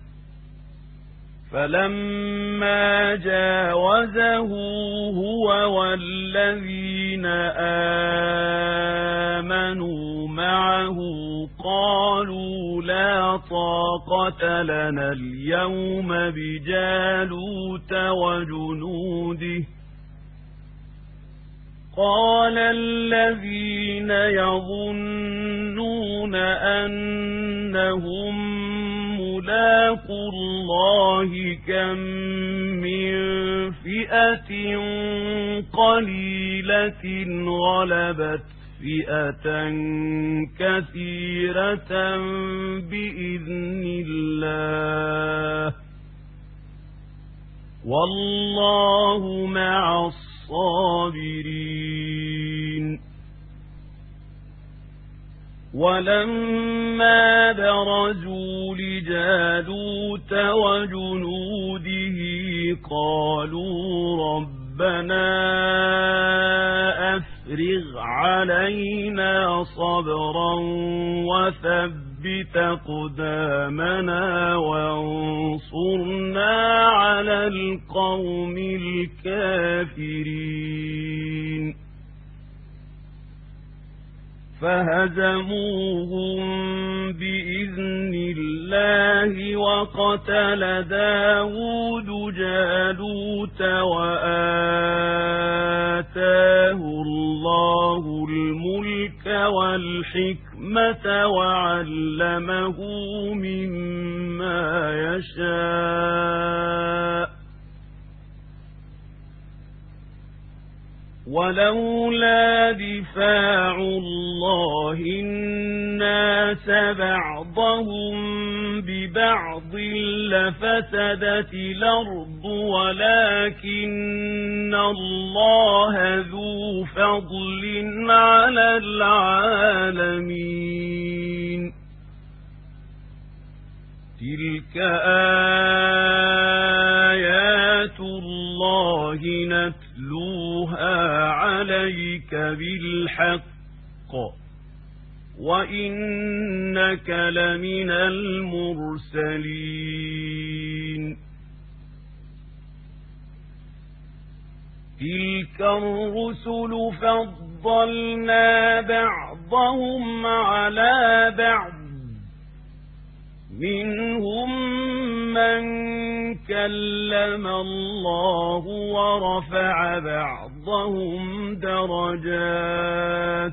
فلما جاوزه هو والذين آمنوا معه قالوا لا طاقة لنا اليوم بجالوت وجنوده قال الذين يظنون أنهم ملاقو الله كم من فئة قليلة فئة غلبت فئة كثيرة بإذن الله والله مع الصابرين. ولما برزوا لجالوت وجنوده قالوا ربنا أفرغ علينا صبرا وثبت أقدامنا وانصرنا على القوم الكافرين. فهزموهم بإذن الله وقتل داود جالوت وآتاه الله الملك والحكمة وعلمه مما يشاء. ولولا دفاع الله الناس بعضهم ببعض لفسدت الأرض ولكن الله ذو فضل على العالمين. تلك آيات الله نتلوها عليك بالحق وإنك لمن المرسلين. تلك الرسل فضلنا بعضهم على بعض منهم من كلم الله ورفع بعضهم درجات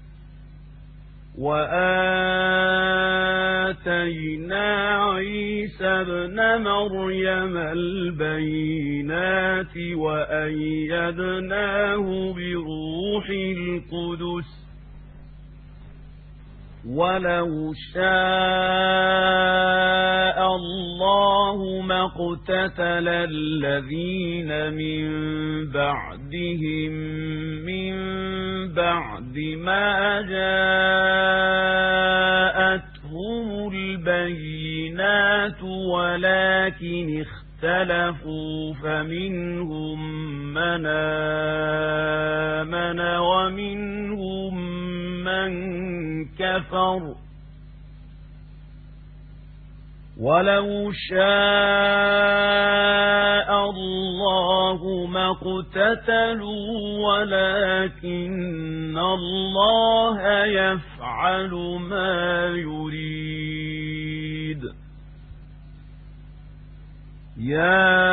وآتينا عيسى ابن مريم البينات وأيدناه بروح القدس ولو شاء الله ما اقتتل الذين من بعدهم من بعد ما جاءتهم البينات ولكن اختلفوا فمنهم من آمن ومنهم من كفر ولو شاء الله ما اقتتلوا ولكن الله يفعل ما يريد. يا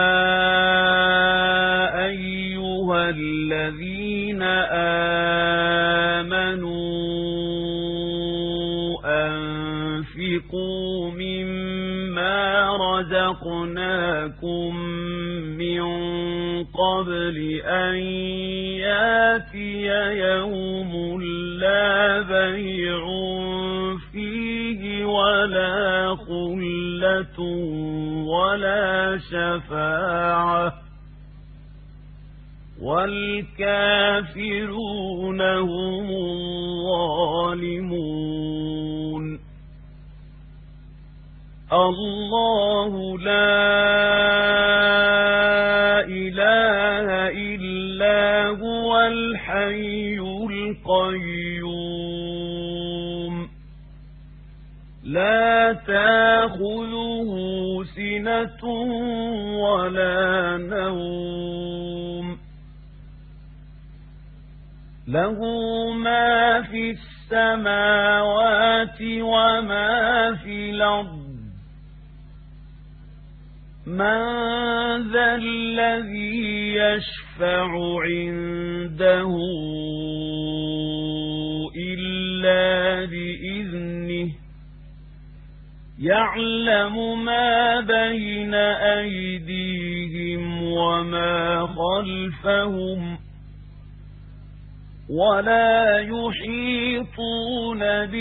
أيها الذين آمنوا أنفقوا مما رزقناكم من قبل أن يأتي يوم لا بيع فيه ولا خلة ولا شفاعة والكافرون هم الظالمون. الله لا إله إلا هو الحي القيوم لا تأخذه سنة ولا نوم له ما في السماوات وما في الأرض. من ذا الذي يشفع عنده إلا بإذنه يعلم ما بين أيديهم وما خلفهم ولا يحيطون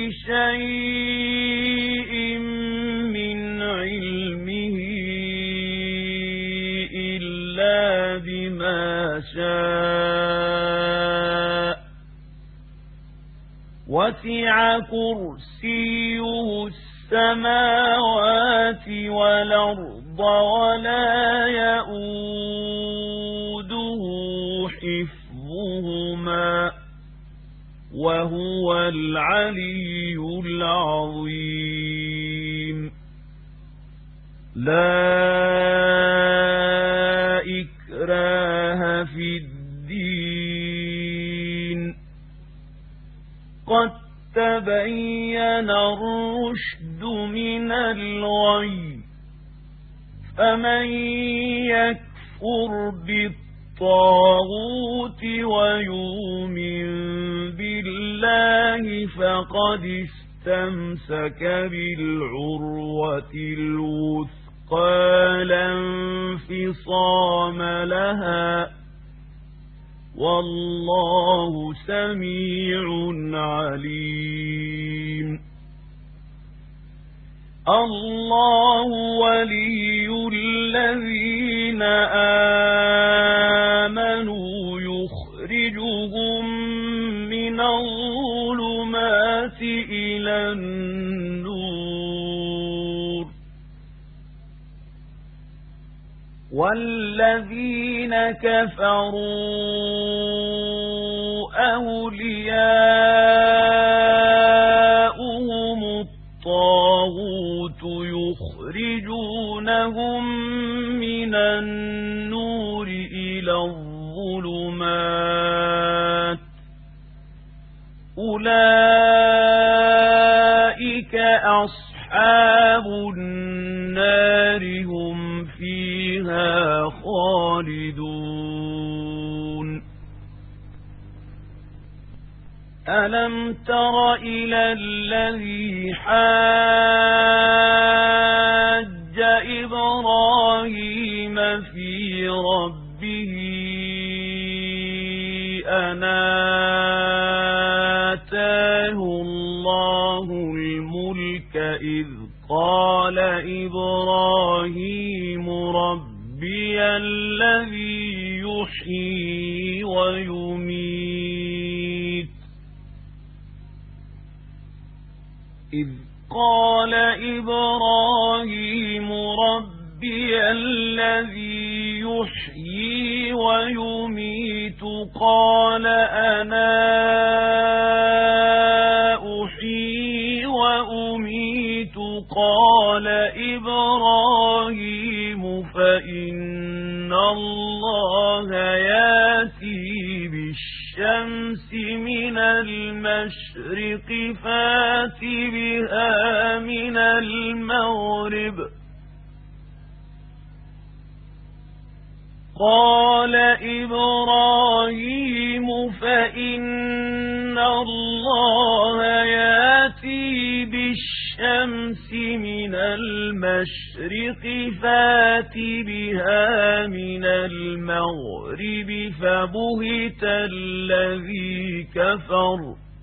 بشيء من علمه إلا بما شاء وسع كرسيه السماوات والأرض ولا يئوده حفظهما وهو العلي العظيم لا إكراه في الدين قد تبين الرشد من الغي فمن يكفر بالطاغوت ويؤمن بالله فقد استمسك بالعروة الوثقى لا انفصام لها والله سميع عليم الله ولي الذين آمنوا يخرجهم من الظلمات إلى النور والذين كفروا أولياؤهم الطاغوت يخرجونهم من النور إلى الظلمات أولئك أصحاب النار هم فيها خالدون ألم تر إلى الذي حاج إبراهيم في ربه أن آتاه الله الملك إذ قال إبراهيم ربي الذي يحيي ويميت إذ قال إبراهيم ربي الذي يحيي ويميت قال أنا أحيي وأميت قال إبراهيم فإن الله يأتي بالشمس من المشرق فات بها من المغرب قال إبراهيم فإن الله يأتي بالشمس من المشرق فات بها من المغرب فبهت الذي كفر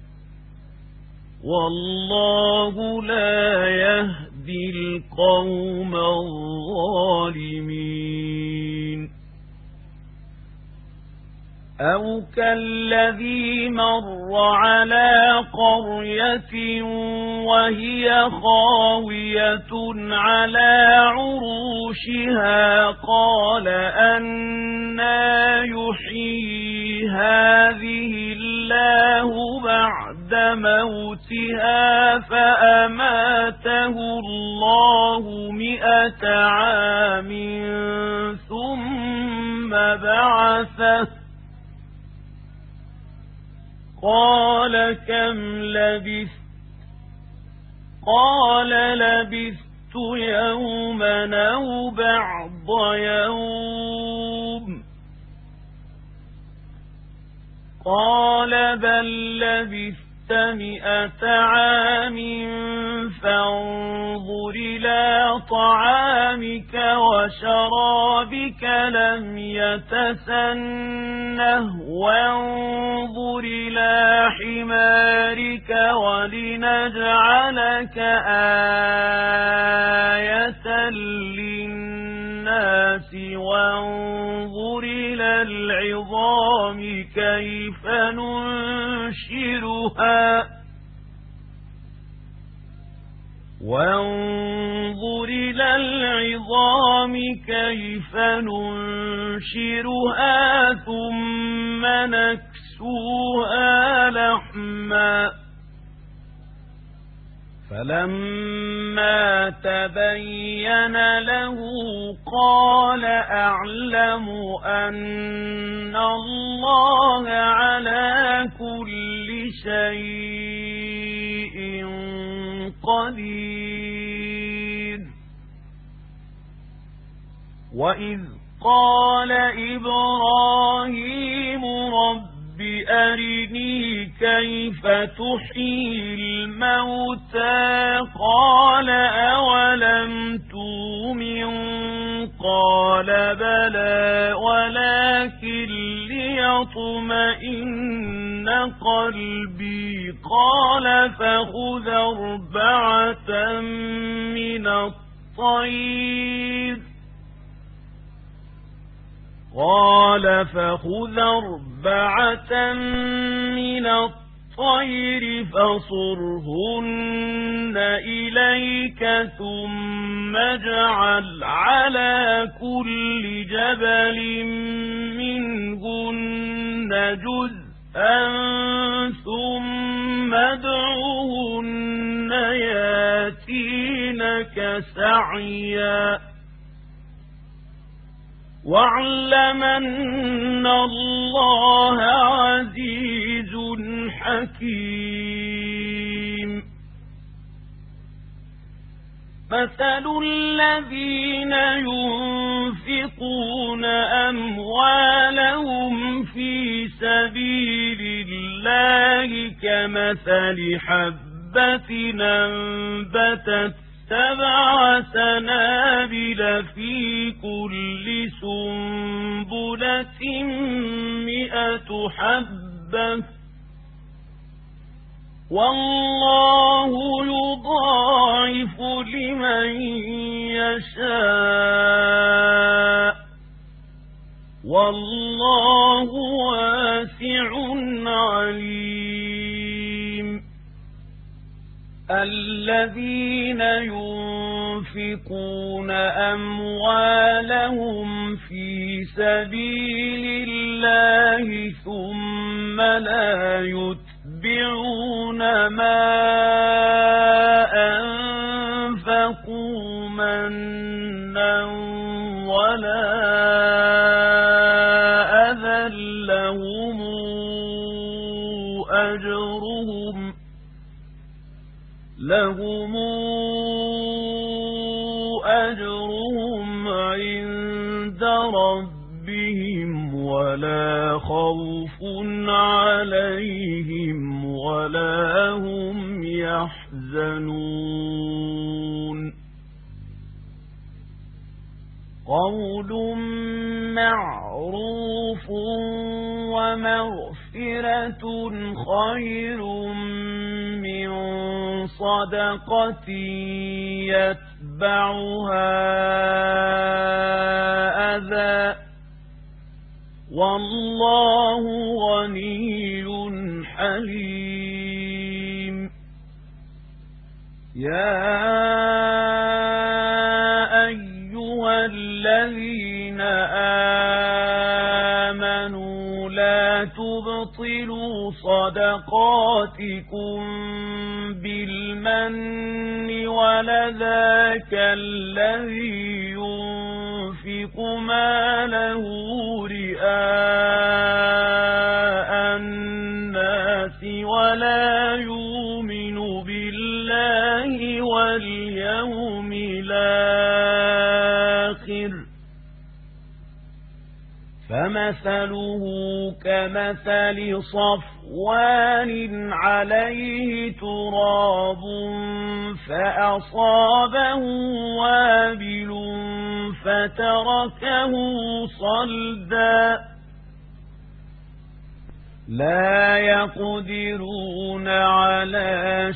والله لا يهدي القوم الظالمين أو كالذي مر على قرية وهي خاوية على عروشها قال أنى يحيي هذه الله بعد موتها فأماته الله 100 عام ثم بعثه قال كم لبثت قال لبثت يوما أو بعض يوم قال بل لبثت مئة عام فانظر إلى طعامك وشرابك لم يتسنه وانظر إلى حمارك ولنجعلك آية للناس وانظر إلى العظام كيف ننشرها وانظر إلى العظام كيف ننشرها ثم نكسوها لحما فلما تبين له قال أعلم أن الله على كل شيء قدير وإذ قال إبراهيم رب أرني كيف تحيي الموتى قال أولم تؤمن قال بلى ولكن ليطمئن قلبي قال فخذ أربعة من الطير من الطير فصرهن إليك ثم اجعل على كل جبل منهن جزءا ثم ادعهن ياتينك سعيا واعلم أن الله عزيز حكيم مثل الذين ينفقون أموالهم في سبيل الله كمثل حبة أنبتت 7 سنابل في كل سنبلة 100 حبة والله يضاعف لمن يشاء والله واسع عليم الذين ينفقون أموالهم في سبيل الله ثم لا يتبعون ما أنفقوا منا ولا أذى لهم أجرهم عند ربهم ولا خوف عليهم ولا هم يحزنون قول معروف ومغفرة خير من صدقة يتبعها أذى والله غني حليم يا أيها الذين آمنوا لا تبطلوا صدقاتكم بالمن ولذاك الذي ينفق ماله رئاء الناس ولا يؤمن بالله واليوم الآخر فمثله كمثل صفوان عليه تراب فأصابه وابل فتركه صلدا لا يقدرون على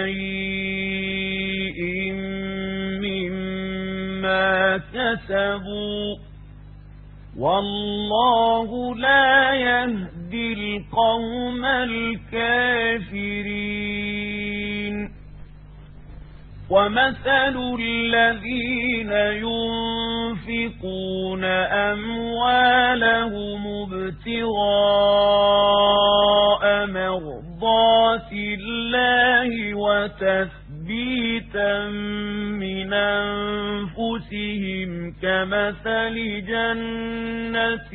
شيء مما كسبوا والله لا يهدي القوم الكافرين ومثل الذين ينفقون أموالهم ابتغاء مرضات الله وتثبيتا من أنفسهم كمثل جنة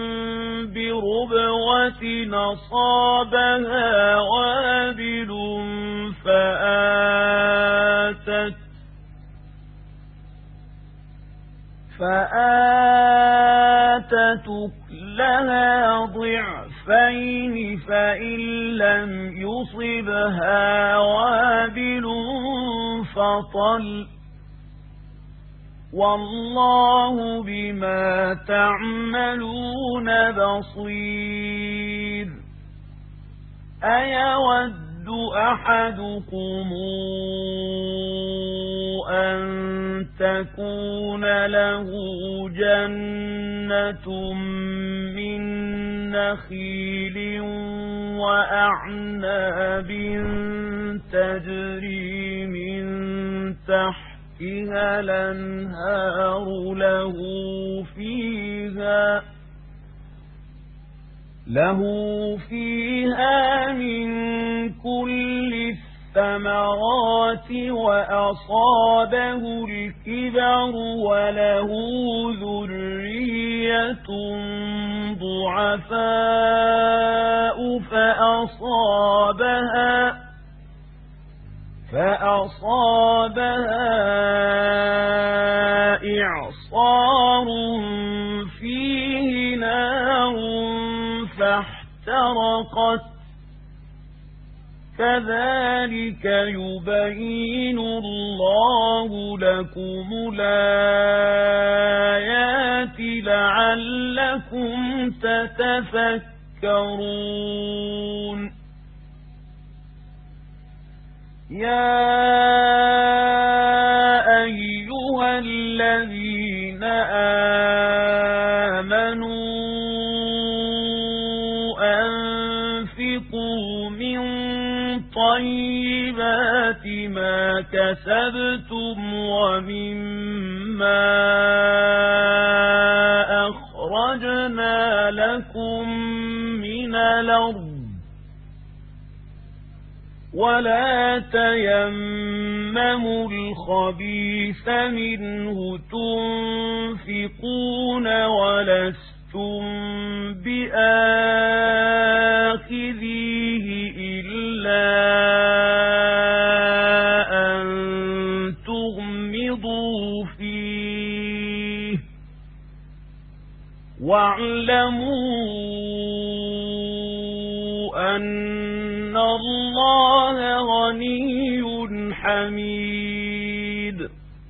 بربوة أصابها وابل فآتت أكلها ضعفين فإن لم يصبها وابل فطل والله بما تعملون بصير أيود أحدكم أن تكون له جنة من نخيل وأعناب تجري من تحتها الأنهار له فيها من كل الثمرات وأصابه الكبر وله ذرية ضعفاء فأصابها إعصار فيه نار فاحترقت كذلك يبين الله لكم الآيات لعلكم تتفكرون يا أيها الذين آمنوا أنفقوا من طيبات ما كسبتم ومما أخرجنا لكم من الأرض ولا تيمموا الخبيث منه تنفقون ولستم بآخذيه إلا أن تغمضوا فيه واعلموا أن الله غني حميد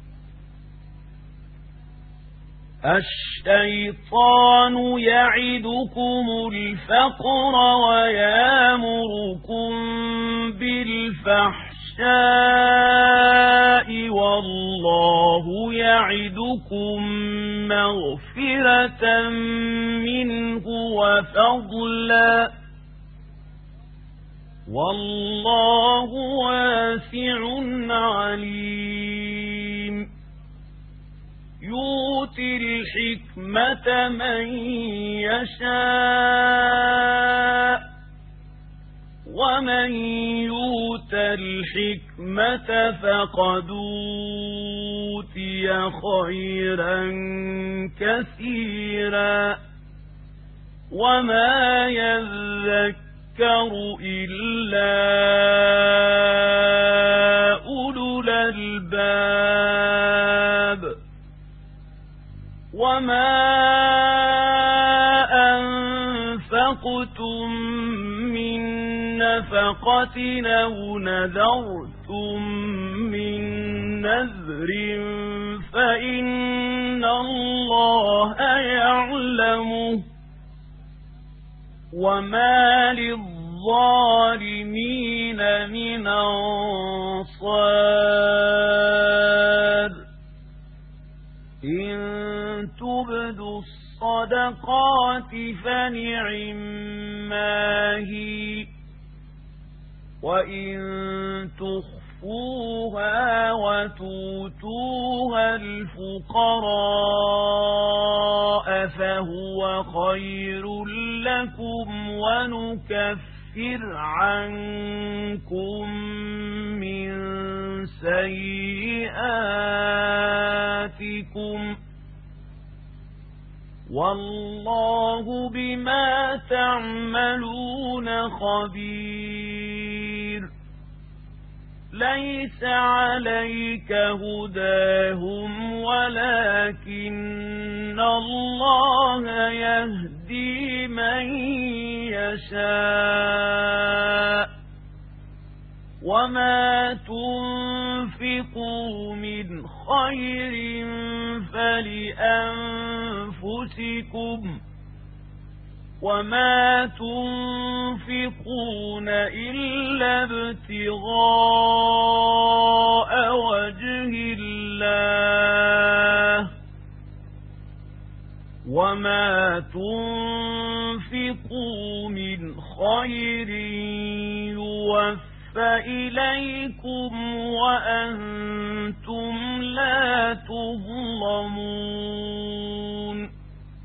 الشيطان يعدكم الفقر ويأمركم بالفحشاء والله يعدكم مغفرة منه وفضلا والله واسع عليم يؤتي الحكمة من يشاء ومن يؤت الحكمة فقد أوتي خيرا كثيرا وما يذكر إلا أولو الألباب وما أنفقتم من نفقة صدقة أو نذرتم من نذر فإن الله يعلمه وما للظالمين من أنصار إن تبدوا الصدقات فنعما هي وإن تخفوها وتؤتوها الفقراء فهو خير لكم ونكفر عنكم من سيئاتكم والله بما تعملون خبير ليس عليك هداهم ولكن الله يهدي من يشاء وما تنفقوا من خير فلأنفسكم وما تنفقون إلا ابتغاء وجه الله وما تنفقوا من خير يوفى إليكم وأنتم لا تظلمون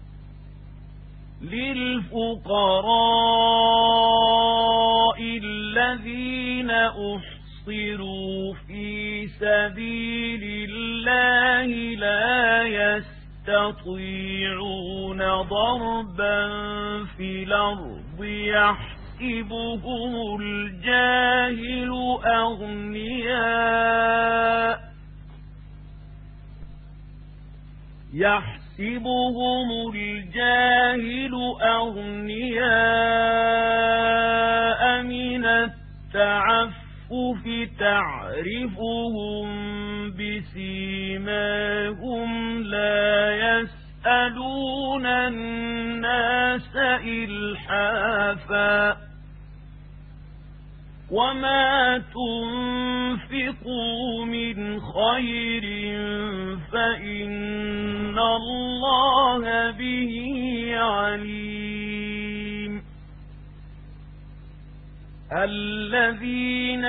للفقراء الذين أحصروا في سبيل الله لا يستطيعون ضربا في الأرض يحسبهم الجاهل أغنياء من التعفف تعرفهم بسيماهم لا يسألون الناس إلحافا وما تنفقوا من خير فإن الله به عليم الذين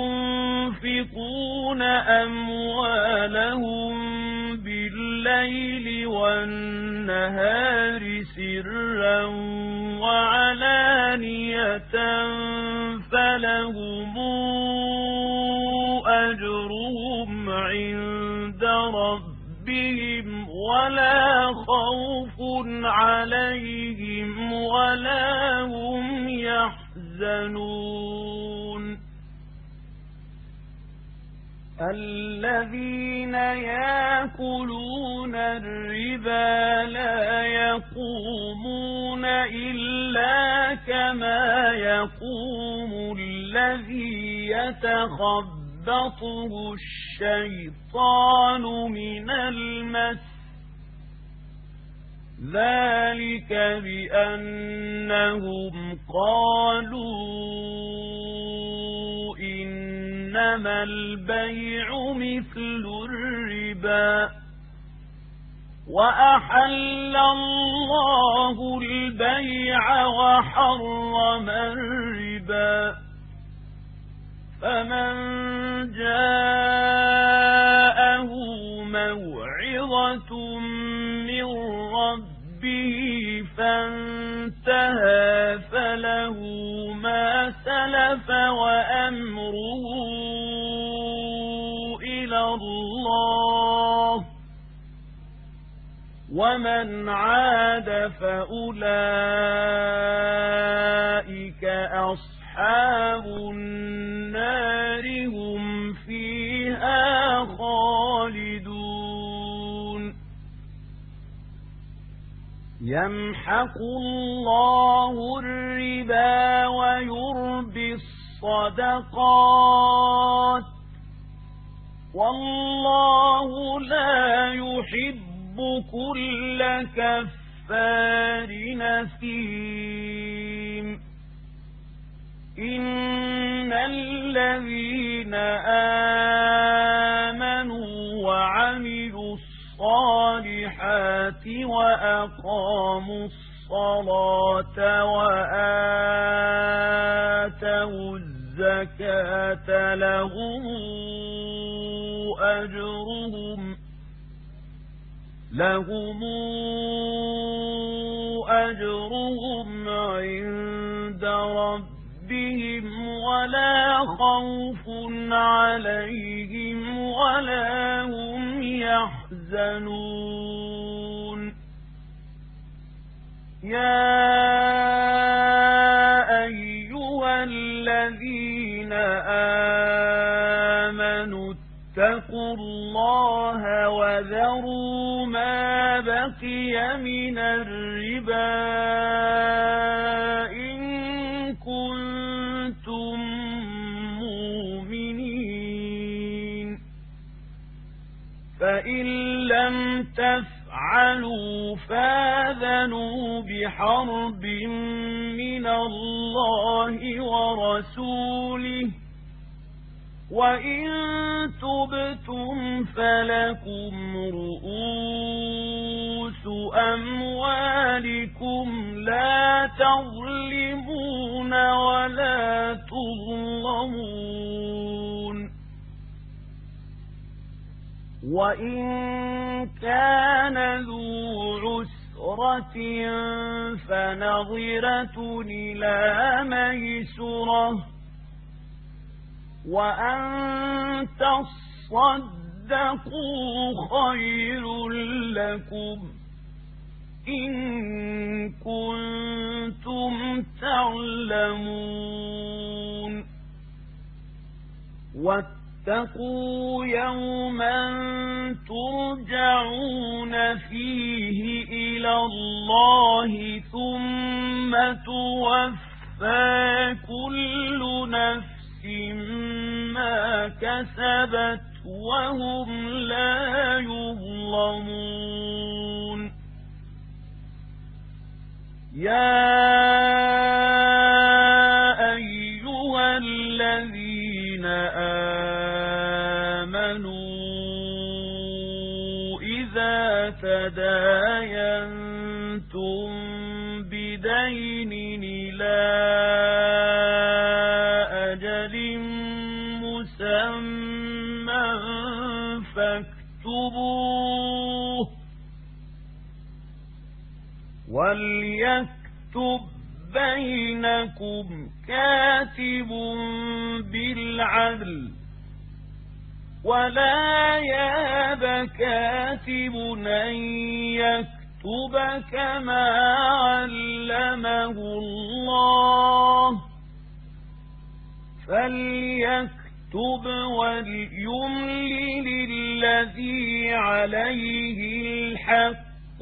ينفقون أموالهم بالليل والنهار سرا وعلانية فلهم أجرهم عند ربهم ولا خوف عليهم ولا هم يحزنون الذين يأكلون الربا لا يقومون إلا كما يقوم الذي يتخبطه الشيطان من المس ذلك بأنهم قالوا إنما البيع مثل الربا وأحل الله البيع وحرم الربا فمن جاءه موعظة من ربه فانتهى فله ما سلف وأمره إلى الله ومن عاد فأولئك أصحاب النار هم فيها خالدون يمحق الله الربا ويربي الصدقات والله لا يحب كل كفار أثيم إن الذين آمنوا وعملوا الصالحات وأقاموا الصلاة وآتوا الزكاة لهم أجرهم عند ربهم ولا خوف عليهم ولا هم يحزنون يا أيها الذين آمنوا اتقوا الله وذروا ما بقي من الربا إن كنتم مؤمنين فإن لم تفعلوا فآذنوا بحرب من الله ورسوله وإن تبتم فلكم رؤوس أموالكم لا تظلمون ولا تظلمون وإن كان ذو عسرة فنظرة إلى ميسرة وأن تصدقوا خير لكم إن كنتم تعلمون واتقوا يوما ترجعون فيه إلى الله ثم توفى كل نفس ما كسبت وهم لا يظلمون يا أيها الذين آمنوا إذا تداينتم بدين إلى فاكتبوه وليكتب بينكم كاتب بالعدل ولا يأب كاتب أن يكتب كما علمه الله فليكتب وليملل الذي عليه الحق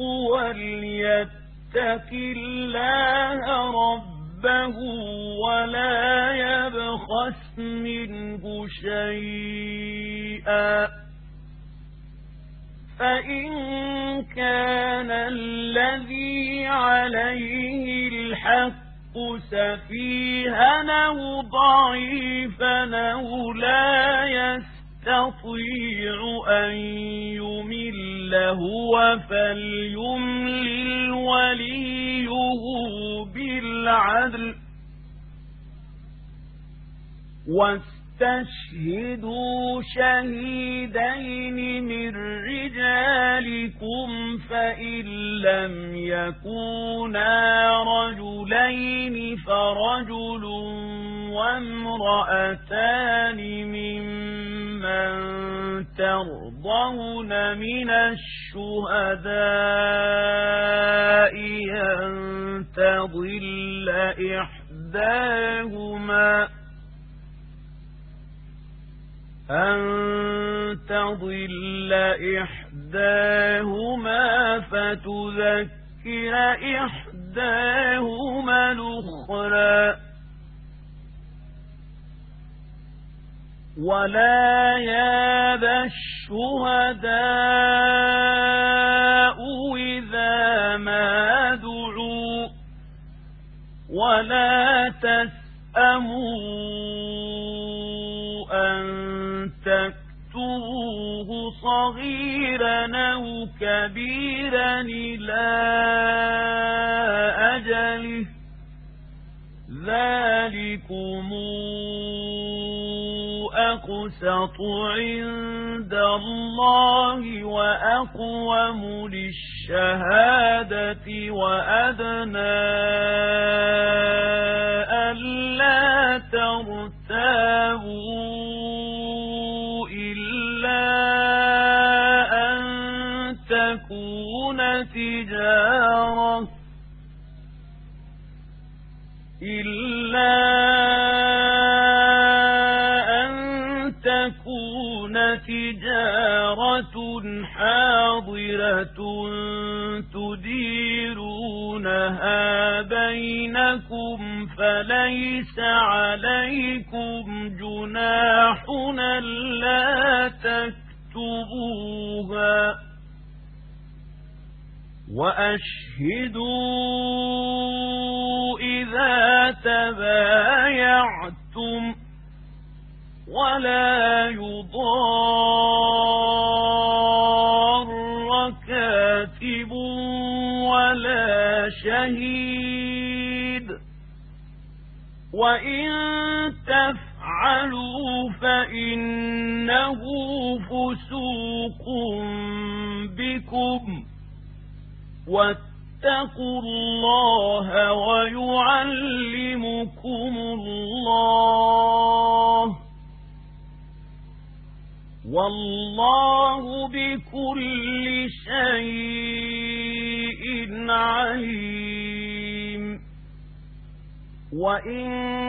وليتق الله ربه ولا يبخس منه شيئا فإن كان الذي عليه الحق سفيها أو ضعيفا أو لا يستطيع أن يمل هو فليملل وليه بالعدل واستشهدوا شهيدين من رجالكم فإن لم يكونا رجلين فرجل وامرأتان ممن ترضون من الشهداء أن تضل إحداهما فتذكر إحداهما الأخرى ولا يابى الشهداء إذا ما دعوا ولا تسأموا أن تكتبوه صغيرا أو كبيرا إلى أجله ذلكم أقسط عند الله وأقوم للشهادة وأدنى ألا ترتابوا إلا أن تكون تجارة حاضرة تديرونها بينكم فليس عليكم جناح ألا تكتبوها وأشهدوا إذا تبايعتم ولا يضار كاتب ولا شهيد وإن تفعلوا فإنه فسوق بكم واتقوا الله ويعلمكم الله والله بكل شيء عليم وإن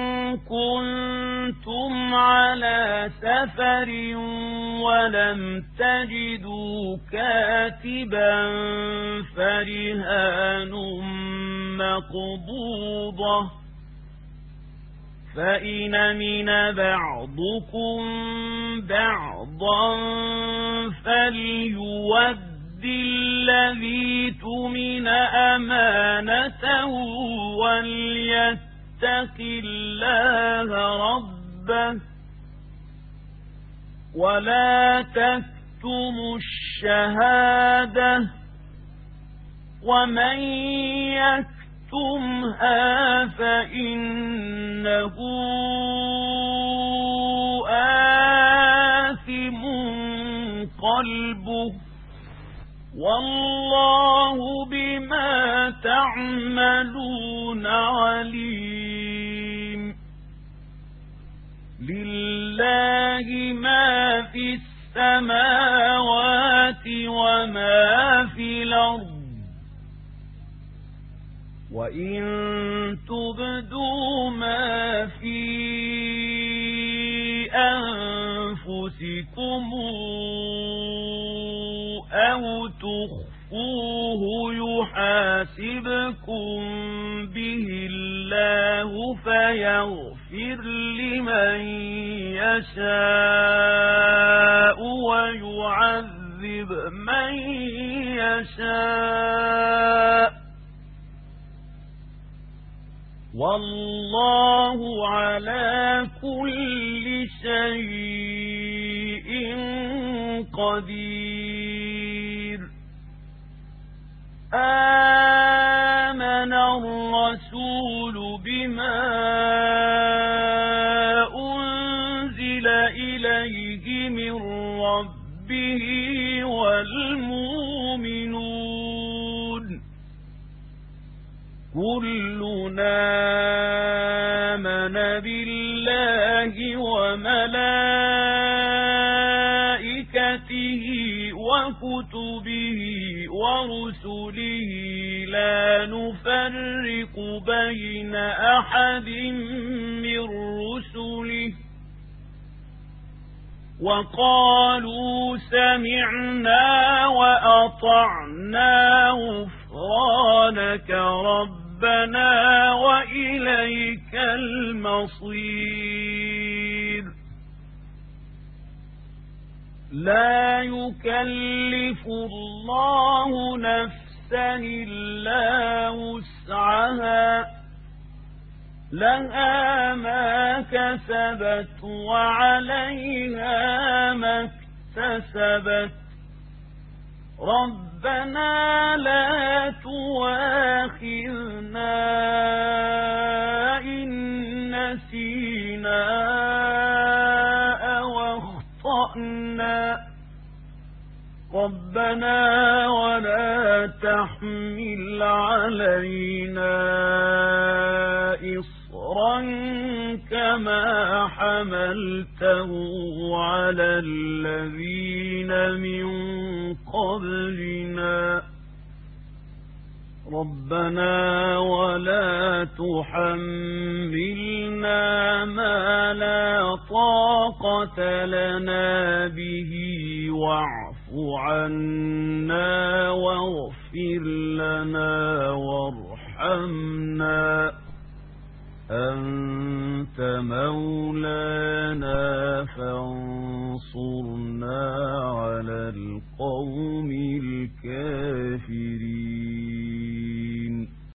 كنتم على سفر ولم تجدوا كاتبا فرهان مقبوضة فإن من بعضكم بعضا فليود الذي تؤمن أمانته وليتق الله ربه ولا تكتموا الشهادة ومن يكتمها فإنه آثم قلبه والله بما تعملون عليم لله ما في السماوات وما في الأرض وإن تبدوا ما في أنفسكم أو تخفوه يحاسبكم به الله فيغفر لمن يشاء ويعذب من يشاء والله على كل شيء قدير آمن الرسول بما أنزل إليه من ربه والمؤمنون كلنا آمن بالله وملائكته وكتبه ورسله لا نفرق بين أحد من رسله وقالوا سمعنا وأطعنا غفرانك ربنا وإليك المصير لا يكلف الله نفسا إلا وسعها لها ما كسبت وعليها ما اكتسبت ربنا لا تؤاخذنا إن نسينا أو أخطأنا ربنا ولا تحمل علينا إصرا كما حملته على الذين من قبلنا ربنا ولا تحملنا ما لا طاقة لنا به واعف عنا واغفر لنا وارحمنا أنت مولانا فانصرنا على القوم الكافرين